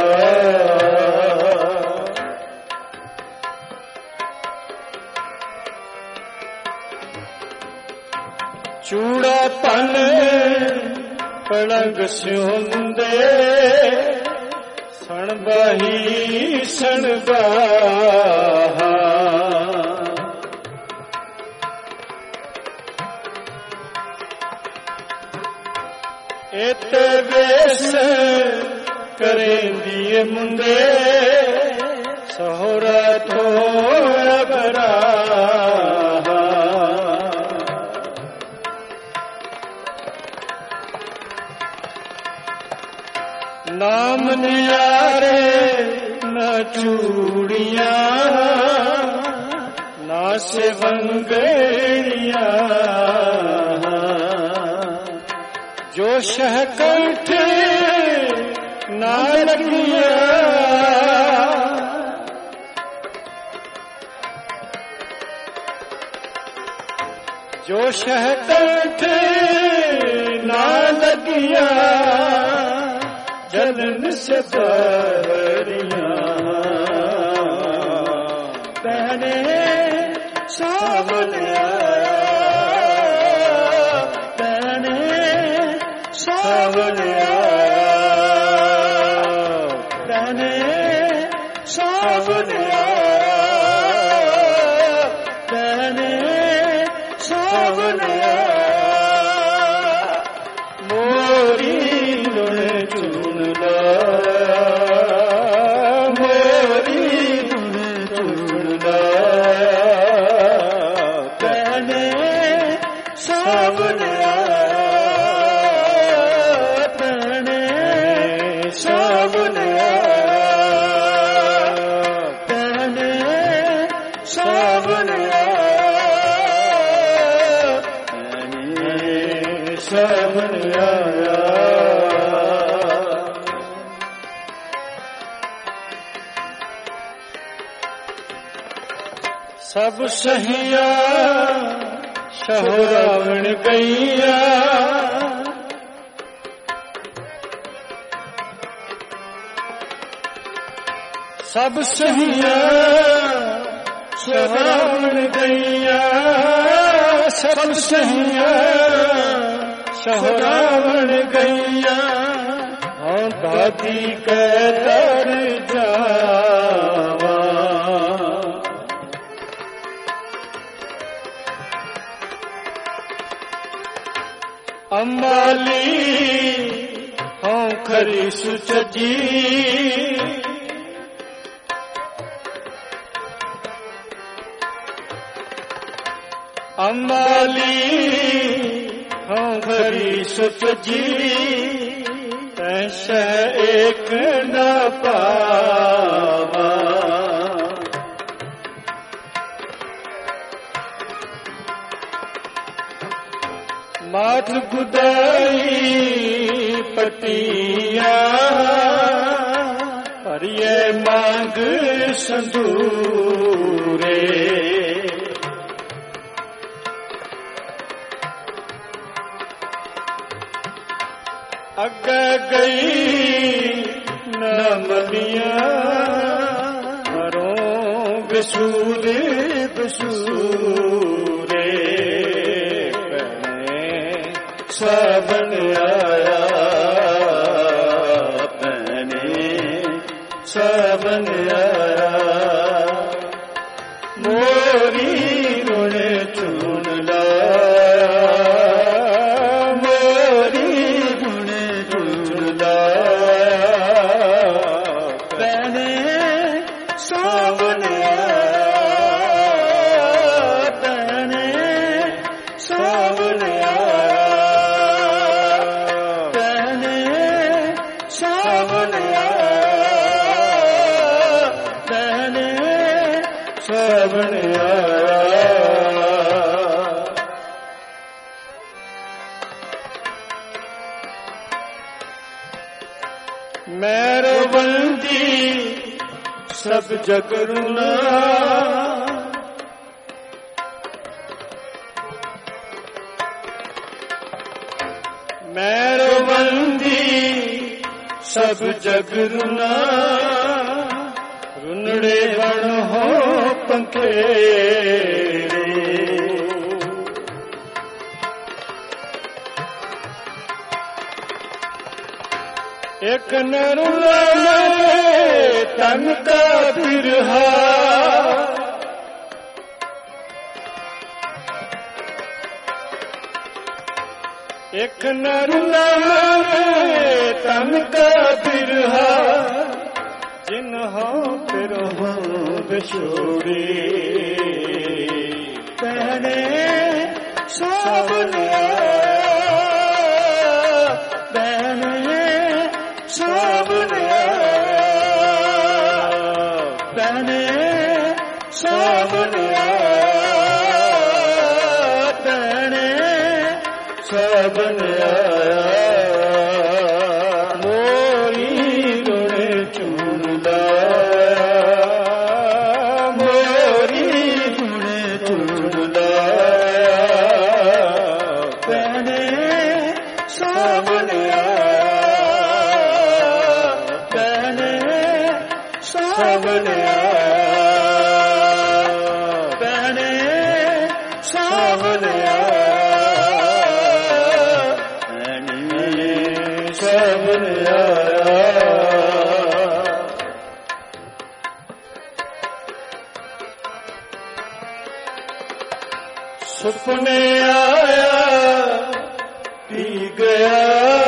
ਚੂੜਾ ਪਨ ਪਲੰਗ ਸਿਉਂਦੇ, ਸਣ ਬਾਹੀ ਸਣ ਬਾਹਾ। ਇਤੇ ਵੇਸ ਕਰੇਂਦੀ ਮੁੰਡੇ, ਸਹੁਰਾ ਤੋਂ ਅਬਰਾ। ਨਾਮ ਨਿਆਰੇ ਨਾ ਚੂੜੀਆਂ ਨਾ ਸਿਵੰਗੜੀਆਂ ਜੋ ਸ਼ਹ ਕੰਠੇ ਨਾ ਲੱਗੀਆਂ ਜੋ ਸ਼ਹ ਕੰਠੇ ਨਾ ਲੱਗੀਆਂ ਜਲਨ ਸੇ ਬਰੀਆਂ ਤਨੇ ਸਾਵਨ ਆਇਆ ਤਨੇ ਸਾਵਨ ਆਇਆ ਤਨੇ ਸਾਵਨ ਆਇਆ ਤਨੇ ਸਾਵਨ ਆਇਆ ਮੋਰੀ ਲੁਣ ਚੁਣ ਲਾ ਮੋਰੀ ਲੁਣ ਚੁਣ ਲਾ ਤਨੇ ਸਾਵਨ ਆਇਆ ਤਨੇ ਸਾਵਨ ਆਇਆ ਤਨੇ ਸਾਵਨ ਆਇਆ ਤਨੇ ਸਾਵਨ ਆਇਆ ਸਭ ਸਹੀਆ ਸ਼ਹੁਰਾਵਣ ਗਈਆ ਸਭ ਸਹੀਆ ਸ਼ਹੁਰਾਵਣ ਗਈਆ ਸਭ ਸਹੀਆ ਸ਼ਹੁਰਾਵਣ ਗਈਆ ਹਾਂ ਦਾਦੀ ਕਹਿ ਦਰ ਜਾਵਾ ਅੰਬਾਲੀ ਹਾਂ ਖਰੀ ਸੁਚਜੀ ਅੰਬਾਲੀ ਹਾਂ ਖਰੀ ਸੁਚਜੀ ਤੈਸ ਏਕ ਨਾ ਪਾਵਾ ਮਾਤ ਗੁਦਾਈ ਪਤੀਆ ਹਰੀਏ ਮੰਗ ਸੰਦੂਰੇ ਅੱਗੇ ਗਈ ਨਮਲੀਆਂ ਮਰੋਂ ਬਸੂਰੇ ਬਸੂਰੇ ਸਾਵਨ ਆਇਆ ਤਨੇ ਸਾਵਨ ਆਇਆ ਮੋਰੀ ਗੁਣ ਚੁਣ ਲਾ ਮੋਰੀ ਗੁਣ ਚੁਣ ਲਾ ਤਨੇ ਸਾਵਨ ਆਇਆ ਤਨੇ ਸਾਵਨ ਸਾਵਨ ਆਇਆ ਮੈਰਵੰਦੀ ਸਭ ਜਗ ਰੁਨਾ ਮੈਰਵੰਦੀ ਸਭ ਜਗ ਰੁਨਾ ਰੁਨੜੇ ਬਣ ਹੋ ਪੰਖੇਰੇ ਇੱਕ ਨਰੁਲਾ ਤਨ ਕਾ ਬਿਰਹਾ ਇੱਕ ਨਰੁਲਾ ਤਨ ਕਾ ਬਿਰਹਾ ਜਿਨ੍ਹਾਂ ਫਿਰਹੁ ਵਿਛੋੜੀ ਤਨੇ ਸਾਵਨ ਆਇਆ ਤਨੇ ਸਾਵਨ ਸਾਵਣ ਆਇਆ ਮੋਰੀ ਰੁਣੇ ਚੂਣ ਲਾਇਆ ਮੋਰੀ ਰੁਣੇ ਚੂਣ ਲਾਇਆ ਭੈਣੇ ਸਾਵਣ ਆਇਆ ਭੈਣੇ ਸਾਵਣ ਆਇਆ ਭੈਣੇ ਸਾਵਣ ਆਇਆ ਸਾਵਣ ਆਇਆ ਸੁਪਨੇ ਆਇਆ ਪੀ ਗਿਆ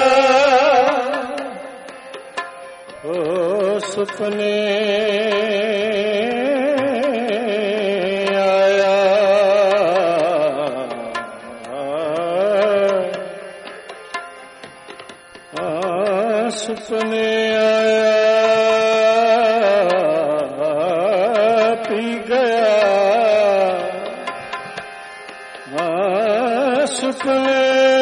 ਓ ਸੁਪਨੇ ਆਇਆ ਆ ਸੁਪਨੇ ਆਇਆ ਪੀ ਗਿਆ ਆ ਸੁਪਨੇ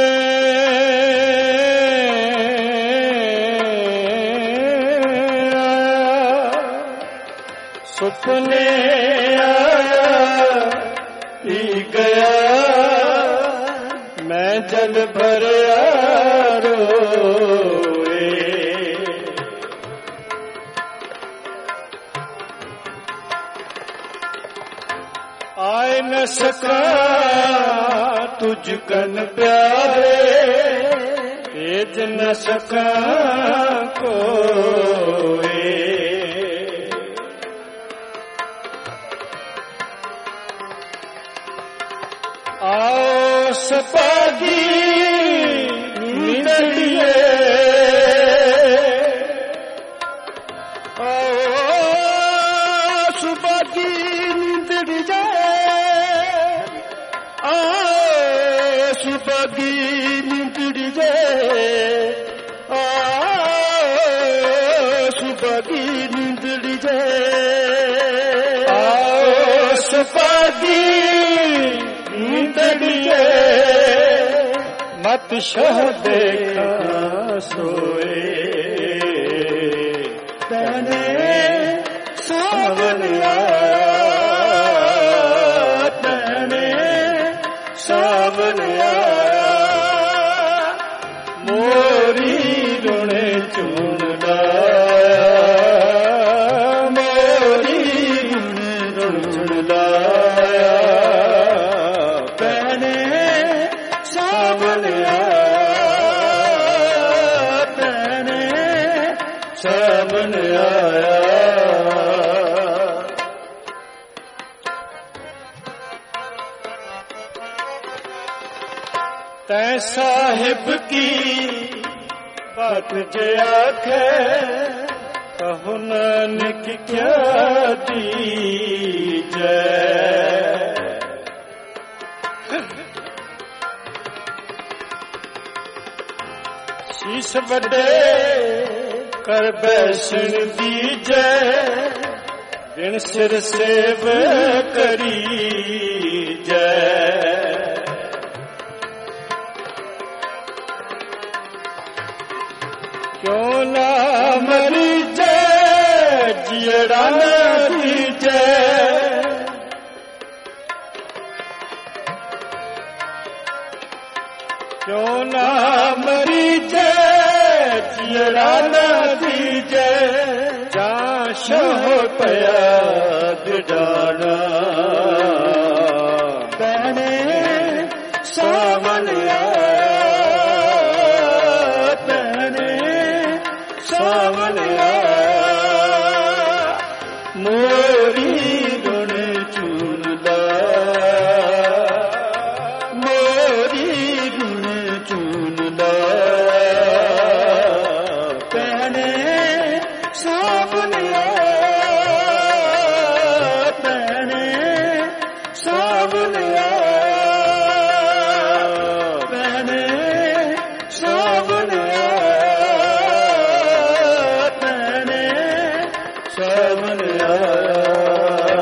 ਸੁਪਨੇ ਆਇਆ ਪੀ ਗਿਆ ਮੈਂ ਜਲ ਭਰਿਆ ਰੋਏ ਆਏ ਨ ਸਕਾ ਤੁਝ ਕਨ ਪਿਆਰੇ ਭੇਜ ਨ ਸਕਾ ਕੋਏ ਆਓ ਸਪਾਗੀ ਨਿੰਦੜੀਏ ਆਓ ਸੁਪਾਗੀ ਨਿੰਦੜੀਏ ਆਓ ਸੁਪਾਗੀ ਨਿੰਦੜੀਏ ਆਓ ਸੁਪਾਗੀ ਨਿੰਦੜੀਏ ਆਓ ਸੁਪਾਗੀ ਨਿੰਦੜੀਏ ਮਤ ਸ਼ਹ ਦੇਖਾ ਸੋਏ ਭੈਣੇ ਸਾਵਣ ਆਇਆ ਭੈਣੇ ਸਾਵਣ ਆਇਆ ਮੋਰੀ ਰੁਣੇ ਚੂਣ ਲਾਇਆ ਮੋਰੀ ਰੁਣੇ ਚੂਣ ਲਾਇਆ ਸਾਵਣ ਆਇਆ ਭੈਣੇ ਸਾਵਣ ਆਇਆ ਤੈ ਸਾਹਿਬ ਕੀ ਬਾਤ ਜੇ ਆਖੇ ਕਹੋ ਨਾਨਕ ਕਿਆ ਦੀਜੈ ਸੀਸ ਵੱਡੇ ਕਰ ਬੈਸਣ ਦੀਜੈ ਦਿਨ ਸਿਰ ਸੇਵ ਕਰੀਜੈ ਕਿਉਂ ਨਾ ਮਰੀਜੈ ਜਿਹੜਾ ਨਾ ਦੀਜੈ ਕਿਉਂ ਨਾ ਮਰੀਜੈ ਜਿਹੜਾ ਨਾ ਦੀਜੈ ਜਾਂ ਸ਼ਹ ਪਿਆ ਦਿਡਾਣਾ ਭੈਣੇ ਸਾਵਣ ਆਇਆ ਭੈਣੇ ਸਾਵਣ ਆਇਆ ਮੋਰੀ ਰੁਣੇ ਚੂਣ ਲਾਇਆ ਮੋਰੀ ਰੁਣੇ ਚੂਣ ਲਾਇਆ ਭੈਣੇ ਸਾਵਣ ਆਇਆ ਭੈਣੇ ਸਾਵਣ ਆਇਆ ਭੈਣੇ ਸਾਵਣ ਆਇਆ ਭੈਣੇ ਸਾਵਣ ਆਇਆ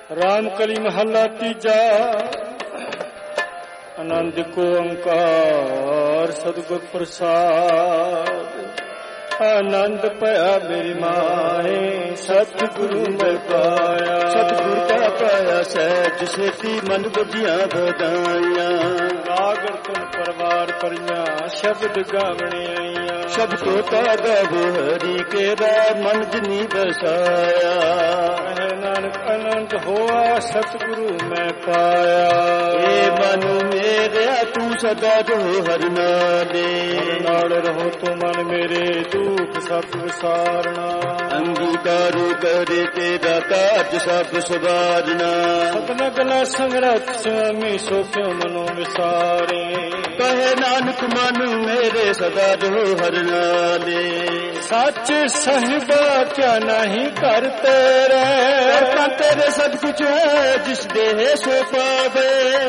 ਰਾਮ ਕਲੀ ਮਹੱਲਾ ਤੀਜਾ। ਆਨੰਦ ਕੋ ਓੰਕਾਰ ਸਤਿਗੁਰ ਪ੍ਰਸਾਦ। ਆਨੰਦ ਭਇਆ ਮੇਰੀ ਮਾਏ ਸਤਿਗੁਰੂ ਮੈਂ ਪਾਇਆ। ਸਤਿਗੁਰ ਦਾ ਪਾਇਆ ਸਹਿਜ ਸੇਤੀ ਮਨ ਬੁਝੀਆਂ ਵਧਾਈਆਂ। ਗਾਗਰ ਤੁਮ ਪਰਵਾਰ ਪਰੀਆਂ ਸ਼ਬਦ ਗਾਵਣੇ ਆਈਆਂ। ਸ਼ਬਦ ਤੋਤਾ ਗਾਵੋ ਹਰੀ ਕੇਰਾ ਮਨ ਜਿਨੀ ਬਸਾਇਆ। ਹੈ ਨਾਨਕ ਆਨੰਦ ਹੋਆ ਸਤਿਗੁਰੂ ਮੈਂ ਪਾਇਆ। ਏ ਮਨ ਮੇਰਿਆ ਤੂੰ ਸਦਾ ਜੋ ਹਰਿ ਨਾਲੇ। ਨਾਲ ਰਹੋ ਤੂੰ ਮਨ ਮੇਰੇ ਦੁਖ ਸਭ ਵਿਸਾਰਣਾ। ਅੰਗੀਕਾਰੋ ਕਰੇ ਤੇਰਾ ਕਾਜ ਸਭ ਸਵਾਰਨਾ। ਸਤਨ ਗਲਾ ਸੰਗਰਤ ਸੁਆਮੀ ਸੋ ਕਿਉ ਮਨੋ ਵਿਸਾਰੇ। ਕਹੇ ਨਾਨਕ ਮਨ ਮੇਰੇ ਸਦਾ ਜੋ ਹਰਿ ਨਾਲੇ। ਸੱਚ ਸਾਹਿਬਾ ਕਿਆ ਨਹੀਂ ਕਰ ਤੇਰੇ। ਕਰਤਾ ਤੇਰੇ ਸਭ ਕੁਛ ਹੈ ਜਿਸ ਦੇਹ ਸੋ ਪਾਵੇ।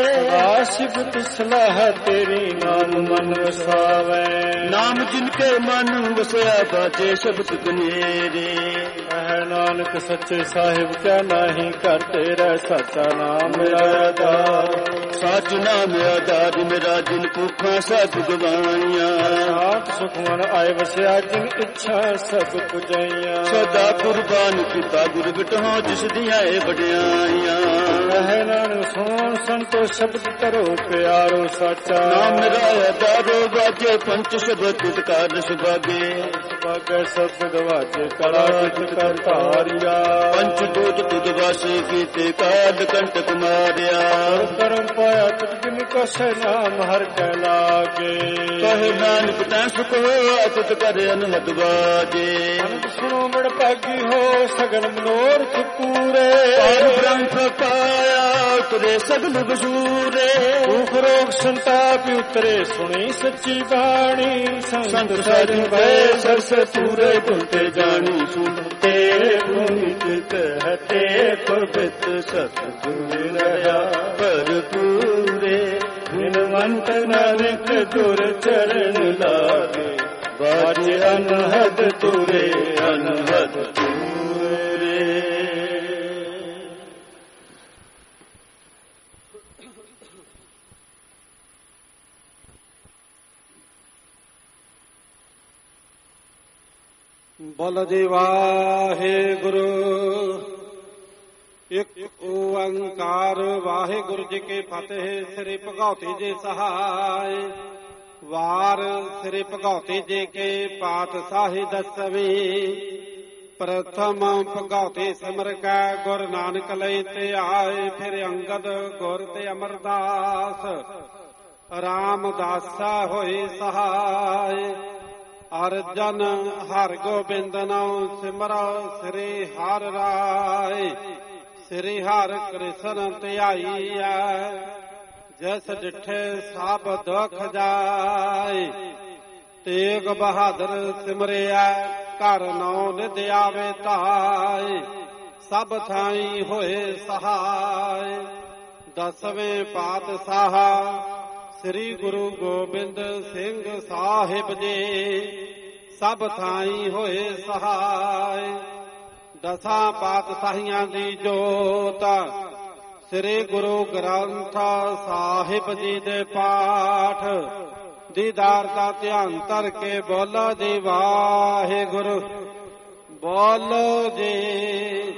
ਆਸਿਬਤ ਸਲਾਹ ਤੇਰੀ ਨਾਮ ਮਨ ਵਸਾਵੇ। ਨਾਮ ਜਿਨ ਕੇ ਮਨ ਵਸਿਆ ਬਾਜੇ ਸ਼ਬਦ ਬਨੇਰੇ। ਹੈ ਨਾਨਕ ਸੱਚੇ ਸਾਹਿਬ ਕਿਆ ਨਹੀਂ ਕਰ ਤੇਰਾ। ਸੱਚਾ ਨਾਮ ਮੇਰਾ ਆਧਾਰ। ਸੱਚ ਨਾਮ ਆਧਾਰ ਮੇਰਾ ਜਿਨ ਭੁੱਖਾਂ ਸਭ ਗਵਾਈਆਂ। ਆਪ ਸੁਖ ਮਨ ਆਏ ਵਸਿਆ ਜਿਨ ਇੱਛਾ ਸਭ ਪੁਜਾਈਆਂ। ਸਦਾ ਕੁਰਬਾਨ ਕੀਤਾ ਗੁਰ ਬਿਟੋ ਜਿਸ ਦੀਆਂ ਏ ਵਡਿਆਈਆਂ। ਹੈ ਨਾਨਕ ਸੁਣ ਸੰਤੋ ਸ਼ਬਦ ਕਰੋ ਪਿਆਰੋ ਸੱਚਾ। ਨਾਮ ਮੇਰਾ ਆਧਾਰੋ ਬਾਜੇ ਪੰਚ ਸ਼ਬਦ ਤੁਧ ਕਾਰ ਸੁਭਾਗੇ। ਸੁਭਾਗੇ ਸਬਦ ਵਾਜੇ ਕਲਾ ਕਿਤ ਕਰ ਧਾਰਿਆ। ਪੰਚ ਦੂਤ ਤੁਧ ਵਾਸੇ ਕੀਤੇ ਕਾਲ ਕੰਟਕ ਮਾਰਿਆ। ਕਰਮ ਪਾਇਆ ਤੁਧ ਜਿਨ ਕਸੈ ਨਾਮ ਹਰ ਕੈ ਲਾਗੇ। ਕਹੇ ਨਾਨਕ ਤੈ ਸੁਖ ਹੋਆ ਤੁਧ ਕਰ ਅਨਹਦ ਬਾਜੇ। ਅਨੰਦ ਸੁਣੋ ਬੜ ਭਾਗੀ ਹੋ ਸਗਲ ਮਨੋਰਥ ਪੂਰੇ। ਪਰ ਬ੍ਰਹਮ ਪਾਇਆ ਉਤਰੇ ਸਗਲ ਬਸੂਰੇ। ਦੁਖ ਰੋਗ ਸੰਤਾਪ ਉਤਰੇ ਸੁਣੀ ਸੱਚੀ ਬਾਣੀ। ਸੰਤ ਸਾਜਨ ਭੈ ਸਰਸ ਪੂਰੇ ਤੁਲਤੇ ਜਾਣੀ। ਸੁਣਤੇ ਪੁਨੀਤ ਕਹਤੇ ਪਵਿੱਤ ਸਤਿਗੁਰ ਰਹਾ ਭਰਪੂਰੇ। ਬਿਨਵੰਤ ਨਾਨਕ ਗੁਰ ਚਰਨ ਲਾਗੇ। ਬਾਜੇ ਅਨਹਦ ਤੁਰੇ ਅਨਹਦ ਤੁਰੇ। ਬੋਲ ਜੀ ਵਾਹਿਗੁਰੂ। ਇੱਕ ਓੰਕਾਰ ਵਾਹਿਗੁਰੂ ਜੀ ਕੀ ਫਤਿਹ। ਸ੍ਰੀ ਭਗਉਤੀ ਜੀ ਸਹਾਇ। ਵਾਰ ਸ੍ਰੀ ਭਗਉਤੀ ਜੀ ਕੇ ਪਾਤਸ਼ਾਹੀ ਦਸਵੀਂ। ਪ੍ਰਥਮ ਭਗਉਤੀ ਸਿਮਰ ਕੈ ਗੁਰ ਨਾਨਕ ਲਈ ਤੇ ਆਏ। ਫਿਰ ਅੰਗਦ ਗੁਰ ਤੇ ਅਮਰਦਾਸ ਰਾਮਦਾਸਾ ਹੋਏ ਸਹਾਇ। ਅਰਜਨ ਹਰ ਗੋਬਿੰਦ ਨਾਮ ਸਿਮਰੋ ਸ੍ਰੀ ਹਰਿ ਰਾਏ। ਸ੍ਰੀ ਹਰਿ ਕ੍ਰਿਸ਼ਨ ਧਿਆਈਐ ਜਿਸ ਡਿਠੇ ਸਭ ਦੁਖ ਜਾਏ। ਤੇਗ ਬਹਾਦਰ ਸਿਮਰਿਆ ਘਰ ਨੌ ਨਿਧ ਆਵੇ ਧਾਏ। ਸਭ ਥਾਈ ਹੋਏ ਸਹਾਇ। ਦਸਵੇਂ ਪਾਤਸ਼ਾਹ ਸ੍ਰੀ ਗੁਰੂ ਗੋਬਿੰਦ ਸਿੰਘ ਸਾਹਿਬ ਜੀ ਸਭ ਥਾਈ ਹੋਏ ਸਹਾਇ। ਦਸਾਂ ਪਾਤਸ਼ਾਹੀਆਂ ਦੀ ਜੋਤ ਸ੍ਰੀ ਗੁਰੂ ਗ੍ਰੰਥ ਸਾਹਿਬ ਜੀ ਦੇ ਪਾਠ ਦੀਦਾਰ ਦਾ ਧਿਆਨ ਧਰ ਕੇ ਬੋਲੋ ਜੀ ਵਾਹਿਗੁਰੂ। ਬੋਲੋ ਜੀ।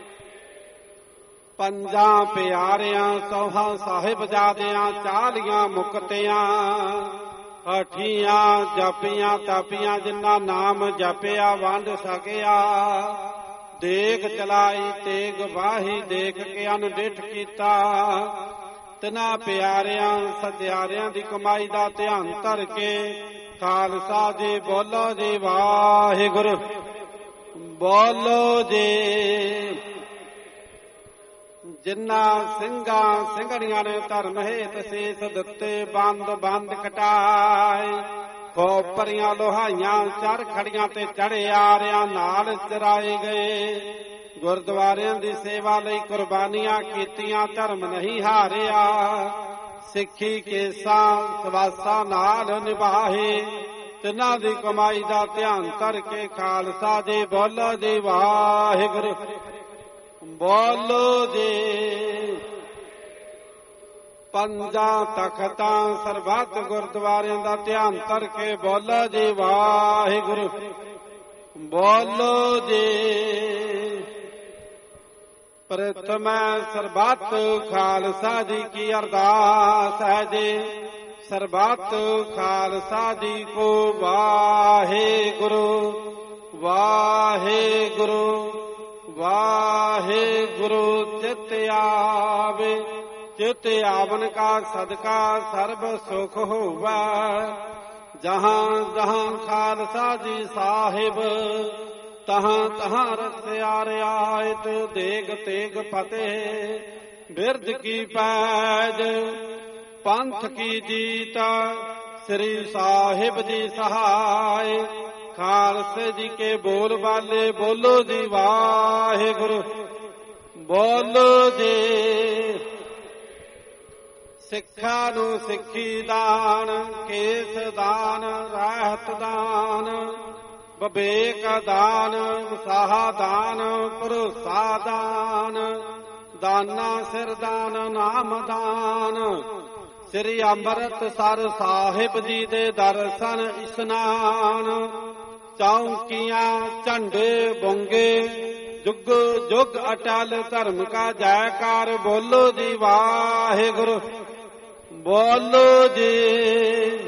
ਪੰਜਾਂ ਪਿਆਰਿਆਂ ਸੌਹਾਂ ਸਾਹਿਬਜ਼ਾਦਿਆਂ ਚਾਲੀਆਂ ਮੁਕਤਿਆਂ। ਅਠੀਆਂ ਜਪੀਆਂ ਤਪੀਆਂ ਜਿਨ੍ਹਾਂ ਨਾਮ ਜਪਿਆ ਵੰਡ ਸਕਿਆ। ਦੇਖ ਚਲਾਈ ਤੇਗ ਵਾਹੀ ਦੇਖ ਕੇ ਅਨਡਿਠ ਕੀਤਾ। ਤਿਨਾਂ ਪਿਆਰਿਆਂ ਸਤਿਆਰਿਆਂ ਦੀ ਕਮਾਈ ਦਾ ਧਿਆਨ ਧਰ ਕੇ ਖਾਲਸਾ ਜੀ ਬੋਲੋ ਜੀ ਵਾਹਿਗੁਰੂ। ਬੋਲੋ ਜੀ। ਜਿਨ੍ਹਾਂ ਸਿੰਘਾਂ ਸਿੰਘਣੀਆਂ ਨੇ ਧਰਮ ਹੇਤ ਸੀਸ ਦਿੱਤੇ ਬੰਦ ਬੰਦ ਕਟਾਏ। ਖੋਪਰੀਆਂ ਲੋਹਾਈਆਂ ਚਰ ਖੜੀਆਂ ਤੇ ਚੜੇ ਆਰਿਆਂ ਨਾਲ ਚਰਾਏ ਗਏ। ਗੁਰਦੁਆਰਿਆਂ ਦੀ ਸੇਵਾ ਲਈ ਕੁਰਬਾਨੀਆਂ ਕੀਤੀਆਂ ਧਰਮ ਨਹੀਂ ਹਾਰਿਆ। ਸਿੱਖੀ ਕੇਸਾਂ ਸਵਾਸਾਂ ਨਾਲ ਨਿਭਾਏ। ਤਿੰਨਾਂ ਦੀ ਕਮਾਈ ਦਾ ਧਿਆਨ ਧਰ ਕੇ ਖਾਲਸਾ ਜੀ ਬੋਲੋ ਜੀ ਵਾਹਿਗੁਰੂ। ਬੋਲੋ ਜੀ। ਪੰਜਾਂ ਤਖਤਾਂ ਸਰਬੱਤ ਗੁਰਦੁਆਰਿਆਂ ਦਾ ਧਿਆਨ ਧਰ ਕੇ ਬੋਲੋ ਜੀ ਵਾਹਿਗੁਰੂ। ਬੋਲੋ ਜੀ। ਪ੍ਰਥਮੈ ਸਰਬੱਤ ਖਾਲਸਾ ਜੀ ਕੀ ਅਰਦਾਸ ਹੈ ਜੀ। ਸਰਬੱਤ ਖਾਲਸਾ ਜੀ ਕੋ ਵਾਹਿਗੁਰੂ ਵਾਹਿਗੁਰੂ ਵਾਹਿਗੁਰੂ। ਚਿਤ ਆਵੇ ਚਿਤ ਆਵਨ ਕਾ ਸਦਕਾ ਸਰਬ ਸੁਖ ਹੋਵੈ। ਜਹਾਂ ਜਹਾਂ ਖਾਲਸਾ ਜੀ ਸਾਹਿਬ ਤਹਾਂ ਤਹਾਂ ਰਸਿਆ ਰਿਆਇਤ। ਦੇਗ ਤੇਗ ਫਤਿਹ ਬਿਰਧ ਕੀ ਪੈਜ ਪੰਥ ਕੀ ਜੀਤ। ਸ੍ਰੀ ਸਾਹਿਬ ਜੀ ਸਹਾਇ ਖਾਲਸੇ ਜੀ ਕੇ ਬੋਲ ਬਾਲੇ। ਬੋਲੋ ਜੀ ਵਾਹਿਗੁਰੂ। ਬੋਲੋ ਜੀ। ਸਿੱਖਾਂ ਨੂੰ ਸਿੱਖੀ ਦਾਨ ਕੇਸ ਦਾਨ ਰਹਿਤ ਦਾਨ ਵਿਵੇਕ ਦਾਨ ਉਤਸਾਹ ਦਾਨ ਭਰੋਸਾ ਦਾਨ ਦਾਨਾ ਸਿਰ ਦਾਨ ਨਾਮ ਦਾਨ। ਸ੍ਰੀ ਅੰਮ੍ਰਿਤਸਰ ਸਾਹਿਬ ਜੀ ਦੇ ਦਰਸ਼ਨ ਇਸ਼ਨਾਨ। ਚੌਂਕੀਆਂ ਝੰਡੇ ਬੁੰਗੇ ਜੁਗ ਜੁਗ ਅਟਲ ਧਰਮ ਕਾ ਜੈਕਾਰ। ਬੋਲੋ ਜੀ ਵਾਹਿਗੁਰੂ। ਬੋਲੋ ਜੀ।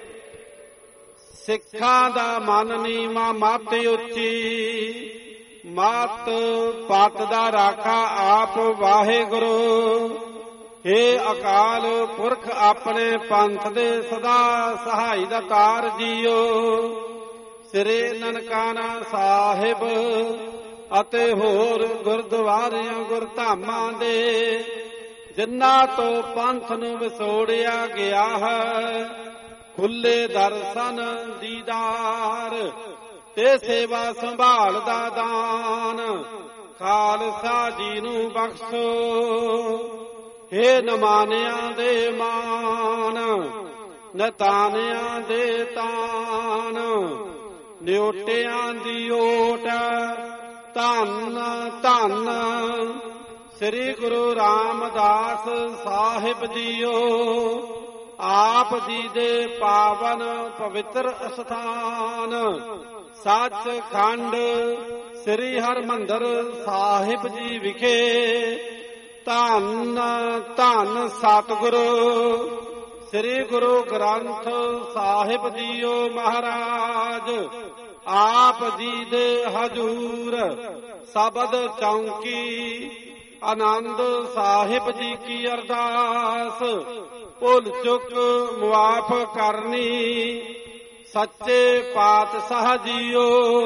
ਸਿੱਖਾਂ ਦਾ ਮਨ ਨੀਵਾਂ ਮੱਤ ਉੱਚੀ ਮੱਤ ਪਤ ਦਾ ਰਾਖਾ ਆਪ ਵਾਹਿਗੁਰੂ। ਹੇ ਅਕਾਲ ਪੁਰਖ ਆਪਣੇ ਪੰਥ ਦੇ ਸਦਾ ਸਹਾਈ ਦਾ ਤਾਰ ਜੀਓ। ਸ੍ਰੀ ਨਨਕਾਣਾ ਸਾਹਿਬ ਅਤੇ ਹੋਰ ਗੁਰਦੁਆਰਿਆਂ ਗੁਰਧਾਮਾਂ ਦੇ ਜਿਨ੍ਹਾਂ ਤੋਂ ਪੰਥ ਨੂੰ ਵਿਛੋੜਿਆ ਗਿਆ ਹੈ ਖੁੱਲੇ ਦਰਸ਼ਨ ਦੀਦਾਰ ਤੇ ਸੇਵਾ ਸੰਭਾਲ ਦਾ ਦਾਨ ਖਾਲਸਾ ਜੀ ਨੂੰ ਬਖਸ਼ੋ। ਹੇ ਨਮਾਨਿਆਂ ਦੇ ਮਾਨ ਨਤਾਨਿਆਂ ਦੇ ਤਾਨ ਨਿਉਟਿਆਂ ਦੀ ਓਟ ਧੰਨ ਧੰਨ ਸ੍ਰੀ ਗੁਰੂ ਰਾਮਦਾਸ ਸਾਹਿਬ ਜੀਓ। ਆਪ ਜੀ ਦੇ ਪਾਵਨ ਪਵਿੱਤਰ ਅਸਥਾਨ ਸੱਚਖੰਡ ਸ੍ਰੀ ਹਰਿਮੰਦਰ ਸਾਹਿਬ ਜੀ ਵਿਖੇ ਧੰਨ ਧੰਨ ਸਤਿਗੁਰੂ ਸ੍ਰੀ ਗੁਰੂ ਗ੍ਰੰਥ ਸਾਹਿਬ ਜੀਓ ਮਹਾਰਾਜ। ਆਪ ਜੀ ਦੇ ਹਜੂਰ ਸ਼ਬਦ ਚੌਂਕੀ ਆਨੰਦ ਸਾਹਿਬ ਜੀ ਕੀ ਅਰਦਾਸ ਭੁੱਲ ਚੁੱਕ ਮੁਆਫ ਕਰਨੀ। ਸੱਚੇ ਪਾਤਸ਼ਾਹ ਜੀਓ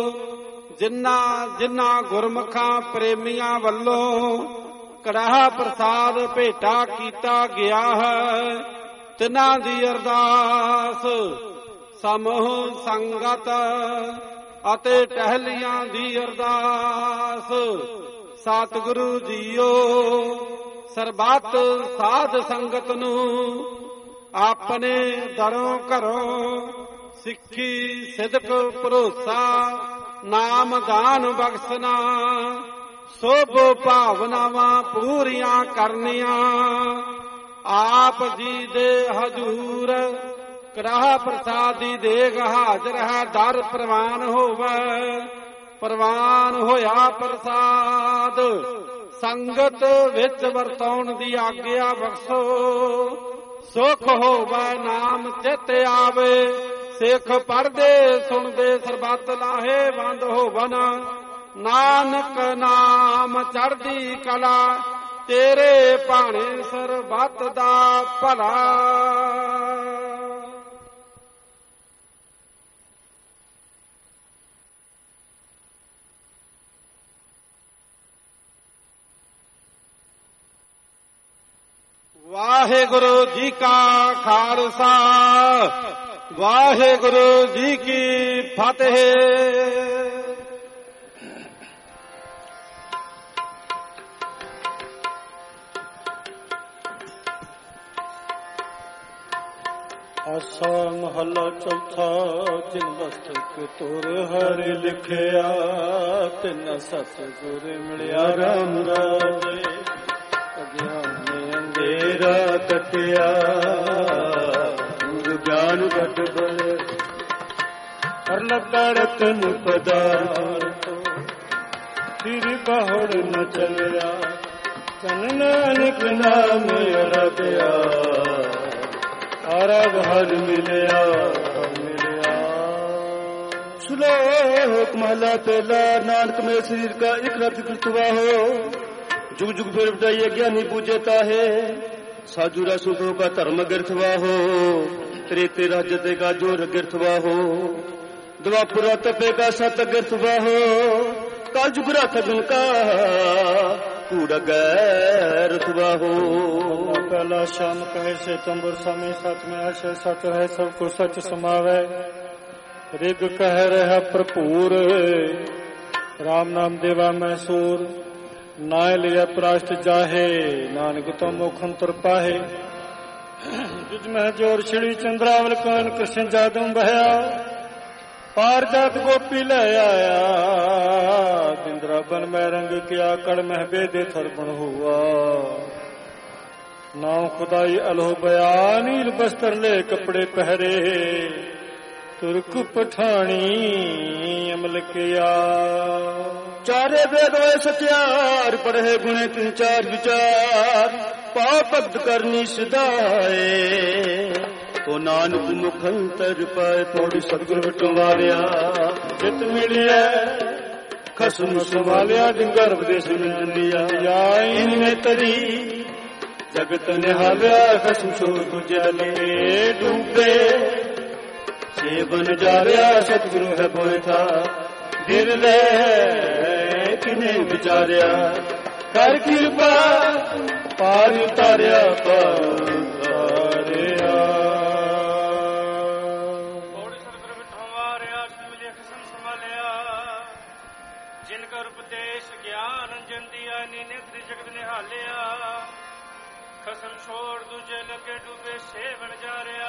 ਜਿਨ੍ਹਾਂ ਜਿਨ੍ਹਾਂ ਗੁਰਮੁਖਾਂ ਪ੍ਰੇਮੀਆਂ ਵੱਲੋਂ ਕੜਾਹ ਪ੍ਰਸਾਦ ਭੇਟਾ ਕੀਤਾ ਗਿਆ ਹੈ ਤਿਨਾਂ ਦੀ ਅਰਦਾਸ ਸਮੂਹ ਸੰਗਤ ਅਤੇ ਟਹਿਲੀਆਂ ਦੀ ਅਰਦਾਸ। ਸਤਿਗੁਰੂ ਜੀਓ ਸਰਬੱਤ ਸਾਧ ਸੰਗਤ ਨੂੰ ਆਪਣੇ ਦਰੋਂ ਘਰੋਂ ਸਿੱਖੀ ਸਿਦਕ ਭਰੋਸਾ ਨਾਮ ਦਾਨ ਬਖਸ਼ਣਾ ਸੋਭ ਭਾਵਨਾਵਾਂ ਪੂਰੀਆਂ ਕਰਨੀਆਂ। ਆਪ ਜੀ ਦੇ ਹਜੂਰ ਕੜਾਹ ਪ੍ਰਸਾਦ ਦੀ ਦੇਗ ਹਾਜ਼ਰ ਹੈ ਦਰ ਪ੍ਰਵਾਨ ਹੋਵੇ। ਪ੍ਰਵਾਨ ਹੋਇਆ ਪ੍ਰਸਾਦ ਸੰਗਤ ਵਿੱਚ ਵਰਤਾਉਣ ਦੀ ਆਗਿਆ ਬਖਸ਼ੋ। ਸੁਖ ਹੋਵੇ ਨਾਮ ਚਿਤ ਆਵੇ ਸਿੱਖ ਪੜ੍ਹਦੇ ਸੁਣਦੇ ਸਰਬੱਤ ਲਾਹੇ ਬੰਦ ਹੋਵਨ। ਨਾਨਕ ਨਾਮ ਚੜ੍ਹਦੀ ਕਲਾ ਤੇਰੇ ਭਾਣੇ ਸਰਬੱਤ ਦਾ ਭਲਾ। ਵਾਹਿਗੁਰੂ ਜੀ ਕਾ ਖਾਲਸਾ ਵਾਹਿਗੁਰੂ ਜੀ ਕੀ ਫਤਿਹ। ਆਸਾ ਮਹੱਲਾ ਚੌਥਾ। ਜਿਨ ਮਸਤਕ ਤੁਰ ਹਰਿ ਲਿਖਿਆ, ਤਿਨ ਸਤ ਗੁਰ ਮਿਲਿਆ ਰਾਮ ਰਾਜੇ। ਅਗਿਆਨ ਅੰਧੇਰਾ ਕਟਿਆ, ਗੁਰ ਗਿਆਨ ਘਟ ਬਲ। ਹਰ ਲੱਗਾ ਰਤਨ ਪਦਾਰਥ, ਫਿਰ ਬਹੁੜ ਨ ਚਲਿਆ। ਚਨ ਨਾਨਕ ਨਾਮ ਅਰਧਿਆ, ਆਰਗ ਹਰ ਮਿਲਿਆ ਮਿਲਿਆ। श्लोक महला पहला। नानक में शरीर का एक रथ कृतवा हो, जुग जुग फिर बताइए ज्ञानी पूजेता है। साजुरा सुखों का धर्म गिरथवा हो, त्रेते राजते का जोर गिरथवा हो। द्वापुरा तपे का सत गिरथवा हो, काल जुगरा थगन का कूड़ा गैरथवा हो। पहला शाम कहे से तंबुर स्वामी सत में आशय सत है, सबको सच समावे। रिग कह रहा भरपूर, राम नाम देवा मैसूर। नाय लिया प्राश्त जाहे, नानक तो मुखंतर पाहे। जुज में जोर छिड़ी चंद्रावल कान, कृष्ण जादू बहया। पार जात गोपी ले आया, बिंद्रावन में रंग किया। कड़ मह बेदे थरपण हुआ, नाव खुदाई अलो बया। नील बस्तर ले कपड़े पहरे, तुर्क पठानी अमल किया। चारे वेद होए सत्यार, पढ़े गुणे तीन चार विचार। पाप भक्त करनी सदाए, तो नानक मुखंतर पाए। थोड़ी सतगुर बटवालिया, चित मिलिया खसम संभालिया। जिंगर उपदेश मिल लिया, इनमें तरी जगत निहालिया। खसम छोड़ तुझे ले डूबे, सेवन जारिया। सतगुरु है बोए था फिर ले, किने विचारिया। कर कृपा पार उतारिया, पार उतारिया। थोड़ी सतगुरु बिठवारिया, मिले खसम संभालिया। जिनकर उपदेश ज्ञान अंजन दिया, नीने जगत निहालिया। खसम छोड़ दूजे लगे डूबे, सेवन जारिया।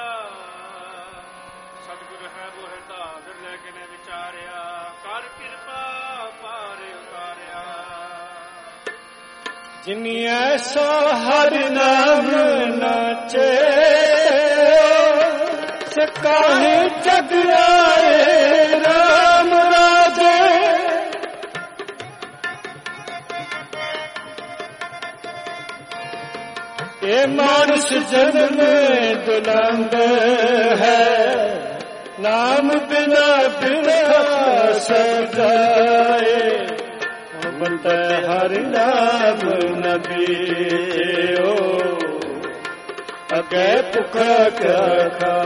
सतगुरु है वो है तादर लेके ने विचारिया। कर कृपा पार उतारिया। जिन ऐसा हरि नाम नाचे, से काहे जग आए राम राजे। ये मानस जन्म दुलंद है, नाम बिना बिना सजाए। बनता हरि नाम नबी, अगे भुखा क्या खा।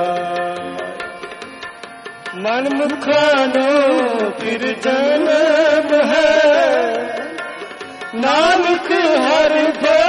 मन मुखानो फिर जन्म है, नानक हरि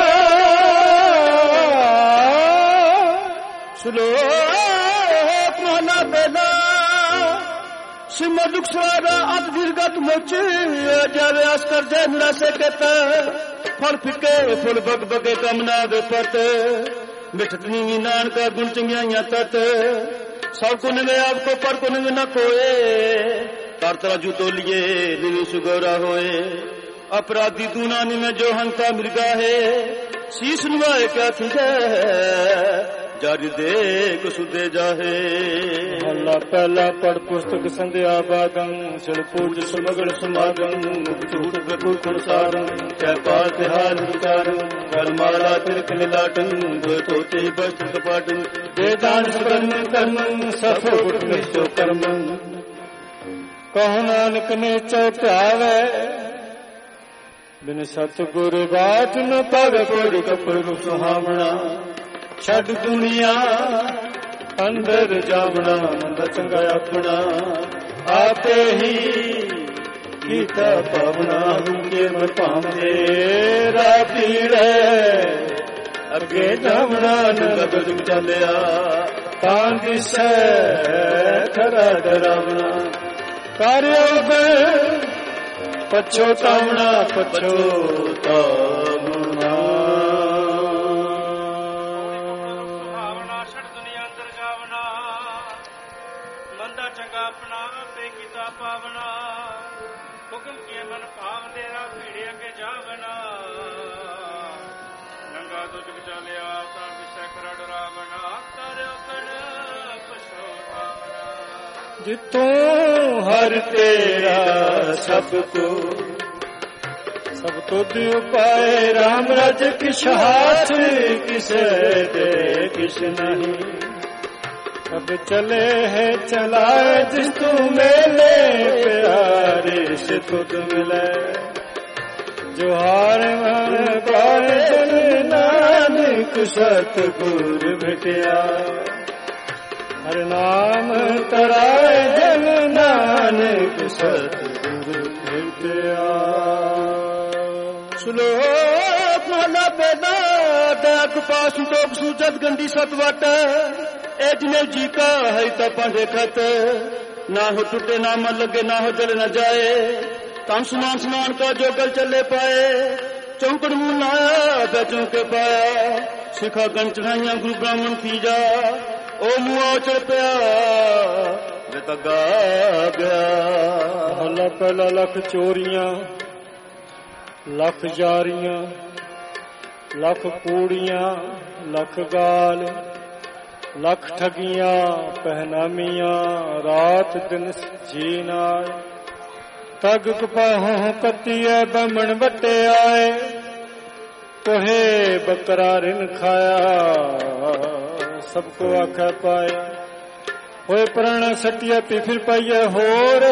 श्लोक माना बेला। सिमर दुख सवारा अत दीर्घत मोच, जावे अस्कर जय निराशे कहता। फल फिके फुल बग बगे कामना दे पत। मिठतनी नानका गुण चंगियाइया तत। सब को निवे आपको पर को निवे न कोए। तार तराजू तोलिए निवी सुगौरा होए। अपराधी दूना निवे जो हंता मृगा है। शीश नुआए क्या थी जय, जारी दे कसुदे जाहे। हल्ला पहला पढ़ पुस्तक संध्या बागं। सिर पूज सुमगल समागम, झूठ प्रभु खुरसारं। जय पाल तिहार विचारं, गलमाला तिलक लाटं। दो तोते वस्त्र कपाटं, वेदांत सुगंध कर्मं। सफो गुट निश्चो कर्मं, कहो नानक ने चौपावे। बिन सतगुर बात न पावे, कोई कपड़ सुहावना। छड़ दुनिया अंदर जावना, मंदा चंगा अपना। आपे ही कीता पावना, हुके मत पावे पीड़े। अगे जावना नगद चलिया, तां दिसै खरा डरावना। कार्य पछोतावना, पछोतावना। छड़ दुनिया अंदर जावना, ਤੁਝ ਵਿਚਾਲਿਆ ਤਾਂ ਵਿਸ਼ੇ ਖਰੜ ਰਾਵਣਾ ਕਰਿਓ ਕਣ ਪਛੋਤਾਵਣਾ ਜਿਤੋਂ ਹਰ ਤੇਰਾ ਸਭ ਕੋ ਸਭ ਤੁਧ ਉਪਾਏ ਰਾਮ ਰਜ ਕਿਛ ਹਾਥ ਕਿਸੇ ਦੇ ਕਿਛ ਨਹੀਂ अब चले है चलाए जिस तू मेले प्यारे से तुझ मिले जो हार मन पार जन नानक सतगुर भेटिया हर नाम तराए जन नानक सतगुर भेटिया। श्लोक महला पहला डाक पास टोक सूजत गंडी सतवट ए जिने जी का है तपा देखत ना हो टूटे ना मन लगे ना हो जल न जाए तम सुमान स्नान का जो गल चले पाए चौकड़ मुंह लाया बैचों के पाया सिखा गण चढ़ाइया गुरु ब्राह्मण की जा ओ मुआ चढ़ पया वे तगा गया। महला पहला लख चोरियां लख जारियां लख कूड़ियां लख गाल लख ठगियां पहनामियां रात दिन जी नाल तग कपाहों कतिए बमन बटे आए कोहे बकरा रिन खाया सबको आखा पाए होए प्राण सटिया पी फिर पाइए होर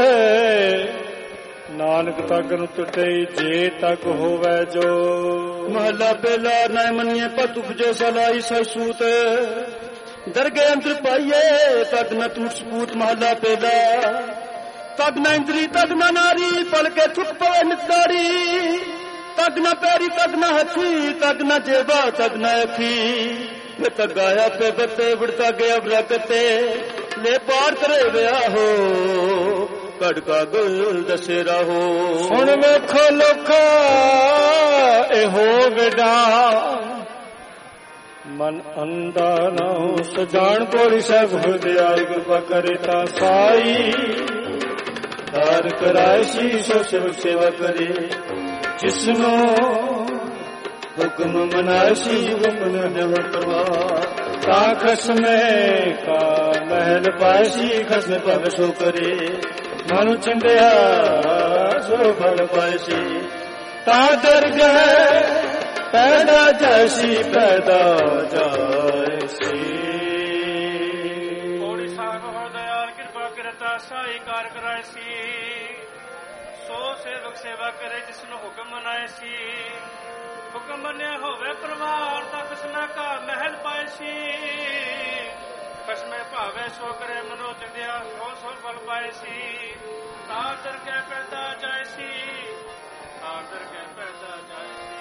नानक तक नु टुटे जे तक होवे जो। महला पहला न मनिए पत उपजे सलाई ससूत दरगे अंदर पाइए तद न टूट सपूत। महला पहला तद न इंद्री तद न नारी पल के थुक पवे नितारी तद न पैरी तद न हथी तद न जेबा तद न अखी वे तक गाया पे बते बिड़ता गया बरकते ले पार करे व्या हो कड़का गुल दसेरा हो। सुन वेखो लोका एहो वेडा मन अंधा ना हो सजान कोरी सब हृदयाल कृपा करे ता साई दार कराए शीशो सेवक सेवा करे जिसनो हुक्म मनाए सी हुक्म जब करवा ता खसमे का महल पाए सी खसमे पग सो करे मनु चिंदिया सो फल पाए सी ता दरगह पैदा जैसी पैदा जैसी। कोड़ी साग हो दयाल कृपा करता साई कार कराए सी सो सेवक सेवा करे जिसनु हुक्म मनाए सी हुक्म मन्या होवे परवार ता किसना का महल पाए सी कस्मे भावे सो करे मनो चंदिया सो सो फल पाए सी ता दरगह पैदा जाए सी ता दरगह पैदा जाए सी।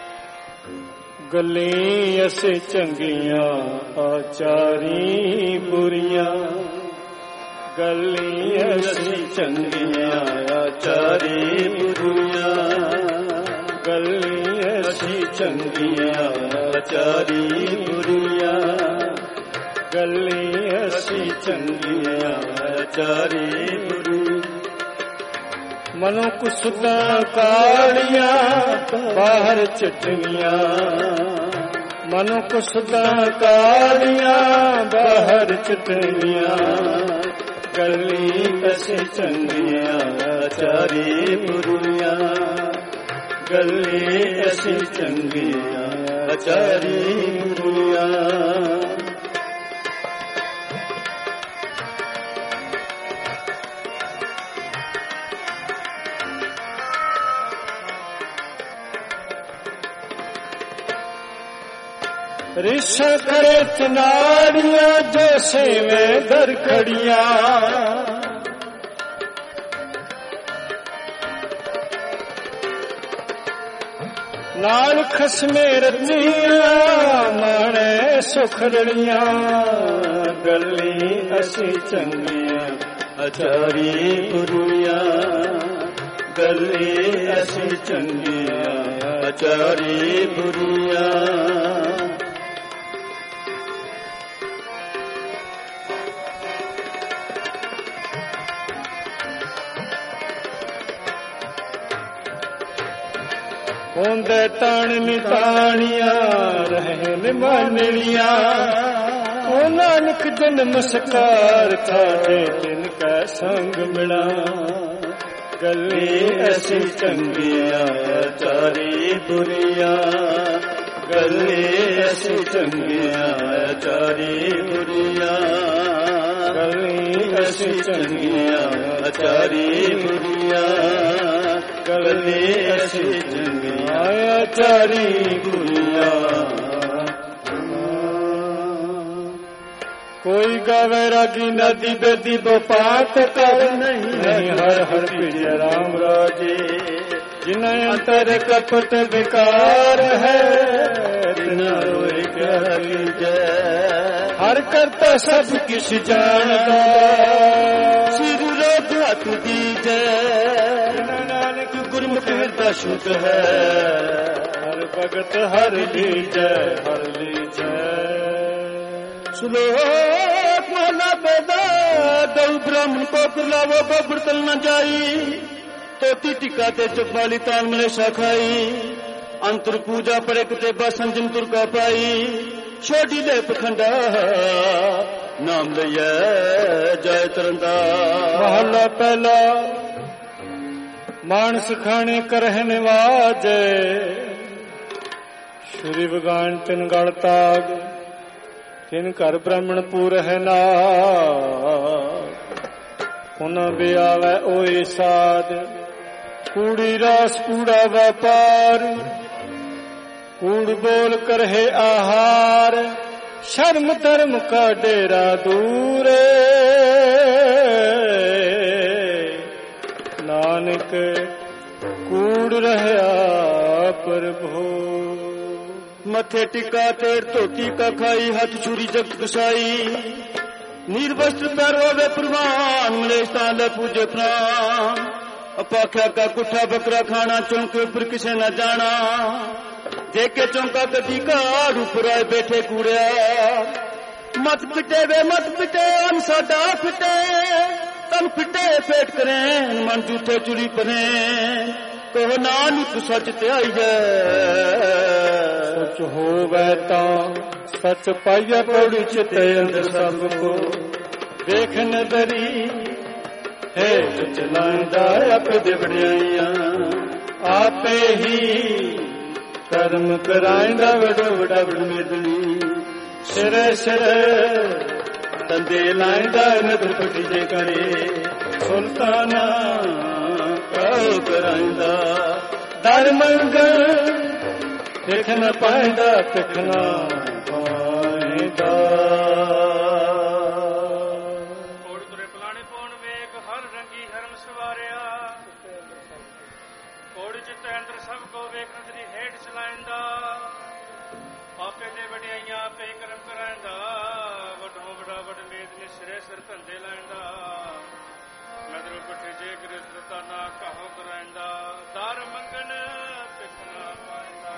गली असे चंगियां आचारी बुरियां गली असे चंगियां आचारी बुरियां गली असी चंगियां आचारी बुरियां गली असी चंगियां आचारी बुरियां मनुख सुदा कालियां बाहर चटनियां मनुख सुदा कालियां बाहर चटनियां गली असी चंगियां आचारी बुरियां गली असी चंगियां आचारी बुरियां। रिश्ता करे चनाड़ियां जो सेवे दर खड़ियां नाल खसमे रतियां माणे सुखड़ियां गली असी चंगियां आचारी बुरियां गली असी चंगियां आचारी बुरियां। ਹੁੰਦੇ ਤਾਣ ਨਿਤਾਣੀਆਂ ਰਹਿਣ ਮਾਨਣੀਆਂ ਓ ਨਾਨਕ ਜਨਮ ਸਕਾਰ ਖਾਦੇ ਤਿਨ ਕੈ ਸੰਗ ਮਿਲਾ ਗੱਲੇ ਅਸੀਂ ਚੰਗੀਆਂ ਚਾਰੀ ਬੁਰੀਆਂ ਗੱਲੇ ਅਸੀਂ ਚੰਗੀਆਂ ਚਾਰੀ ਬੁਰੀਆਂ ਗੱਲੇ ਅਸੀਂ ਚੰਗੀਆਂ ਚਾਰੀ ਬੁਰੀਆਂ ਗੱਲੇ ਅਸੀਂ ਚੰਗੀਆਂ ਚਾਰੀ ਬੁਰੀਆਂ ਕੋਈ ਗਾਵੇ ਰਾਗੀ ਨਦੀ ਬੇਦੀ ਬਪਾਤ ਕਰ ਨਹੀਂ ਹਰ ਹਰ ਪਿਜੇ ਰਾਮ ਰਾਜੇ ਜਿਨ੍ਹਾਂ ਅੰਤਰ ਕਪਟ ਵਿਕਾਰ ਹੈ ਤਿਨਾ ਰੋਏ ਕਿਆ ਕੀਜੈ ਹਰ ਕਰਤਾ ਸਭ ਕਿਛ ਜਾਣਦਾ ਸਿਰ ਰੋਗ ਹੱਥ ਦੀਜੈ ਨਾਨਕ ਗੁਰਮੁਖ ਹਿਰਦਾ ਸ਼ੁੱਧ ਹੈ ਹਰ ਭਗਤ ਹਰ ਲੀਜੈ ਹਰ ਲੀਜੈ श्लोक माला पैदा गौ ब्राह्मण को कुरलावो बबड़ तल न जाई तोती टिका ते चपाली ताल मलेशा खाई अंतर पूजा पड़े कते बसंजन तुरका पाई छोटी दे पखंडा नाम लिया जय तरंदा महला पहला मानस खाने करह निवाज श्री विगान तिन गल ताग ਤਿਨ ਘਰ ਬ੍ਰਾਹਮਣ ਪੂਰ ਹੈ ਨਾ ਉਹਨਾਂ ਬਿਆਵੈ ਓਏ ਸਾਧ ਕੂੜੀ ਰਾਸ ਕੂੜਾ ਵਪਾਰ ਕੂੜ ਬੋਲ ਕਰਹਿ ਆਹਾਰ ਸ਼ਰਮ ਧਰਮ ਕਾ ਡੇਰਾ ਦੂਰ ਨਾਨਕ ਕੂੜ ਰਹਿਆ ਪ੍ਰਭੂ मथे टिका तेर धोती का खाई हाथ छुरी जगत गुसाई निर्वस्त्र पैरो वे प्रवान मलेस्तान पूजे प्राण अपाख्या का कुठा बकरा खाना चौंके ऊपर किसे न जाना देखे चौंका कदी का ऊपर आए बैठे कूड़िया मत पिटे वे मत पिटे हम साडा पिटे तन पिटे पेट करें मन जूठे चुड़ी परे कहो नानक सच ते आई है सच होवे तां सच पाइया पौड़ी चिते अंदर सब को देख नदरी है चलांदा आपे दे बड़ियाइयां आपे ही कर्म कराइंदा वडो वडा मेदनी सिर सिर तंदे लाइंदा नदर पटी जे करे सुल्ताना काओ कराइंदा दर मंगल देख न पाइंदा तिख न पाइंदा कोड़ तुरे पलाने पौन वेग हर रंगी हरम सवारिया कोड़ चित अंदर सब को वेख नजरी हेठ चलाइंदा आपे दे वडियाइयां आपे करम कराइंदा वडो वडा वड मेद ने सिरे सिर धंधे लाइंदा नजर पटे जे गृहस्था ना कहो कराइंदा दार मंगन तिख न पाइंदा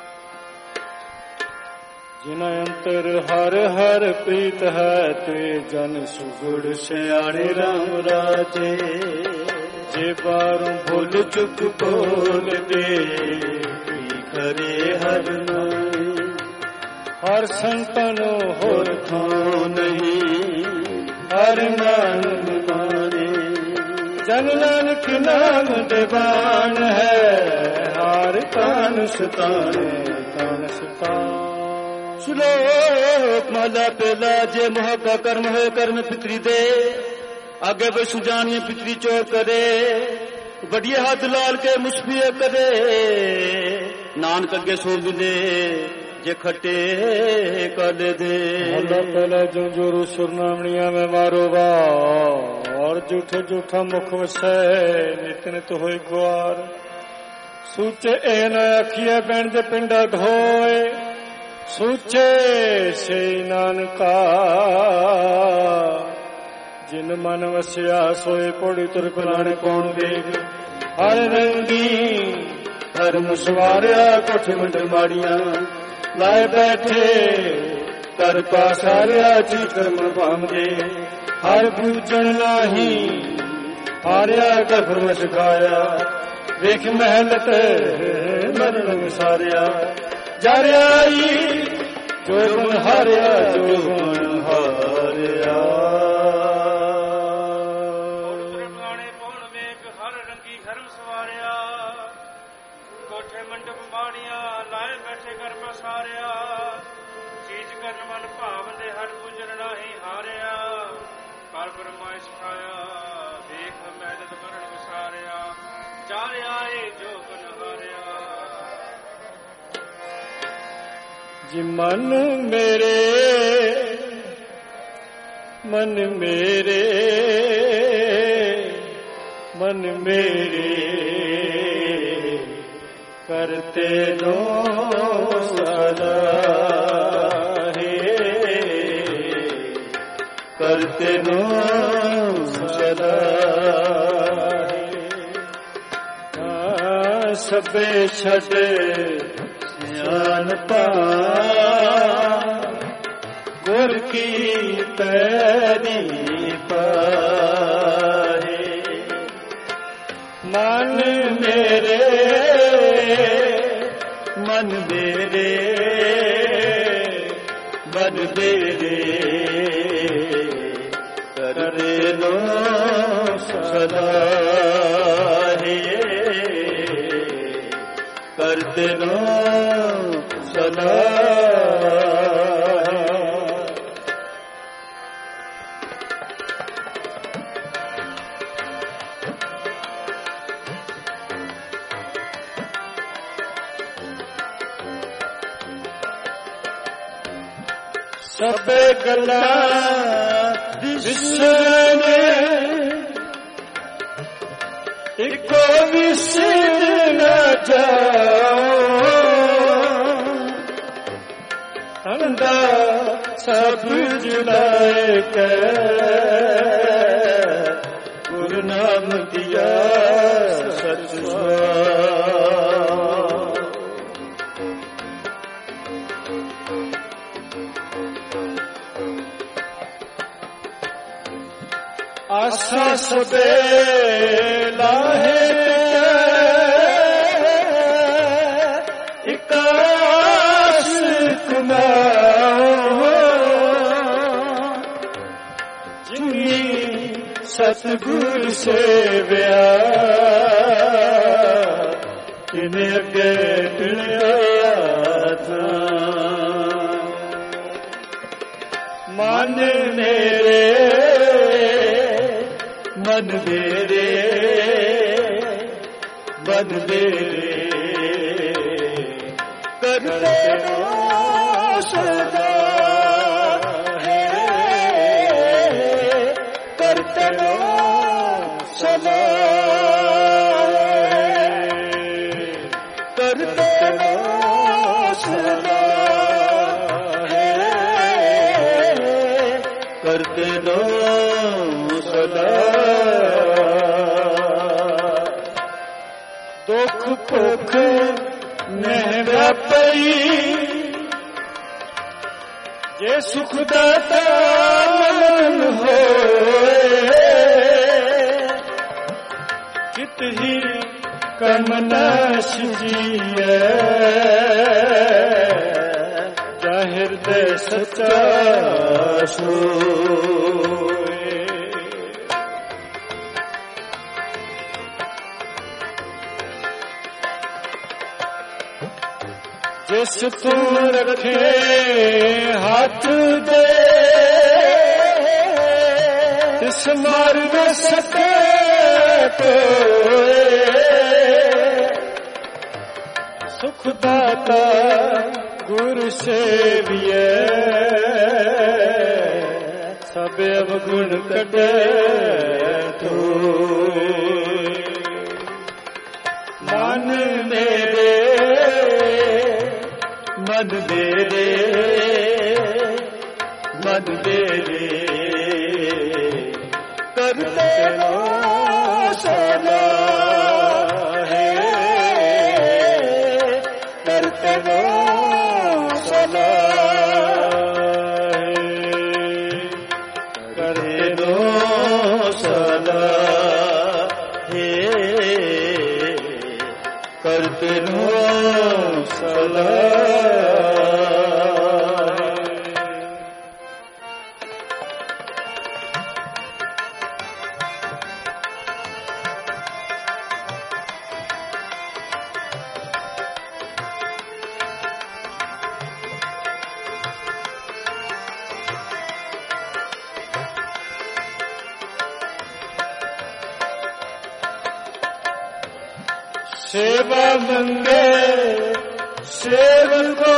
जिन अंतर हर हर प्रीत है ते जन सुगुड़ सियाणे राम राजे जे बारों भूल चुक बोल दे करे हर नाम हर संतनो होर थां नहीं हर नाम माने जन नानक नाम देवान है हार तान सतान तान सतान श्लोक माला पेला जे मोह का कर्म है कर्म पितरी दे आगे बस जानिए पितरी चोर करे बढ़िया हाथ लाल के मुस्फिए करे नानक अगे सोच दे जे खटे कर दे माला पेला जो जोरू सुरनामणिया में मारो और जूठे जूठा मुख वसै नित नित होए गुआर सूचे ए न अखिए बैण जे पिंडा ढोए सूचे से नानका जिन मन वसिया सोए पौड़ी तुर पलाने कौन देख हर रंगी हर मुसवारिया कोठ मंडल माड़िया लाए बैठे कर पासारिया चीत मन पामदे हर पूजन नाही हारिया का फरमश गाया वेख महलत मर ਵਰਨ ਵਿਸਾਰਿਆ। ਜਰਿਆਈ ਜੋ ਗੁਣ ਹਾਰਿਆ, ਜੋ ਗੁਣ ਹਾਰਿਆ। ਕੋਠੇ ਮੰਡਪ ਮਾੜੀਆਂ ਲਾਏ ਬੈਠੇ ਕਰ ਪਸਾਰਿਆ। ਚੀਜ਼ ਕਰਨ ਮਨ ਭਾਵ ਦੇ ਹਰ ਗੁਜਰ ਨਾਹੀ ਹਾਰਿਆ। ਕਰ ਬ੍ਰਹਮਾ ਸਿਖਾਇਆ ਦੇਖ ਮੈਂ ਜਦ ਵਰਨ ਵਿਸਾਰਿਆ। ਚਾਰਿਆ ਏ ਜੋ ਗੁਣ ਹਾਰਿਆ। ਜੀ ਮਨ ਮੇਰੇ ਮਨ ਮੇਰੇ ਮਨ ਮੇਰੇ ਕਰਤੇ ਨੋ ਸਦਾ ਹੈ, ਕਰਤੇ ਨੋ ਸਦਾ ਹੈ। ਸਭੇ ਛੱਡ ਸਿਆਣਪਾ ਗੁਰ ਕੀ ਪੈਰੀ ਪਾਏ। ਮਨ ਮੇਰੇ ਮਨ ਮੇਰੇ ਮਨ ਮੇਰੇ ਕਰੇ ਨੋ ਸਦਾ ਹੈ, ਕਰਤੇ ਨੋ ਸਦਾ। ਸਭੇ ਗੱਲਾਂ ਵਿਸਰਨੇ ਇੱਕੋ ਵਿਸਰ ਨਾ ਜਾਓ। ਹੰਦਾ ਸਭ ਜੁਲਾਏ ਕੈ ਗੁਰੂ ਨਾਮ ਦਿਆ ਸਤਿ। ਆਸਾ ਸਭੇ ਲਾਹੇ ਇਕ ਆਸ ਕਮਾਓ। ਜਿਨੀ ਸਤਿਗੁਰ ਸੇਵਿਆ ਤਿਨੇ ਅੱਗੇ ਟਿਲਿਆ ਥਾਂ। ਮਨ ਮੇਰੇ ਮਨ ਮੇਰੇ ਮਨ ਮੇਰੇ ਕਰਤੇ ਨੋ ਸਦਾ ਹੈ, ਕਰਤੇ ਨੋ ਸਦਾ ਕਰਤੇ ਨੋ ਸਦਾ ਹੈ, ਕਰਤੇ ਨੋ ਸਦਾ। ਦੁੱਖ ਭੁੱਖ ਨਹਿ ਵਿਆਪਈ ਜੇ ਸੁਖ ਦਾਤਾ ਮਨ ਹੋਏ। ਕਿਤ ਹੀ ਕਰਮ ਨਾਸ਼ ਜੀਐ ਜਾ ਹਿਰਦੈ ਸੱਚਾ ਸੋਏ। ਜਿਸ ਤੂੰ ਰੱਖੇ ਹੱਥ ਦੇ ਤਿਸ ਮਾਰ न सके कोई सुख दाता गुरु सेविए सब अवगुण कटे तू मन मेरे मन मेरे मन मेरे करते नो सदा है करते नो सदा है करते नो सदा है करते नो सेवा मंगे सेवको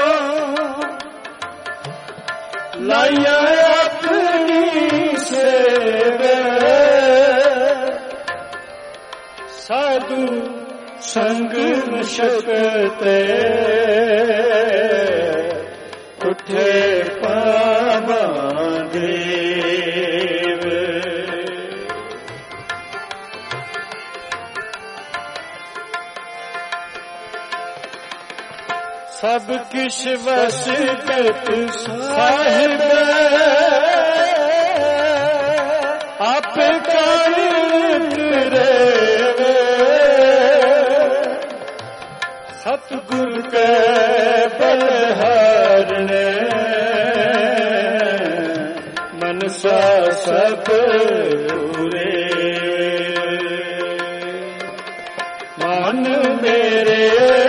लाया अपनी सेवे साधु संग शकते उठे पावा देव सब किश वस गत साहिब आप कायम करे सतगुर के बलहारने मनसा सब पूरे मन मेरे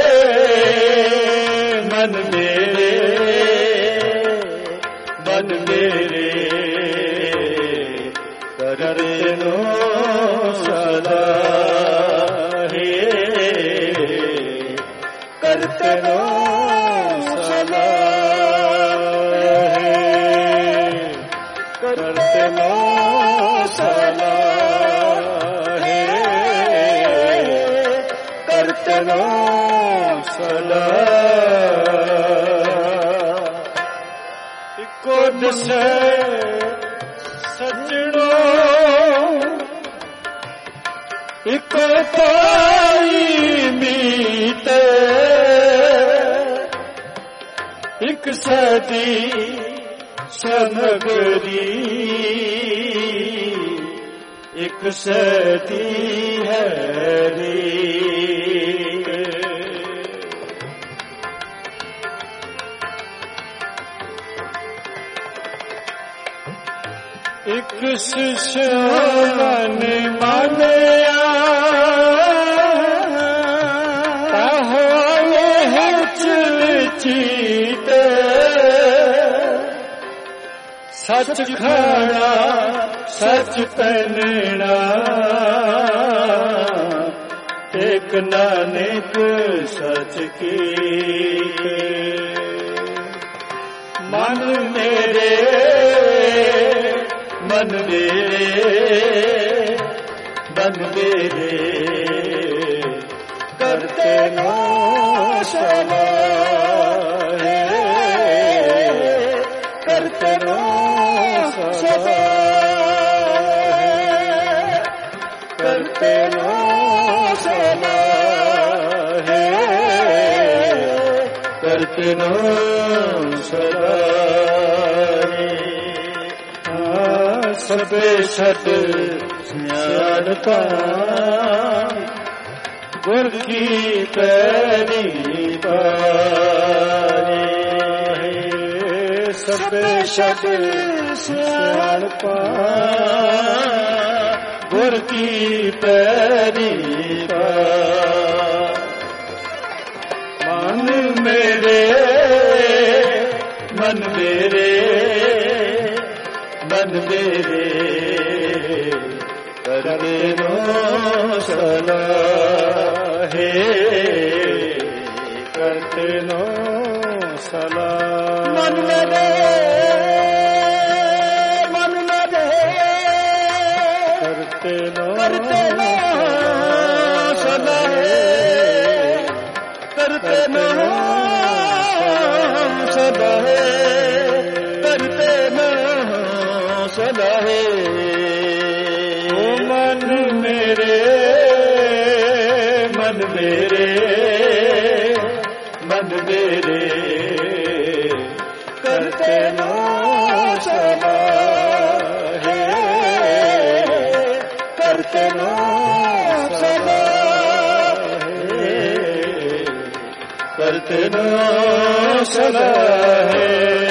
मन मेरे मन मेरे करते नो सदा हे करते नो सदा हे करते नो सदा हे करते नो सदा से सजड़ो एक पाई मीत एक सदी समगरी एक सदी हरी एक शिष्यन मानया ताहोए है चीते सच खाना सच पहनना एक नानक सच की मन मेरे मन मेरे मन मेरे करते नो सदा हे करते नो सदा करते नो सदा हे करते नो सदा सबे सत सियाणपा गुर की पैरी पारी सबे सत सियाणपा गुर की पैरी मन मेरे मन मेरे मन मेरे करते नो सदा हे करते नो सदा मन मेरे मन मेरे करते नो करते नो सदा हे करते नो सदा हे करते नो सदा है मन मेरे मन मेरे मन मेरे करते नो सदा है करते नो सदा है ਤਿਨ ਸਲਾਹੇ।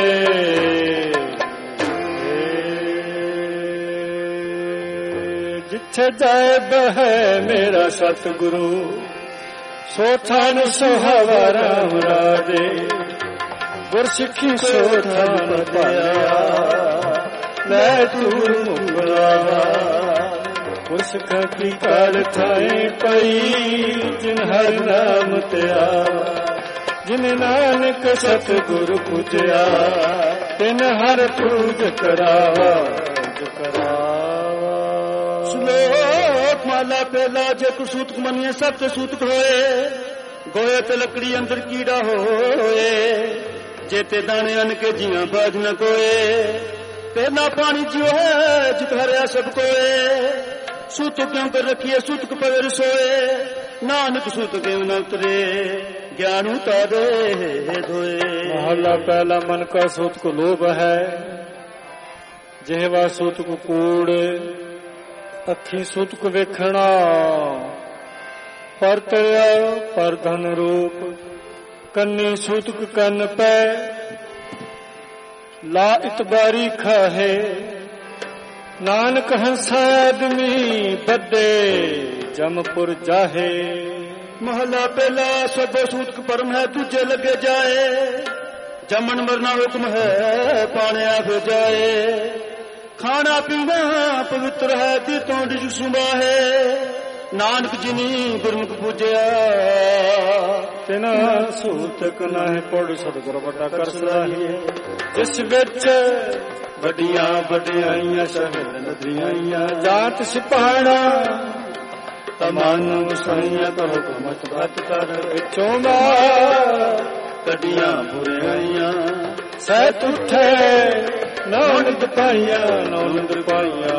ਜਿੱਥੇ ਜਾਏ ਬਹਿ ਮੇਰਾ ਸਤਿਗੁਰੂ, ਸੋ ਥਾਨ ਸੁਹਾਵਾ ਰਾਮ ਰਾਜੇ। ਗੁਰਸਿੱਖੀ ਸੋ ਥਾਨ ਪਾਇਆ, ਲੈ ਤੂੰ ਮੁਗਲਾਵਾ। ਗੁਰਸਿੱਖਾਂ ਕੀ ਕਾਲ ਥਾਏ ਪਈ, ਜਿਨ ਹਰ ਨਾਮ ਤੇ ਆਵਾ। ਜਿਨ ਨਾਨਕ ਸਤਿਗੁਰ ਪੂਜਿਆ, ਤਿਨ ਹਰ ਪੂਜ ਕਰਾਵਾ ਕਰਾਵਾ। ਸ਼ਲੋਕ ਮਾਲਾ ਪਹਿਲਾ, ਜੇ ਕੋ ਸੂਤਕ ਮੰਨੀਏ ਸਭ ਤੇ ਸੂਤਕ ਹੋਏ। ਗੋਏ ਤੇ ਲੱਕੜੀ ਅੰਦਰ ਕੀੜਾ ਹੋਏ, ਜੇ ਤੇ ਦਾਣੇ ਅਨ ਕੇ ਜੀਆਂ ਬਾਜ ਨ ਕੋਏ। ਪਹਿਲਾ ਪਾਣੀ ਜਿਉ ਹੈ, ਜਿਤ ਹਰਿਆ ਸਭ ਕੋਏ। ਸੂਤਕ ਕਿਉਂ ਕਰ ਰੱਖੀਏ, ਸੂਤਕ ਪਵੇ ਰਸੋਏ। ਨਾਨਕ ਸੂਤਕ ਕਿਉਂ ਨ ਉਤਰੇ, ਗਿਆਨ ਉਤਾਰੇ ਧੋਏ। ਮਹਲਾ ਪਹਿਲਾ, ਮਨ ਕਾ ਸੂਤਕ ਲੋਭ ਹੈ, ਜਿਹਵਾ ਸੂਤਕ ਕੂੜ। ਅੱਖੀ ਸੂਤਕ ਵੇਖਣਾ, ਪਰ ਤਰਿਆ ਪਰ ਧਨ ਰੂਪ। ਕੰਨੀ ਸੂਤਕ ਕੰਨ ਪੈ, ਲਾ ਇਤਬਾਰੀ ਖਾਹੇ। ਨਾਨਕ ਹੰਸਾ ਆਦਮੀ ਬੱਦੇ, ਜਮਪੁਰ ਜਾਹੇ। ਮਹਲਾ ਪਹਿਲਾ, ਸਭੋ ਸੂਤਕ ਪਰਮ ਹੈ, ਦੂਜੇ ਲੱਗੇ ਜਾਏ। ਜਮਨ ਮਰਨਾ ਹੁਕਮ ਹੈ, ਪਾਣਿਆ ਫਿਰ ਜਾਏ। ਖਾਣਾ ਪੀਣਾ ਪਵਿੱਤਰ ਹੈ, ਦੀ ਤੋਂ ਡਿਜ ਸੁਬਾਹੇ। ਨਾਨਕ ਜਿਨੀ ਗੁਰਮੁਖ ਪੂਜਿਆ, ਤਿਨਾ ਸੂਤਕ ਨਾਹਿ ਪੜ। ਸਤਿਗੁਰ ਵੱਡਾ ਕਰ ਸਲਾਹੀਏ, ਜਿਸ ਵਿੱਚ ਵੱਡੀਆਂ ਵਡਿਆਈਆਂ ਸ਼ਹਿਰ ਨਦਰੀਆਂ। ਜਾਤ ਸਿਪਾਣਾ ਤਮਨ ਸਾਈਆਂ, ਕਰੋ ਕਮਤ ਬਾਤ ਕਰ। ਵਿੱਚੋਂ ਮਾਰ ਕੱਢੀਆਂ ਬੁਰਾਈਆਂ, ਸਹਿਤ ਉਠੇ ਨੌਨਦ ਪਾਈਆਂ ਨੌਨਦ ਪਾਈਆਂ।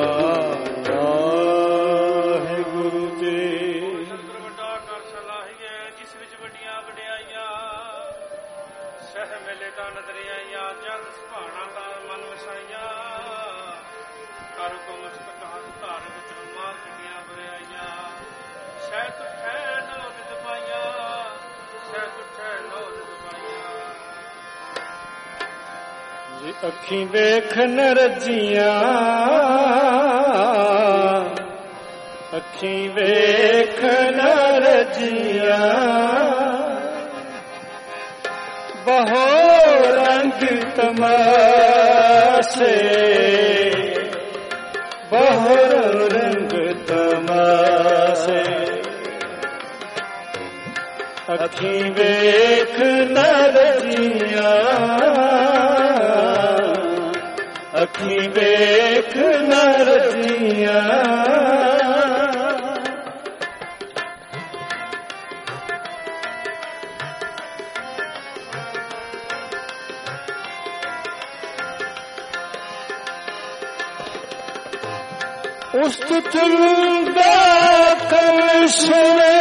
ਵਾਹਿਗੁਰੂ ਜੀ। ਸਤਿਗੁਰ ਵੱਡਾ ਕਰ ਸਲਾਹੀਏ, ਜਿਸ ਵਿੱਚ ਵੱਡੀਆਂ ਵਡਿਆਈਆਂ। ਸਹਿ ਮੇਲੇ ਦਾ ਨਦਰਿਆਈਆਂ, ਜਗ ਸੁਭਾਣਾ ਦਾ ਮਨ ਵਸਾਈਆਂ। ਕਰ ਕੋ ਮਸਤਕ ਹੱਥ ਧਾਰ, ਵਿੱਚ ਮਾਰ ਕੱਢੀਆਂ ਬੁਰਾਈਆਂ। ਸਹਿਤ ਉਠੇ ਨੌਨਦ ਪਾਈਆਂ, ਸਹਿਤ ਉਠੇ ਨੌਨਦ ਪਾਈਆਂ। ਅੱਖੀਂ ਵੇਖ ਨ ਰੱਜੀਆਂ, ਅੱਖੀਂ ਵੇਖ ਨ ਰੱਜੀਆਂ। ਬਹੁ ਰੰਗ ਤਮਾਸ਼ੇ, ਬਹੁ ਰੰਗ ਤਮਾਸ਼ੇ। ਅੱਖੀਂ ਵੇਖ ਨ ਰੱਜੀਆਂ, ਅੱਖੀਂ ਵੇਖ ਨ ਰੱਜੀਆਂ। ਉਸਤਤ ਦਾ ਕਮਸ਼ਨੇ,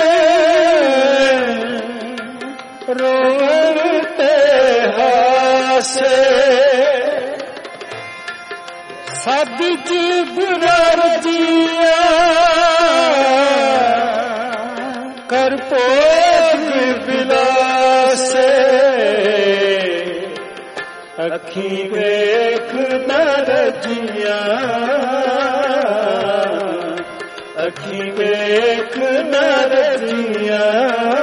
ਰੋਣ ਤੇ ਹਾਸੇ। ਸਦ ਜੀ ਬੁਰਾ ਰਜੀਆਂ, ਕਰ ਭੋਗ ਬਿਲਾਸੇ। ਅੱਖੀਂ ਵੇਖ ਨ ਰੱਜੀਆਂ, ਅੱਖੀਂ ਵੇਖ ਨ ਰੱਜੀਆਂ।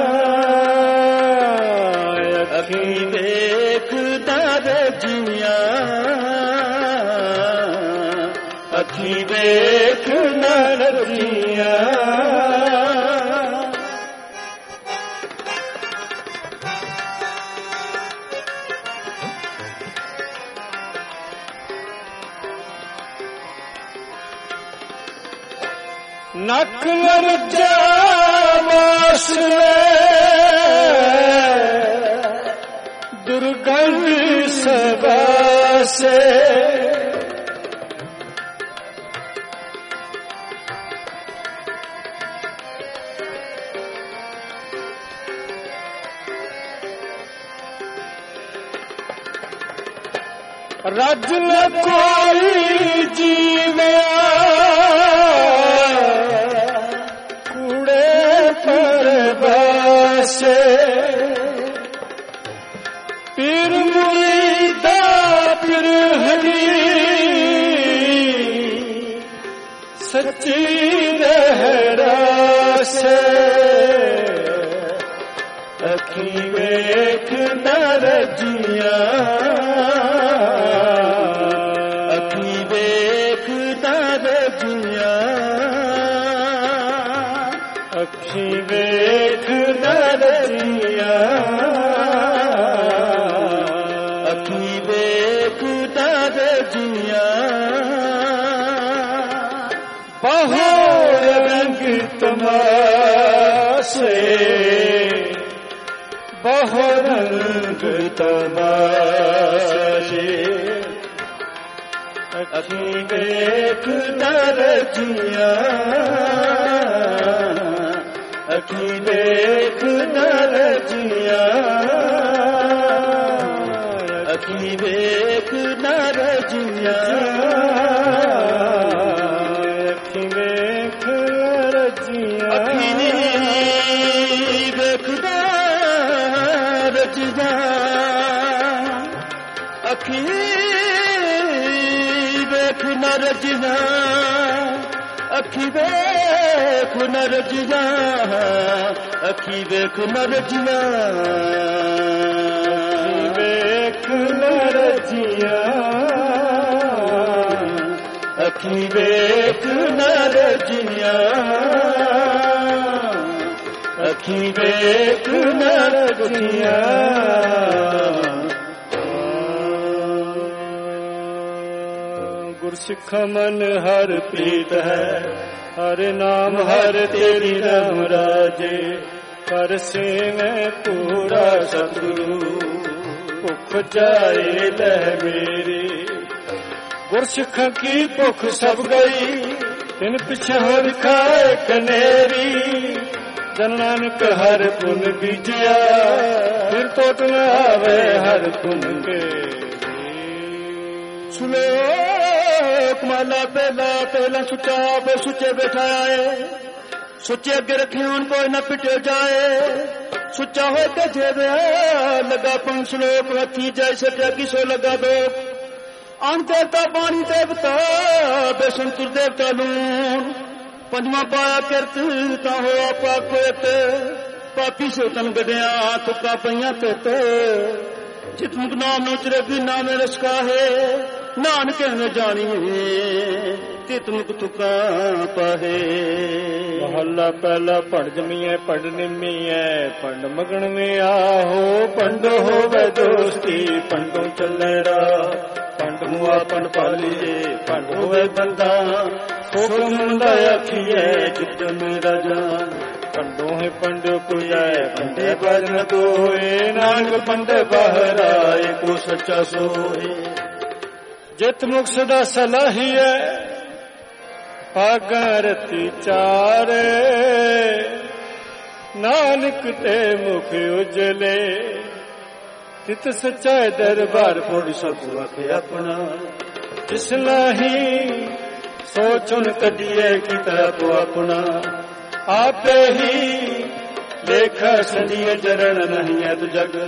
ਅੱਖੀਂ ਵੇਖ ਨ ਰੱਜੀਆਂ, ਅੱਖੀਂ ਵੇਖ ਨ ਰੱਜੀਆਂ। ਨਕ ਵਰਜਾ ਮਾਸਲੇ, ਦੁਰਗੰਧ ਸਬਾਸੇ। ਰੱਜ ਨ ਕੋਈ ਜੀਵਿਆ, ਕੂੜੇ ਪਰਬਾਸੇ। ਸੱਚੀ ਰਹਿ ਰਾਸੇ ਅੱਖੀ ਵੇਖ ਨਾ ਰਜੀਆਂ ਅੱਖੀ ਵੇਖ ਨਾ ਰਜੀਆਂ ਅੱਖੀ ਵੇਖ ਨਾ ਰਜੀਆਂ ਅੱਖੀ ਵੇਖ ਨਾ ਰਜੀਆਂ ਬਹੁ ਰੰਗ ਤਮਾਸ਼ੇ ਬਹੁ ਰੰਗ ਤਮਾਸ਼ੇ ਅੱਖੀ ਵੇਖ ਨਾ ਰਜੀਆਂ ਅੱਖੀ ਵੇਖ ਨਾ ਰਜੀਆਂ ਅੱਖੀ ਵੇਖ ਨਾ ਰਜੀਆਂ ਅੱਖੀ ਵੇਖ ਰਜੀਆਂ ਅੱਖੀ ਨਹੀਂ ਵੇਖਦਾ ਰਜੀਆਂ ਅੱਖੀ ਵੇਖ ਨਾ ਰਜੀਆਂ ਅੱਖੀ ਵੇਖ ਨਾ ਰਜੀਆਂ ਅੱਖੀ ਵੇਖ ਨਾ ਰਜੀਆਂ ਵੇਖ ਨਾ ਰਜੀਆਂ ਅੱਖੀ ਵੇਖ ਨਾ ਰਜੀਆਂ ਅੱਖੀ ਵੇਖ ਨਾ ਰਜੀਆਂ ਗੁਰਸਿੱਖ ਮਨ ਹਰ ਪ੍ਰੀਤ ਹੈ ਹਰ ਨਾਮ ਹਰ ਤੇਰੀ ਰਮ ਰਾਜੇ ਕਰ ਸੇਵੇਂ ਪੂਰਾ ਸਤਿਗੁਰੂ ਭੁੱਖ ਜਾਏ ਲੈ ਮੇਰੀ ਗੁਰਸਿੱਖ ਕੀ ਭੁੱਖ ਸਭ ਗਈ ਤਿਨ ਪਿਛੇ ਹੋਰ ਖਾਏ ਕਨੇਰੀ ਜਨ ਨਾਨਕ ਹਰ ਪੁਨ ਬੀਜਿਆ ਫਿਰ ਟੋਟ ਨਾ ਆਵੇ ਹਰ ਪੁਨ ਕੇ ਸੁਲੋਕ ਮਾਲਾ ਪਹਿਲਾ ਪਹਿਲਾ ਸੁੱਚਾ ਬੇ ਸੁੱਚੇ ਬੈਠਾ ਆਏ ਸੁੱਚੇ ਅੱਗੇ ਰੱਖੇ ਹੁਣ ਕੋਈ ਨਾ ਪਿਟੇ ਜਾਏ ਸੁੱਚਾ ਹੋ ਕੇ ਜੇਵੇ ਲਗਾ ਪੰਜ ਸ਼ਲੋਕ ਹੱਥੀ ਜੈਸੇ ਟੈਗੀ ਸੋ ਲਗਾ ਦੋ ਅਨ ਦੇਵਤਾ ਬਾਣੀ ਦੇਵਤਾ ਬੇਸੰਤੁਰ ਦੇਵਤਾ ਲੂਣ ਪੰਜਵਾਂ ਪਾਇਆ ਕਿਰਤ ਤਾਂ ਹੋਆ ਪਾਕੋਤ ਪਾਪੀ ਸੋ ਤਨ ਗਦਿਆ ਤੁਕਾ ਪਈਆਂ ਤਿੱਤ ਜਿਤਨੁਕ ਨਾਮ ਨੂੰ ਚਰੇਗੀ ਨਾਮੇ ਰਸਕਾ ਹੈ ਨਾਨਕ ਨੇ ਜਾਣੀਏ ਤਿਤਨੁਕ ਤੁਕਾ ਪਾਹੇ ਮਹੱਲਾ ਪਹਿਲਾ ਪੜ ਜਮੀਐ ਪੜ ਨਿਮੀਐ ਪੰਡ ਮਗਣ ਮੇ ਆਹੋ ਪੰਡ ਹੋਵੇ ਦੋਸਤੀ ਪੰਡੋਂ ਚੱਲੇ ਰਾ ਪੰਡ ਮੁਆ ਪੰਡ ਪਾਲੀਏ ਪੰਡ ਹੋਵੇ ਬੰਦਾ ਹੁਕਮ ਮੁੰਡਾ ਆਖੀਐ ਜਿਤ ਮੇਰਾ ਜਾਨ ਪੰਡੋਂ ਹੈ ਪੰਡ ਕੁਜਾਏ ਪੰਡੇ ਬਜਨ ਤੋਏ ਨਾਨਕ ਪੰਡੇ ਬਾਹਰ ਆਏ ਕੋ ਸੱਚਾ ਸੋਏ ਜਿਤ ਮੁਖ ਸਦਾ ਸਲਾਹੀਐ ਪਾਗਾਂ ਰਤੀ ਚਾਰੇ ਨਾਨਕ ਤੇ ਮੁਖ ਉਜਲੇ ਤਿਤ ਸੱਚਾ ਦਰਬਾਰ ਫੋੜ ਸਭ ਵਖੇ ਆਪਣਾ ਜਿਸ ਲਾਹੀ ਸੋਚੁਨ ਕੱਢੀਏ ਕੀਤਾ ਆਪੋ ਆਪਣਾ ਆਪੇ ਹੀ ਲੇਖਾ ਸੰਦੀਏ ਜਰਣ ਨਹੀਂ ਹੈ ਤੁ ਜਗ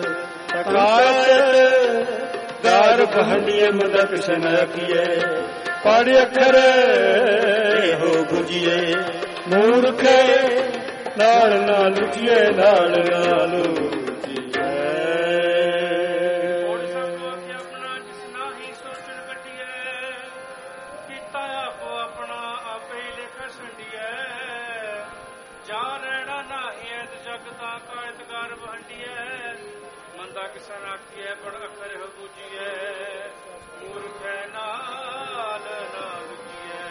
ਕਾਇਤ ਦਾਰ ਬਹੰਡੀਏ ਮੁੰਡਾ ਕਿਸੇ ਨਾ ਰੱਖੀਏ ਪੜ ਅੱਖਰ ਹੋ ਗੁਜੀਏ ਮੂਰਖੇ ਨਾਲ ਨਾ ਲੁਜੀਏ ਨਾਲ ਨਾ ਲੁਜੀਏ ਹੋਰ ਸਭ ਆਖਿਆ ਆਪਣਾ ਜਿਸ ਨਾਹੀ ਸੋਚਣ ਕੱਟੀਏ ਕੀਤਾ ਆਪੋ ਆਪਣਾ ਆਪੇ ਹੀ ਲੇਖਾ ਸੰਡੀਏ ਜਾ ਰਹਿਣਾ ਨਾਹੀ ਐ ਤੇ ਜਗ ਦਾ ਕਾਇਤਗਾਰ ਬਹੰਡੀਏ ਮੰਦਾ ਕਿਸਾ ਰਾਖੀਏ ਪੜ ਅੱਖਰ ਹੋ ਗੁਜੀਏ ਮੂਰਖੇ ਨਾਲ ਨਾ ਲੁਜੀਏ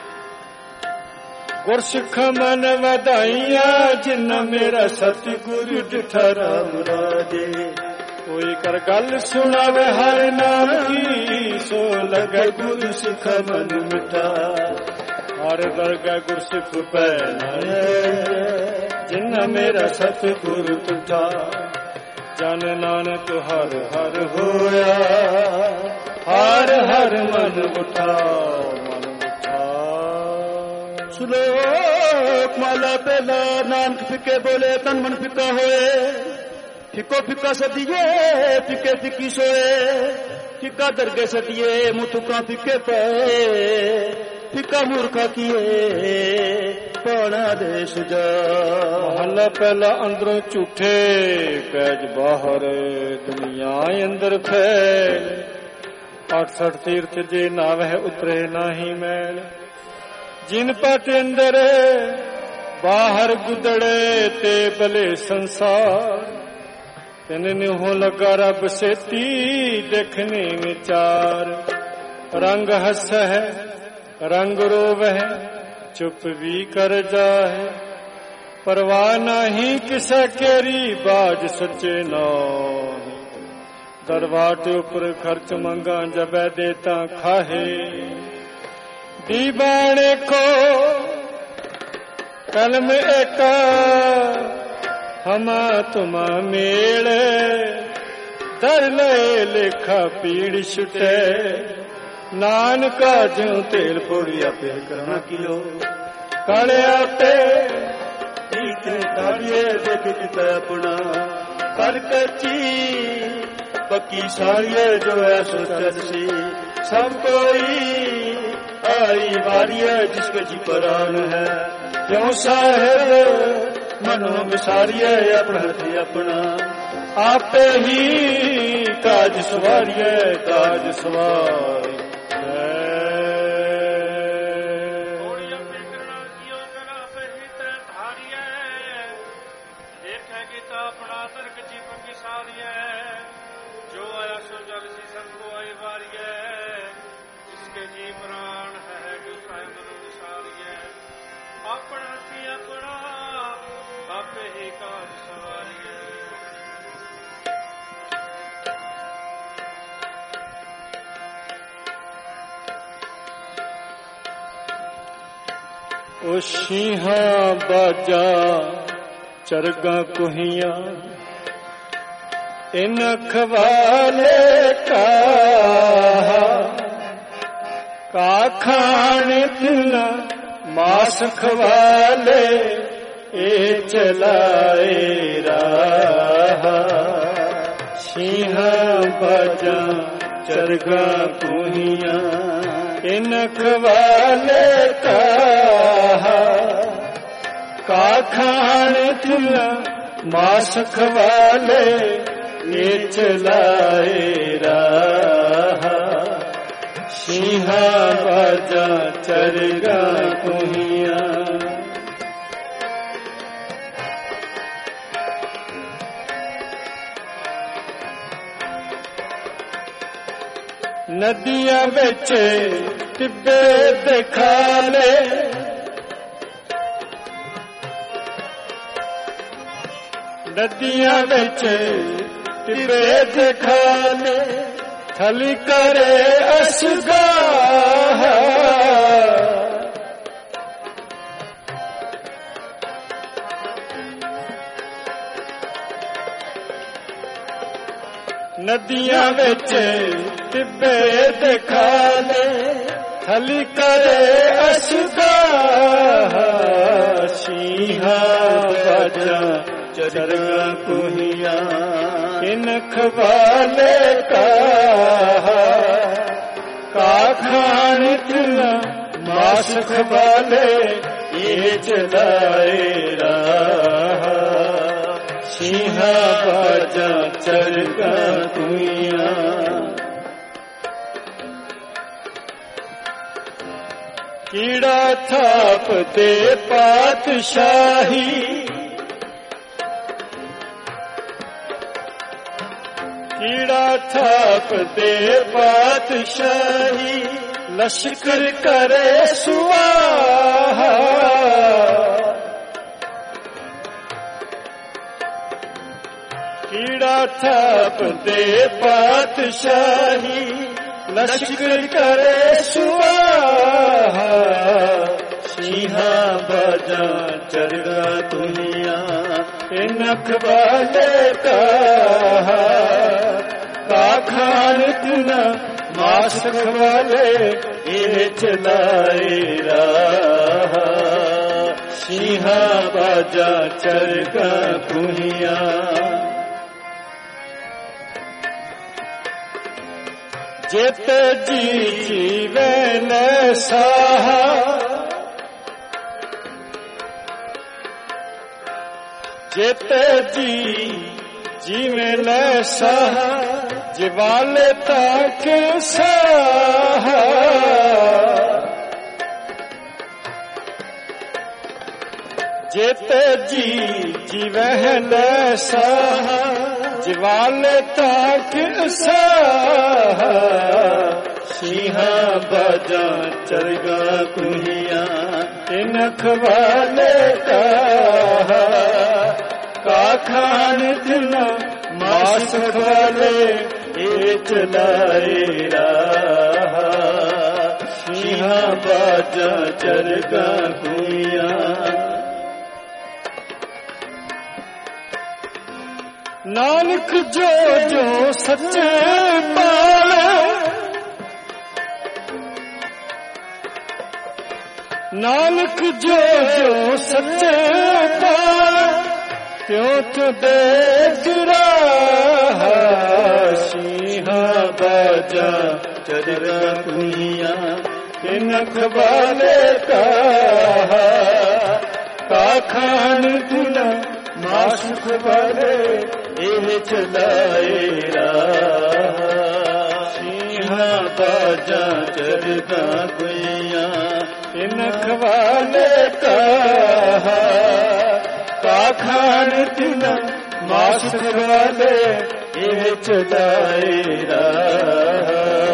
ਗੁਰਸਿੱਖ ਮਨ ਵਧਾਈਆਂ ਜਿਨ ਮੇਰਾ ਸਤਿਗੁਰ ਡਿਠਾ ਰਾਮ ਰਾਜੇ ਕੋਈ ਕਰ ਗੱਲ ਸੁਣਾਵੇ ਹਰ ਨਾਮ ਕੀ ਸੋ ਲਗੇ ਗੁਰਸਿੱਖ ਮਨ ਮਿਠਾ ਹਰ ਦਰਗਾ ਗੁਰਸਿੱਖ ਪੈਣਾ ਜਿਨ ਮੇਰਾ ਸਤਿਗੁਰ ਟੁੱਟਾ ਜਨ ਨਾਨਕ ਹਰ ਹਰ ਹੋਇਆ ਹਰ ਹਰ ਮਨ ਉਠਾ ਮਨ ਉਠਾ ਸੁਲੋਕ ਮਾਲਾ ਪਹਿਲਾ ਨਾਨਕ ਫਿੱਕੇ ਬੋਲੇ ਤਨ ਮਨ ਫਿੱਕਾ ਹੋਏ ਫਿੱਕੋ ਫਿੱਕਾ ਸਦੀਏ ਫਿੱਕੇ ਫਿੱਕੀ ਸੋਏ ਫਿੱਕਾ ਦਰਗੇ ਸਦੀਏ ਮੁਤੁਕਾਂ ਫਿੱਕੇ ਪਏ ਫਿੱਕਾ ਮੂਰਖਾ ਕੀਏ ਪਾਣਾ ਦੇ ਸੁਜਾ। ਮਹਲਾ ਪਹਿਲਾ ਅੰਦਰੋਂ ਝੂਠੇ ਪੈਜ ਬਾਹਰ ਦੁਨੀਆ ਅੰਦਰ ਫੈਲ। ਅਠਸਠ ਤੀਰਥ ਜੇ ਨਾਵਹਿ ਉਤਰੇ ਨਾਹੀ ਮੈਲ। ਜਿਨ ਪਟ ਅੰਦਰ ਬਾਹਰ ਗੁਦੜੇ ਤੇ ਬਲੇ ਸੰਸਾਰ। ਤਿਨ ਨਿਹੋ ਲਗਾ ਰੱਬ ਸੇਤੀ ਦੇਖਨੇ ਵਿਚਾਰ। ਰੰਗ ਹੱਸ ਹੈ ਰੰਗ ਰੋਵਹਿ ਚੁੱਪ ਵੀ ਕਰ ਜਾਏ। ਪਰਵਾਹ ਨਹੀਂ ਕਿਸੇ ਕੇਰੀ ਬਾਜ ਸੱਚੇ ਨਾਹੀ। ਦਰਵਾਟੇ ਉੱਪਰ ਖਰਚ ਮੰਗਾ ਜਬੈ ਦੇ ਤਾਂ ਖਾਹੇ। ਦੀਵਾਨੇ ਕੋ ਕਲਮ ਇੱਕ ਹਮਾ ਤੁਮਾ ਮੇਲ। ਦਰ ਲਏ ਲੇਖਾ ਪੀੜ ਛੁਟੇ ਨਾਨਕਾ ਜਿਉ ਤੇਲ ਪੋੜਿਆ ਪੇ ਕਰਨਾ ਕਿਲੋ। ਕਾਲੇ ਆਟੇ ਰੀਤੇ ਤਾੜੀਏ ਦੇਖ ਕਿਤਾ ਆਪਣਾ। ਕਰ ਕੱਚੀ ਪੱਕੀ ਸਾਰੀਏ ਜੋ ਹੈ ਸੋਚਤ ਸੀ। ਸਭ ਕੋਈ ਆਈ ਵਾਰੀਏ ਜਿਸਕੇ ਜੀ ਪਰਾਨ ਹੈ। ਕਿਉਂ ਸਾਹਿਬ ਮਨੋ ਵਿਸਾਰੀਏ ਆਪਣਾ ਹੱਥ ਆਪਣਾ। ਆਪੇ ਹੀ ਕਾਜ ਸਵਾਰੀਏ ਕਾਜ ਸਵਾਰ। ਉਹ ਸ਼ੀਹਾਂ ਬਾਜਾ ਚਰਗਾ ਕੁਹੀਆਂ ਇਨ ਖਵਾਲੇ ਕਾ। ਕਾ ਖਾਣ ਤਿਨਾ ਮਾਸ ਖਵਾਲੇ ਇਹ ਚਲਾਏ ਰਾਹ। ਸ਼ੀਹਾਂ ਬਾਜਾ ਚਰਗਾ ਕੁਹੀਆਂ ਇਨ ਖਵਾਲੇ ਕਾ। ਕਾ ਖਾਣ ਤਿਨਾ ਮਾਸ ਖਵਾਲੇ ਇਹ ਚਲਾਏ ਰਾਹ। ਸ਼ੀਹਾਂ ਬਾਜਾ ਚਰਗਾ ਕੁਹੀਆਂ। ਨਦੀਆਂ ਵਿੱਚ ਟਿੱਬੇ ਦੇ ਖਾਲੇ। ਨਦੀਆਂ ਵਿੱਚ ਟਿੱਬੇ ਦੇ ਖਾਲੇ। ਥਲੀ ਕਰੇ ਅਸਗਾਹ। ਨਦੀਆਂ ਵਿੱਚ ਟਿੱਬੇ ਦੇ ਖਾਲੇ। ਥਲੀ ਕਰੇ ਅਸਗਾਹ। ਸ਼ੀਹਾਂ ਬਾਜਾ ਚਰਗਾ ਕੁਹੀਆਂ ਇਨ ਖਵਾਲੇ ਕਾ। ਕਾ ਖਾਣ ਤਿਨਾ ਮਾਸ ਖਵਾਲੇ ਇਹ ਚਲਾਏ ਰਾਹ। ਸ਼ੀਹਾਂ ਬਾਜਾ ਚਰਗਾ ਕੁਹੀਆਂ। ਕੀੜਾ ਥਾਪ ਤੇ ਪਾਤਸ਼ਾਹੀ। ਕੀੜਾ ਥਾਪ ਦੇ ਪਾਤਸ਼ਾਹੀ। ਲਸ਼ਕਰ ਕਰੇ ਸੁਆਹ। ਕੀੜਾ ਥਾਪ ਦੇ ਪਾਤਸ਼ਾਹੀ। ਲਸ਼ਕਰ ਕਰੇ ਸੁਆਹ। ਸ਼ੀਹਾਂ ਬਾਜਾ ਚਰਗਾ ਕੁਹੀਆਂ ਇਨ ਖਵਾਲੇ ਕਾ। ਕਾ ਖਾਣ ਤਿਨਾ ਮਾਸ ਖਵਾਲੇ ਇਹ ਚਲਾਏ ਰਾਹ। ਸ਼ੀਹਾਂ ਬਾਜਾ ਚਰਗਾ ਕੁਹੀਆਂ। ਜਿਤ ਜੀ ਜੀਵੇ ਲੈ ਸਾਹਾ ਜਿਤ ਜੀ ਜੀਵੇ ਲੈ ਸਾਹਾ ਜਿਵਾਲੇ ਤੱਕ ਸਾਹਾ ਜਿਤ ਜੀ ਜੀਵੇ ਲੈ ਸਾਹਾ ਜਿਵਾਲੇ ਤੱਕ ਸਾਹਾ ਸਿੰਘਾਂ ਬਾਜਾਂ ਚਰਗਾ ਕੁਹੀਆਂ ਇਨ ਖਵਾਲੇ ਕਾ ਕਾਖਾਨ ਦਿਨਾ ਮਾਸ ਖਵਾਲੇ ਇਹ ਚਲਾਏ ਰਾਹ ਸਿੰਘਾਂ ਬਾਜਾਂ ਚਰਗਾ ਕੁਹੀਆਂ ਨਾਨਕ ਜੋ ਜੋ ਸੱਚੇ ਪਾਲੇ ਨਾਨਕ ਜੋ ਜੋ ਸੱਚੇ ਪਾਲੇ ਤਿਉ ਤਿਉ ਦੇਖ ਰਾਹ ਸਿੰਘਾਂ ਬਾਜਾਂ ਚਰਗਾ ਕੁਹੀਆਂ ਇਨ ਖਵਾਲੇ ਕਾ ਕਾਖਾਨ ਦਿਨਾ ਮਾਸ ਖਵਾਲੇ ਇਹ ਚਲਾਏ ਰਾਹ ਸਿੰਘਾਂ ਬਾਜਾਂ ਚਰਗਾ ਕੁਹੀਆਂ ਇਨ ਖਵਾਲੇ ਕਾ ਕਾਖਾਨ ਦਿਨਾ ਮਾਸ ਖਵਾਲੇ ਇਹ ਚਲਾਏ ਰਾਹ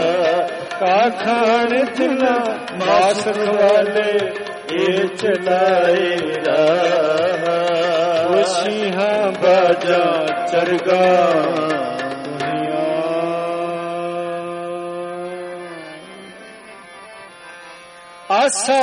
ਕਾਖਾਨ ਦਿਨਾ ਮਾਸ ਖਵਾਲੇ ਇਹ ਚਲਾਏ ਰਾਹ ਸਿੰਘਾਂ ਬਾਜਾਂ ਚਰਗਾ ਕੁਹੀਆਂ। ਆਸਾ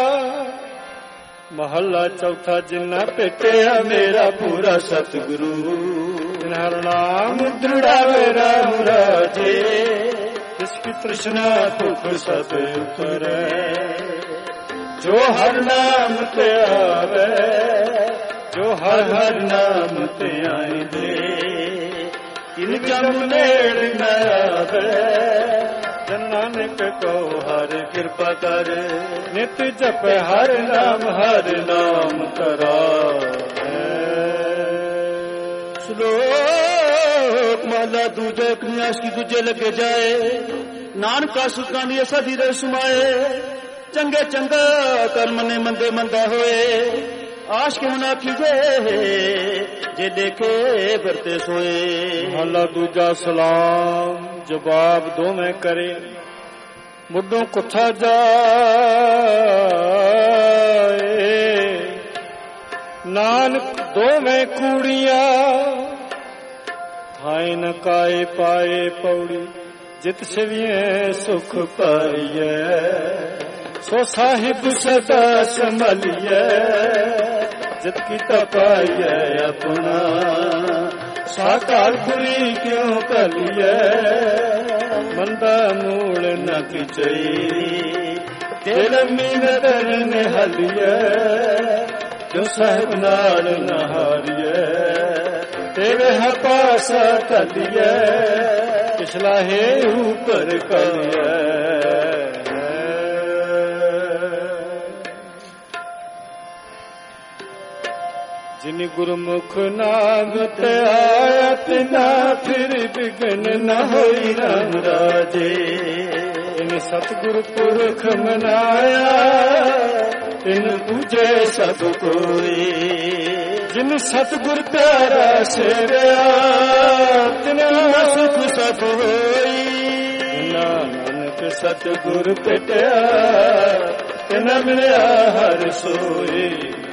ਮਹੱਲਾ ਚੌਥਾ ਜਿਨ੍ਹਾਂ ਭੇਟਿਆ ਮੇਰਾ ਪੂਰਾ ਸਤਿਗੁਰੂ ਹਰ ਨਾਮ ਦ੍ਰਿੜਾਵੇ ਰਾਮ ਰਾਜੇ ਜਿਸ ਕੀ ਤ੍ਰਿਸ਼ਨਾ ਭੁਖ ਸਭ ਉਤਰੈ ਜੋ ਹਰ ਨਾਮ ਤੇ ਆਵੇ ਜੋ ਹਰ ਹਰ ਨਾਮ ਤੇ ਆਇਂਦੇ ਕਿਨ ਜਮ ਨੇੜ ਨ ਆਵੇ ਜਨ ਨਾਨਕ ਕੋ ਹਰ ਕਿਰਪਾ ਕਰ ਨਿਤ ਜਪ ਹਰ ਨਾਮ ਹਰ ਨਾਮ ਕਰਾਵੇ। ਸ਼ਲੋਕ ਮਹਲਾ ਦੂਜਾ ਕਨਿਆਸ ਕੀ ਦੂਜੇ ਲੱਗੇ ਜਾਏ ਨਾਨਕਾ ਸੁਖਾਂ ਦੀ ਸਦੀ ਰੇ ਸਮਾਏ ਚੰਗੇ ਚੰਗਾ ਕਰਮ ਨੇ ਮੰਦੇ ਮੰਦਾ ਹੋਏ ਆਸ਼ ਕਿਉਂ ਨਾ ਕੀਜੇ ਜੇ ਦੇਖੇ ਵਰਤੇ ਸੋਏ। ਮਹਲਾ ਦੂਜਾ ਸਲਾਮ ਜਵਾਬ ਦੋਵੇਂ ਕਰੇ ਮੁੱਢੋਂ ਕੁੱਥਾ ਜਾਏ ਨਾਨਕ ਦੋਵੇਂ ਕੂੜੀਆਂ ਥਾਏ ਨ ਕਾਏ ਪਾਏ ਪੌੜੀ ਜਿਤ ਸਿਵੀਏ ਸੁਖ ਪਾਈਐ ਸੋ ਸਾਹਿਬ ਸਦਾ ਸੰਭਲੀਐ ਜਿਤ ਕੀਤਾ ਪਾਈਐ ਆਪਣਾ ਸਾਕਾਰ ਗੁਰੀ ਕਿਉਂ ਕਲੀਐ ਮੰਦਾ ਮੂਲ ਨ ਕਿਚਈ ਦਿਲ ਮੀਨਦਰ ਨਿਹਲੀਐ ਜੋ ਸਾਹਿਬ ਨਾਲ ਨ ਹਾਰੀਐ ਤੇਰੇ ਹਪਾਸਾ ਕਲੀਐ ਪਿਛਲਾ ਹੈ ਉਪਰ ਕਲੀਐ। ਜਿਨ ਗੁਰਮੁਖ ਨਾਮ ਤੇ ਆਇਆ ਤਿਨਾ ਫਿਰ ਬਿਗਨ ਨ ਹੋਈ ਰਾਮ ਰਾਜੇ ਇਨ ਸਤਿਗੁਰ ਪੁਰਖ ਮਨਾਇਆ ਤਿਨ ਪੂਜੇ ਸਭ ਕੋਈ ਜਿਨ ਸਤਿਗੁਰ ਪਿਆਰਾ ਸੇਵਿਆ ਤਿਨ ਸੁਖ ਸਭ ਹੋਈ ਨਾਨਕ ਸਤਿਗੁਰ ਭੇਟਿਆ ਤਿਨ ਮਿਲਿਆ ਹਰ ਸੋਈ।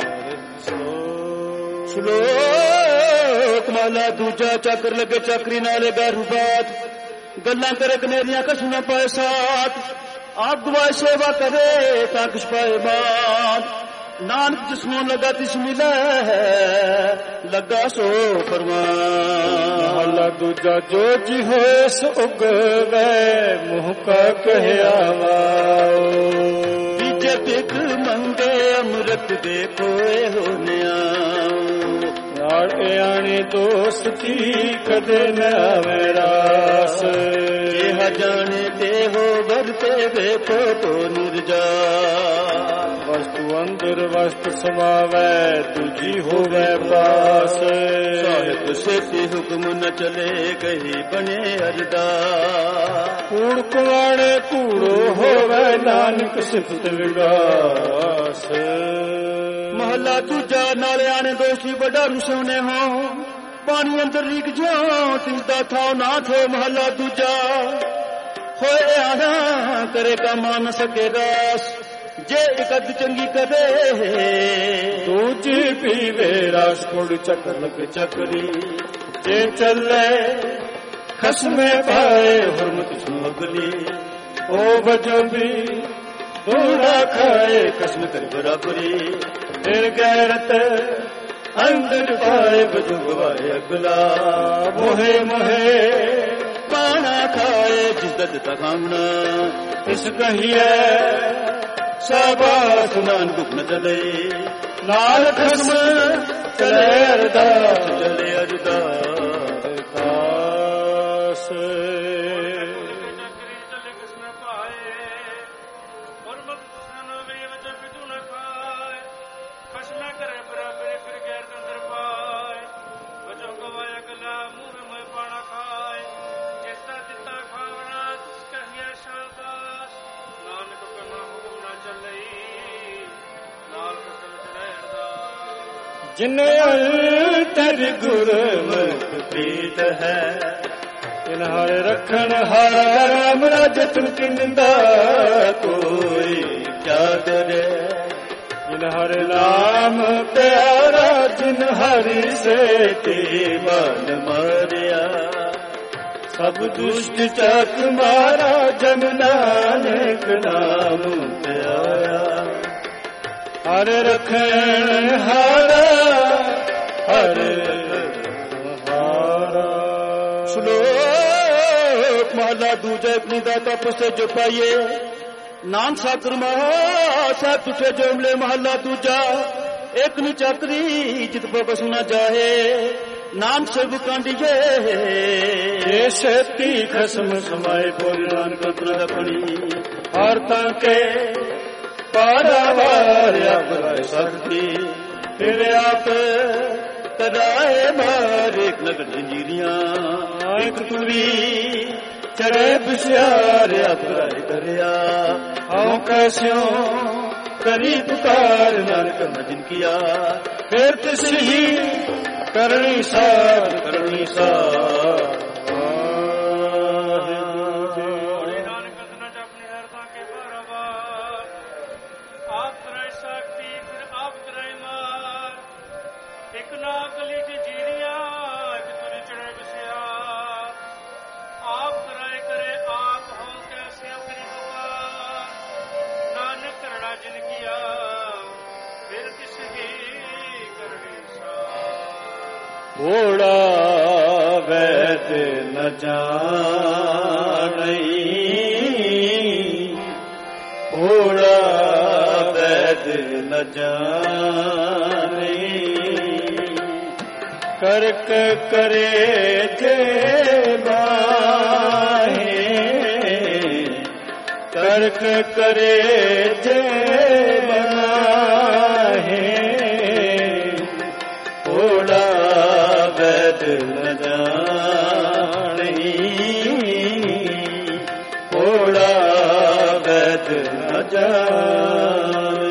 ਸ਼ਲੋਕ ਮਹਲਾ ਦੂਜਾ ਚੱਕਰ ਲੱਗੇ ਚੱਕਰੀ ਨਾਲੇ ਗੈਰੂ ਬਾਤ ਗੱਲਾਂ ਕਰੇ ਕਨੇਰੀਆਂ ਕਛ ਨਾ ਪਾਏ ਸਾਥ ਆਪ ਦੁਆਏ ਸੇਵਾ ਕਰੇ ਤਾਂ ਕਿਛ ਪਾਏ ਬਾਤ ਨਾਨਕ ਜਿਸਨੂੰ ਲਗਾ ਤਿਸ ਮਿਲੇ ਲੱਗਾ ਸੋ ਫਰਮਾਨ। ਮਹਲਾ ਦੂਜਾ ਜੋ ਜੀ ਹੋਏ ਸੋ ਉਗਵੇ ਮੂੰਹ ਕਾ ਕਹਿਆ ਵਾਓ ਬੀਜੇ ਬਿਕ ਮੰਗੇ ਅੰਮ੍ਰਿਤ ਦੇ ਕੋਏ ਹੋਨਿਆ ਨਾਲ ਆਣੇ ਦੋਸਤੀ ਕਦੇ ਨਾ ਆਵੇ ਰਾਸ। ਇਹ ਜਾਣੇ ਤੇ ਹੋ ਵਰਤੇ ਵੇਖੋ ਤੋ ਨਿਰਜਾ। ਵਸਤੂ ਅੰਦਰ ਵਸਤ ਸਮਾਵੈ ਦੂਜੀ ਹੋਵੇ ਪਾਸ। ਸਾਹਿਬ ਸੇਤੀ ਹੁਕਮ ਨ ਚਲੇ ਗਈ ਬਣੇ ਅਰਦਾ। ਕੂੜ ਕੁਆੜੇ ਕੂੜੋ ਹੋਵੇ ਨਾਨਕ ਸਿਫਤ ਵਿਗਾਸ। ਮਹੱਲਾ ਦੂਜਾ ਨਾਲ ਆਣੇ ਦੋਸਤੀ ਵੱਡਾ ਰੁਸੋਨੇ ਹੋ। ਪਾਣੀ ਅੰਦਰ ਲੀਕ ਜਾਓ ਤਿਸਦਾ ਥਾਉ ਨਾ ਥੇ। ਮਹੱਲਾ ਦੂਜਾ ਹੋਏ ਆਣਾ ਕਰੇ ਕਾ ਮਾਨ ਸਕੇ ਰਾਸ। ਜੇ ਇੱਕ ਅੱਧ ਚੰਗੀ ਕਰੇ ਦੂਜੀ ਪੀਵੇ ਰਸ ਕੁੜ ਚੱਕਰ ਲਗ ਚੱਕਰੀ। ਜੇ ਚੱਲੇ ਖਸਮੇ ਪਾਏ ਹੁਰਮਤ ਸੁਮਗਲੀ। ਉਹ ਵਜੋਂ ਵੀ ਦੂੜਾ ਖਾਏ ਕਸਮ ਕਰ ਬਰਾਬਰੀ। ਫਿਰ ਗੈਰਤ ਅੰਦਰ ਪਾਏ ਵਜੋਂ ਗਵਾਏ ਅਗਲਾ। ਮੋਹੇ ਮੋਹੇ ਪਾਣਾ ਖਾਏ ਜਿਸ ਦਾ ਦਿੱਤਾ ਖਾਮਣਾ। ਇਸ ਕਹੀਏ ਸ਼ਾਬਾਸ਼ ਨਾਨਕ ਨ ਚਲੇ। ਨਾਲ ਖਸਮ ਚਲੇ ਅਰਦਾਸ ਚਲੇ ਅਰਦਾਸ। ਜਿਨ ਅੰਤਰ ਗੁਰਮੁਖ ਪ੍ਰੀਤ ਹੈ। ਤਿਨ ਹਰ ਰਖਣ ਹਰ ਰਾਮ ਰਾਜ ਤੁਮ ਕਿੰਦਾ ਕੋਈ ਕਿਆ ਕਰੇ। ਜਿਨ ਹਰ ਨਾਮ ਪਿਆਰਾ ਜਿਨ ਹਰਿ ਸੇਤੀ ਮਨ ਮਾਰਿਆ। ਸਭ ਦੁਸ਼ਟ ਚੱਕ ਮਾਰਾ ਜਮ ਨਾਨਕ ਨਾਮ ਪਿਆਰਾ। ਹਰ ਰਖਣ ਹਾਰਾ ਹਰ ਹਾਰਾ। ਸ਼ਲੋਕ ਮਹਲਾ ਦੂਜਾ ਆਪਣੀ ਦਾਤਾ ਪੁਸੇ ਜੋ ਪਾਈਏ। ਨਾਮ ਸਾਗਰ ਮਹਾ ਸਾਹਿਬ ਤੁਠੇ ਜੋ ਮਿਲੇ। ਮਹਲਾ ਦੂਜਾ ਇੱਕ ਨੀ ਚਾਕਰੀ ਜਿਤ ਬਸ ਨਾ ਜਾਹੇ। ਨਾਮ ਸਭ ਕਾਂਡੀਏ ਜੇ ਸੇਤੀ ਖਸਮ ਸਮਾਏ ਬੋਲ ਨਾਨਕ ਅੰਤਰ ਦਪਣੀ। ਹਰ ਤਾਂ ਕੇ ਪਾਰਾਵਾਰ ਆਪਰਾਏ ਸਕਤੀ। ਫਿਰ ਆਪ ਤਰਾਏ ਮਾਰ ਇੱਕ ਨਗਰ ਜੰਜੀਰੀਆਂ। ਇੱਕ ਤੁਰੀ ਚਰੇ ਬਿਸ਼ਿਆਰ ਆਪਰਾਏ ਕਰਿਆ। ਹਉ ਕੈਸਿਓ ਕਰੀ ਪੁਕਾਰ ਨਾਨਕ ਮਜਨ ਕੀਆ। ਫਿਰ ਤਿਸ ਹੀ ਕਰਨੀ ਸਾਰ ਕਰਨੀ ਸਾਰ। ਘੋੜਾ ਵੈਦ ਨ ਜਾਣਈ। ਘੋੜਾ ਵੈਦ ਨ ਜਾਣਈ। ਕਰਕ ਕਰੇ ਜੇ ਬਾਹੇ। ਕਰਕ ਕਰੇ ਜੇ ਬਾਹੇ। ਘੋੜਾ ਵੈਦ ਨ ਜਾਣਈ। ਘੋੜਾ ਵੈਦ ਨ ਜਾਣਈ।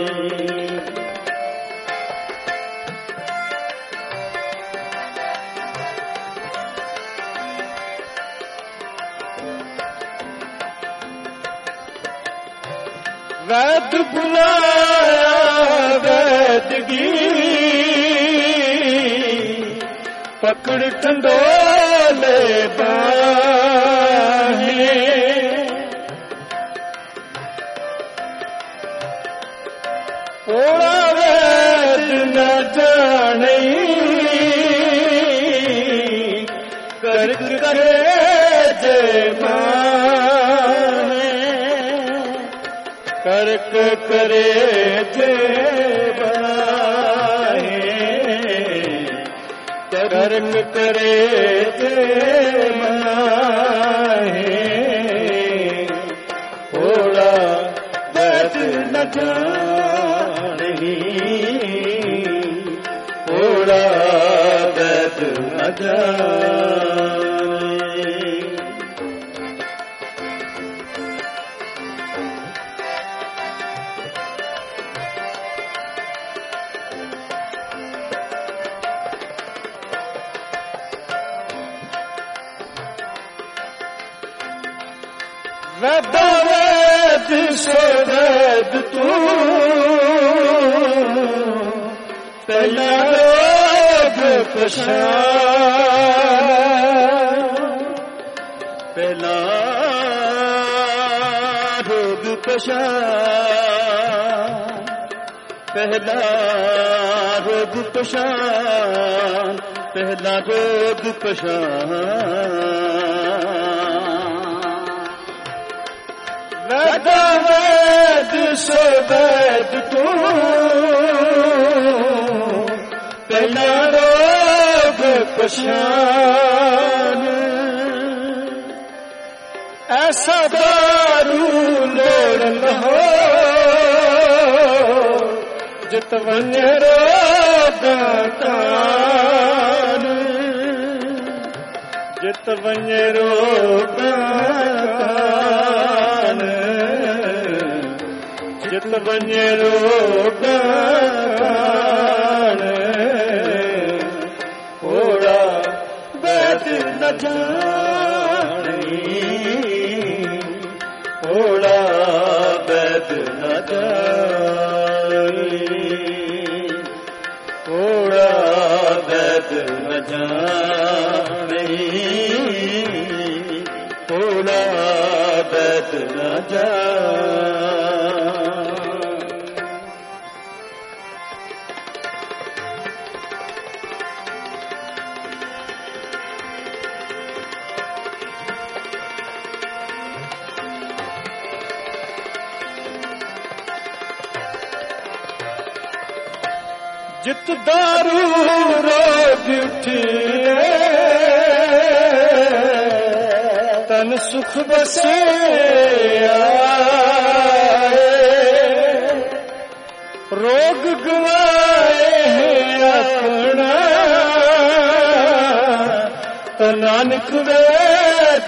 ਵੈਦ ਬੁਲਾਇਆ ਵੈਦਗੀ। ਪਕੜ ਟੰਡੋਲੇ ਬਾਹੇ। ਘੋੜਾ ਵੈਦ ਨ ਜਾਣਈ। ਕਰਕ ਕਰੇ ਜੇ ਮਾਹੇ। ਕਰਕ ਕਰੇ ਜੇ ਬਾਹੇ। ਕਰਮ ਕਰੇ ਜੇ ਮਨਾਹੇ ਭੋਲਾ ਵੈਦ ਨ ਜਾਣਹੀ ਭੋਲਾ ਵੈਦ ਨ ਜਾਣੇ। ਵੈਦਾ ਵੈਦ ਸਵੈਦ ਤੂੰ ਪਹਿਲਾ ਰੋਗ ਪਛਾਣ ਪਹਿਲਾ ਰੋਗ ਪਛਾਣ ਪਹਿਲਾ ਰੋਗ ਪਛਾਣ ਪਹਿਲਾ ਰੋਗ ਪਛਾਣ। ਵੈਦਾ ਵੈਦ ਸਵੈਦ ਤੂੰ ਪਹਿਲਾ ਰੋਗ ਪਛਾਣ ਐਸਾ ਦਾਰੂ ਲੋੜ ਨ ਹੋ ਜਿਤ ਵੰਨੇ ਰੋਗਾਂ ਕਾਨ ਜਿਤ ਵੰਨੇ ਰੋਗਾਂ ਜਿਤ ਵੰਨੇ ਰੋਗਾਨ ਭੋਲਾ ਵੈਦ ਨ ਜਾਣੀ ਭੋਲਾ ਵੈਦ ਨ ਜਾਣੀ ਭੋਲਾ ਵੈਦ ਨ ਜਾਣੀ ਭੋਲਾ ਵੈਦ ਨ ਜਾਣੀ। ਜਿਤ ਦਾਰੂ ਰੋਗ ਉਠੀਏ ਤਨ ਸੁਖ ਬਸਿਆ ਰੋਗ ਗਵਾਏ ਆਪਣਾ ਤਾ ਨਾਨਕ ਵੇਦ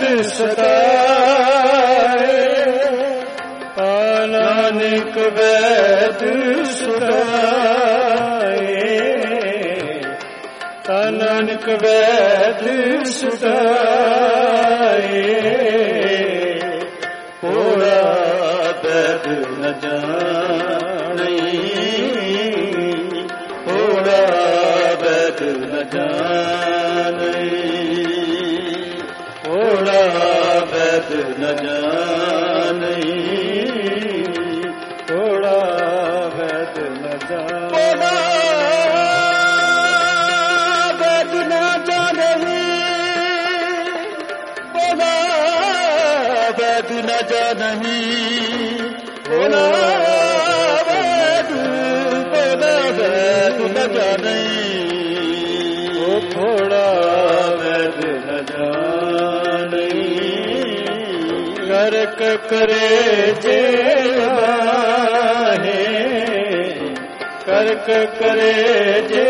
ਸਦਾਏ ਤਾ ਨਾਨਕ ਵੇਦ ਸਦਾਏ ਤਾ ਨਾਨਕ ਵੈਦ ਸੁਧਾਏ ਭੋਲਾ ਵੈਦ ਨ ਜਾਣੀ ਭੋਲਾ ਵੈਦ ਨ ਜਾਣੀ ਭੋਲਾ ਵੈਦ ਨ ਜਾਣੀ ਭੋਲਾ ਵੈਦ ਨ ਜਾਣੀ। ਵੈਦ ਨ ਜਾਣਹੀ ਭੋਲਾ ਵੈਦ ਭੋਲਾ ਵੈਦ ਨ ਜਾਣਹੀ ਓ ਭੋਲਾ ਵੈਦ ਨ ਜਾਣਹੀ ਕਰਕ ਕਰੇ ਜੇ ਮਾਹੇ ਕਰਕ ਕਰੇ ਜੇ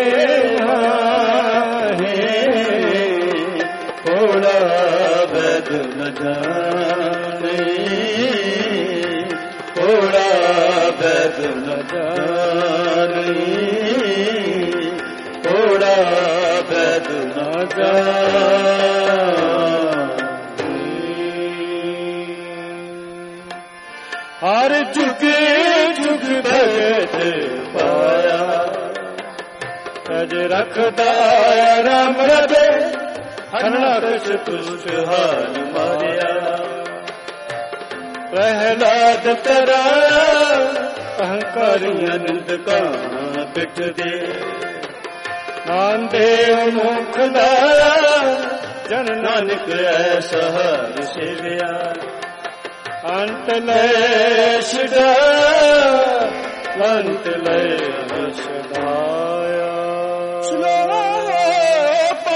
ਮਾਹੇ ਭੋਲਾ ਵੈਦ ਨ ਜਾਣੇ ਭੋਲਾ ਵੈਦ ਨ ਜਾਣੇ ਭੋਲਾ ਵੈਦ ਨ ਜਾਣੇ। ਹਰ ਜੁਗੇ ਜੁਗ ਭਗਤ ਪਾਇਆ ਤਜ ਰਖਦਾ ਰਾਮ ਰਬੇ ਹਰਨਾਕਸ਼ ਤੁਸ਼ ਹਾਰ ਮਾਰਿਆ ਪ੍ਰਹਿਲਾਦ ਤਰਾ ਅਹੰਕਾਰੀ ਅਨੰਦ ਕਾ ਪਿੱਠ ਦੇ ਨਾਨਦੇ ਮੁਖ ਲਾਇਆ ਜਨ ਨਾਨਕ ਐਸਾ ਹਰ ਸੇਵਿਆ ਅੰਤ ਲੈ ਛਡਾ ਅੰਤ ਲੈ ਛਡਾਇਆ ਸੁਣੋ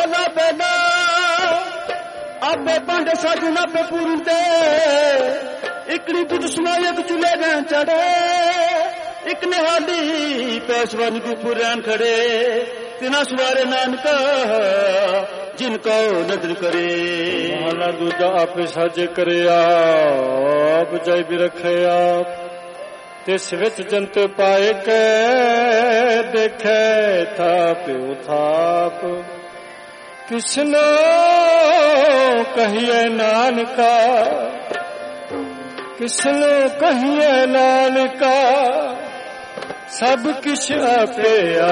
ਆਪੇ ਭਾਂਡੇ ਸਾਜੂ ਨਾ ਪੇ ਪੂਰਨ ਤੇ ਇਕੜੀ ਤੁਧ ਸੁਣਾਇਕ ਚੁਲੇ ਰਹਿਣ ਚੜੇ ਇੱਕ ਨਿਹਾਲੀ ਪੈਸਵਨ ਕੋ ਪੁਰਾਨ ਖੜੇ ਤਿਨਾ ਸਵਾਰੇ ਨਾਨਕਾ ਜਿਨ ਕੋ ਨਦਰ ਕਰੇ ਮਹਲਾ ਦੂਜਾ ਆਪੇ ਸਾਜੇ ਕਰਿਆ ਆਪ ਜਾਇ ਵੀ ਰੱਖਿਆ ਤਿਸ ਵਿੱਚ ਜੰਤ ਪਾਏ ਕੇ ਦੇਖੇ ਥਾਪਿਓ ਥਾਪ ਕਿਸਨੋ ਕਹੀਏ ਨਾਨਕਾ ਕਿਸਨੋ ਕਹੀਏ ਨਾਨਕਾ ਸਭ ਕਿਛ ਆਪਿਆ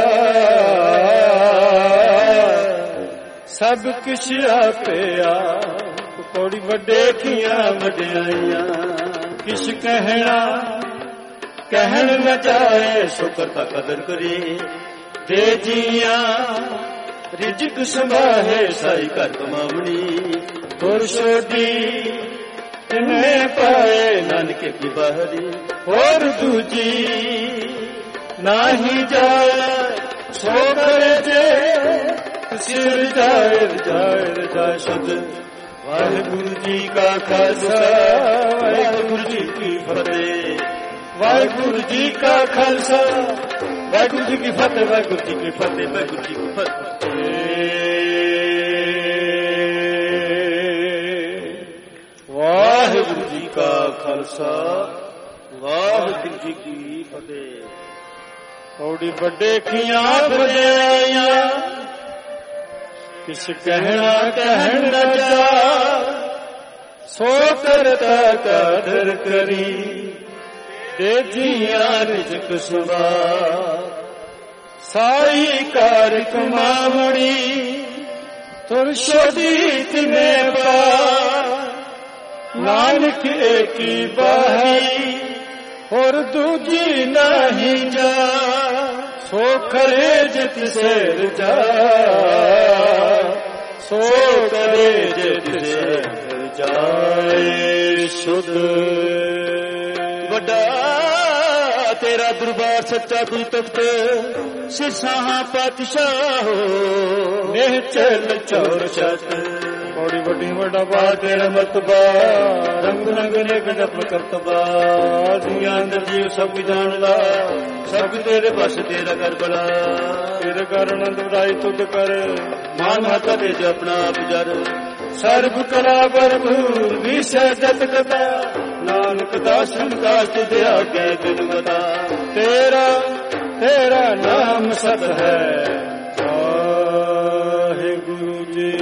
ਸਭ ਕਿਛ ਆਪਿਆ ਪੌੜੀ ਵੱਡੇ ਕੀਆਂ ਵਡਿਆਈਆਂ ਕਿਛ ਕਹਿਣਾ ਕਹਿਣ ਨ ਜਾਏ ਸ਼ੁਕਰ ਤਾਂ ਕਦਰ ਕਰੇ ਦੇ ਜੀਆਂ ਰਿਜਕ ਸੰਭਾਹੇ ਸਾਈ ਘਰ ਕਮਾਵਣੀ ਤੁਰ ਛੋਡੀ ਤਿਨੇ ਪਾਏ ਨਾਨਕੇ ਕੀ ਬਾਹਰੀ ਹੋਰ ਦੂਜੀ ਨਾਹੀ ਜਾਏ ਸੋ ਕਰੇ ਜੇ ਸਿਰ ਜਾਏ ਜਾਏ ਜਾਏ ਸ਼ੁੱਧ ਵਾਹਿਗੁਰੂ ਜੀ ਕਾ ਖਾਲਸਾ ਵਾਹਿਗੁਰੂ ਜੀ ਕੀ ਫਤਿਹ ਵਾਹਿਗੁਰੂ ਜੀ ਕਾ ਖਾਲਸਾ ਵਾਹਿਗੁਰੂ ਜੀ ਕੀ ਫਤਿਹ ਵਾਹਿਗੁਰੂ ਜੀ ਕੀ ਫਤਿਹ ਵਾਹਿਗੁਰੂ ਜੀ ਕੀ ਫਤਿਹ ਵਾਹਿਗੁਰੂ ਜੀ ਕਾ ਖਾਲਸਾ ਵਾਹਿਗੁਰੂ ਜੀ ਕੀ ਫਤਿਹ ਔੜੀ ਵੱਡੇ ਕੀਆਂ ਵਡਿਆਈਆਂ ਕਿਛ ਕਹਿਣਾ ਕਹਿਣ ਨ ਜਾ ਸੋ ਕਰਤਾ ਕਦਰ ਕਰੀ ਦੇ ਜੀਆਂ ਰਿਜਕ ਸੁਭਾ ਸਾਈ ਕਾਰ ਕਮਾਵਣੀ ਤੁਰ ਛੋਡੀ ਤਿਨੇ ਪਾ ਨਾਨਕ ਏਕੀ ਬਾਹੀ ਹੋਰ ਦੂਜੀ ਨਹੀਂ ਜਾ ਸੋ ਕਰੇ ਜਿਤ ਸੇਰ ਜਾ ਸੋ ਕਰੇ ਜਿਤ ਸੇਰ ਜਾਏ ਸ਼ੁੱਧ ਵੱਡਾ ਤੇਰਾ ਦਰਬਾਰ ਸੱਚਾ ਕੋਈ ਤਖਤ ਸਿਰਸਾਹਾਂ ਪਾਤਸ਼ਾਹ ਨਿਹ ਚਲ ਚੌਰ ਛਤ ਬੜੀ ਵੱਡੀ ਵੱਡਾ ਬਾ ਤੇਰਾ ਮਰਤਬਾ ਰੰਗ ਰੰਗ ਨੇ ਗਜਬ ਕਰਤਬਾ ਦੁਨੀਆਂ ਅੰਦਰ ਜੀਵ ਸਭ ਜਾਣਦਾ ਸਭ ਤੇਰੇ ਬਸ ਤੇਰਾ ਕਰ ਬੜਾ ਤੇਰੇ ਕਾਰਨ ਦੁਰਾਈ ਤੁਧ ਕਰ ਮਾਨ ਮਾਤਾ ਦੇ ਆਪਣਾ ਆਪ ਜਰ ਸਰਬ ਕਲਾ ਭਰਪੂਰ ਵਿਸ਼ੇ ਜਤ ਕਤਾ ਨਾਨਕ ਦਾਸਨ ਦਾਸ ਦੇ ਆਗੇ ਦਿਨ ਬਤਾ ਤੇਰਾ ਤੇਰਾ ਨਾਮ ਸਤ ਹੈ ਵਾਹਿਗੁਰੂ ਜੀ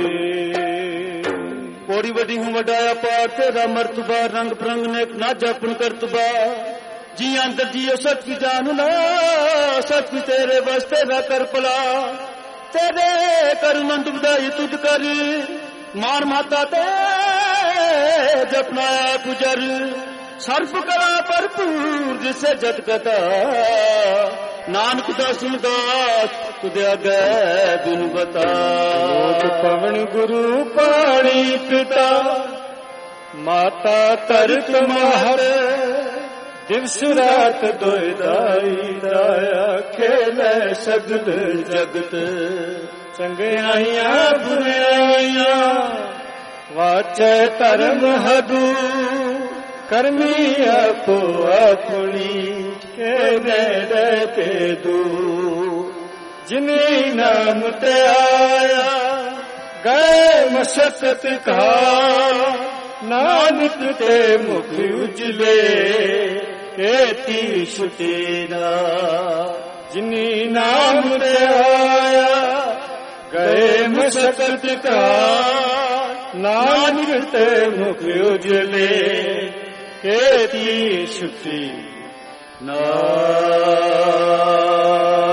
ਕੋੜੀ ਵੱਡੀ ਹੂੰ ਵਡਾਇਆ ਪਾਰ ਤੇਰਾ ਮਰਤਬਾ ਰੰਗ ਪ੍ਰੰਗ ਨੇ ਨਾ ਜਪਨ ਕਰਤਬਾ ਜੀ ਅੰਦਰ ਜੀਓ ਸਤ ਕੀ ਜਾਨ ਲਾ ਸਤ ਤੇਰੇ ਵਸਤੇ ਦਾ ਕਰ ਭਲਾ ਤੇਰੇ ਕਰੁਣੰਦ ਵਧਾਈ ਤੁਧ ਕਰ ਮਾਨ ਮਾਤਾ ਤੇ ਜਪਨਾ ਪੁਜਰ ਸਰਬ ਕਲਾ ਭਰਪੂਰ ਜਿਸੇ ਜਤ ਕਤਾ ਨਾਨਕ ਦਾ ਸੁਨਦਾਸ ਤੁਧ ਆਗੇ ਬਿਨ ਬਤਾ ਪਵਨ ਗੁਰੂ ਪਾਣੀ ਪਿਤਾ ਮਾਤਾ ਤਰਕ ਮਾਹਰ ਦਿਵਸ ਰਾਤ ਦੋਇ ਦਾਈ ਦਾਇਆ ਖੇਲੇ ਸਗਲ ਜਗਤ ਚੰਗਿਆਈਆਂ ਬੁਰਾਈਆਂ ਵਾਚੈ ਧਰਮ ਹਦੂ ਕਰਮੀ ਆਪੋ ਆਪਣੀ ਕੇ ਦੇ ਤੇ ਦੂ ਜਿਨੇ ਨਾਮ ਤੇ ਆਇਆ ਗਏ ਮਸਕਤ ਕਾ ਨਾਨਕ ਤੇ ਮੁਖ ਉਜਲੇ ਕੇਤੀ ਛੁਟੇਰਾ ਜਿਨੇ ਨਾਮ ਤੇ ਆਇਆ ਗਏ ਮਸਕਤ ਕਾ ਨਾਨਕ ਤੇ ਮੁਖ ਉਜਲੇ ਕੇਤੀ ਛੁਟੀ ਨਾ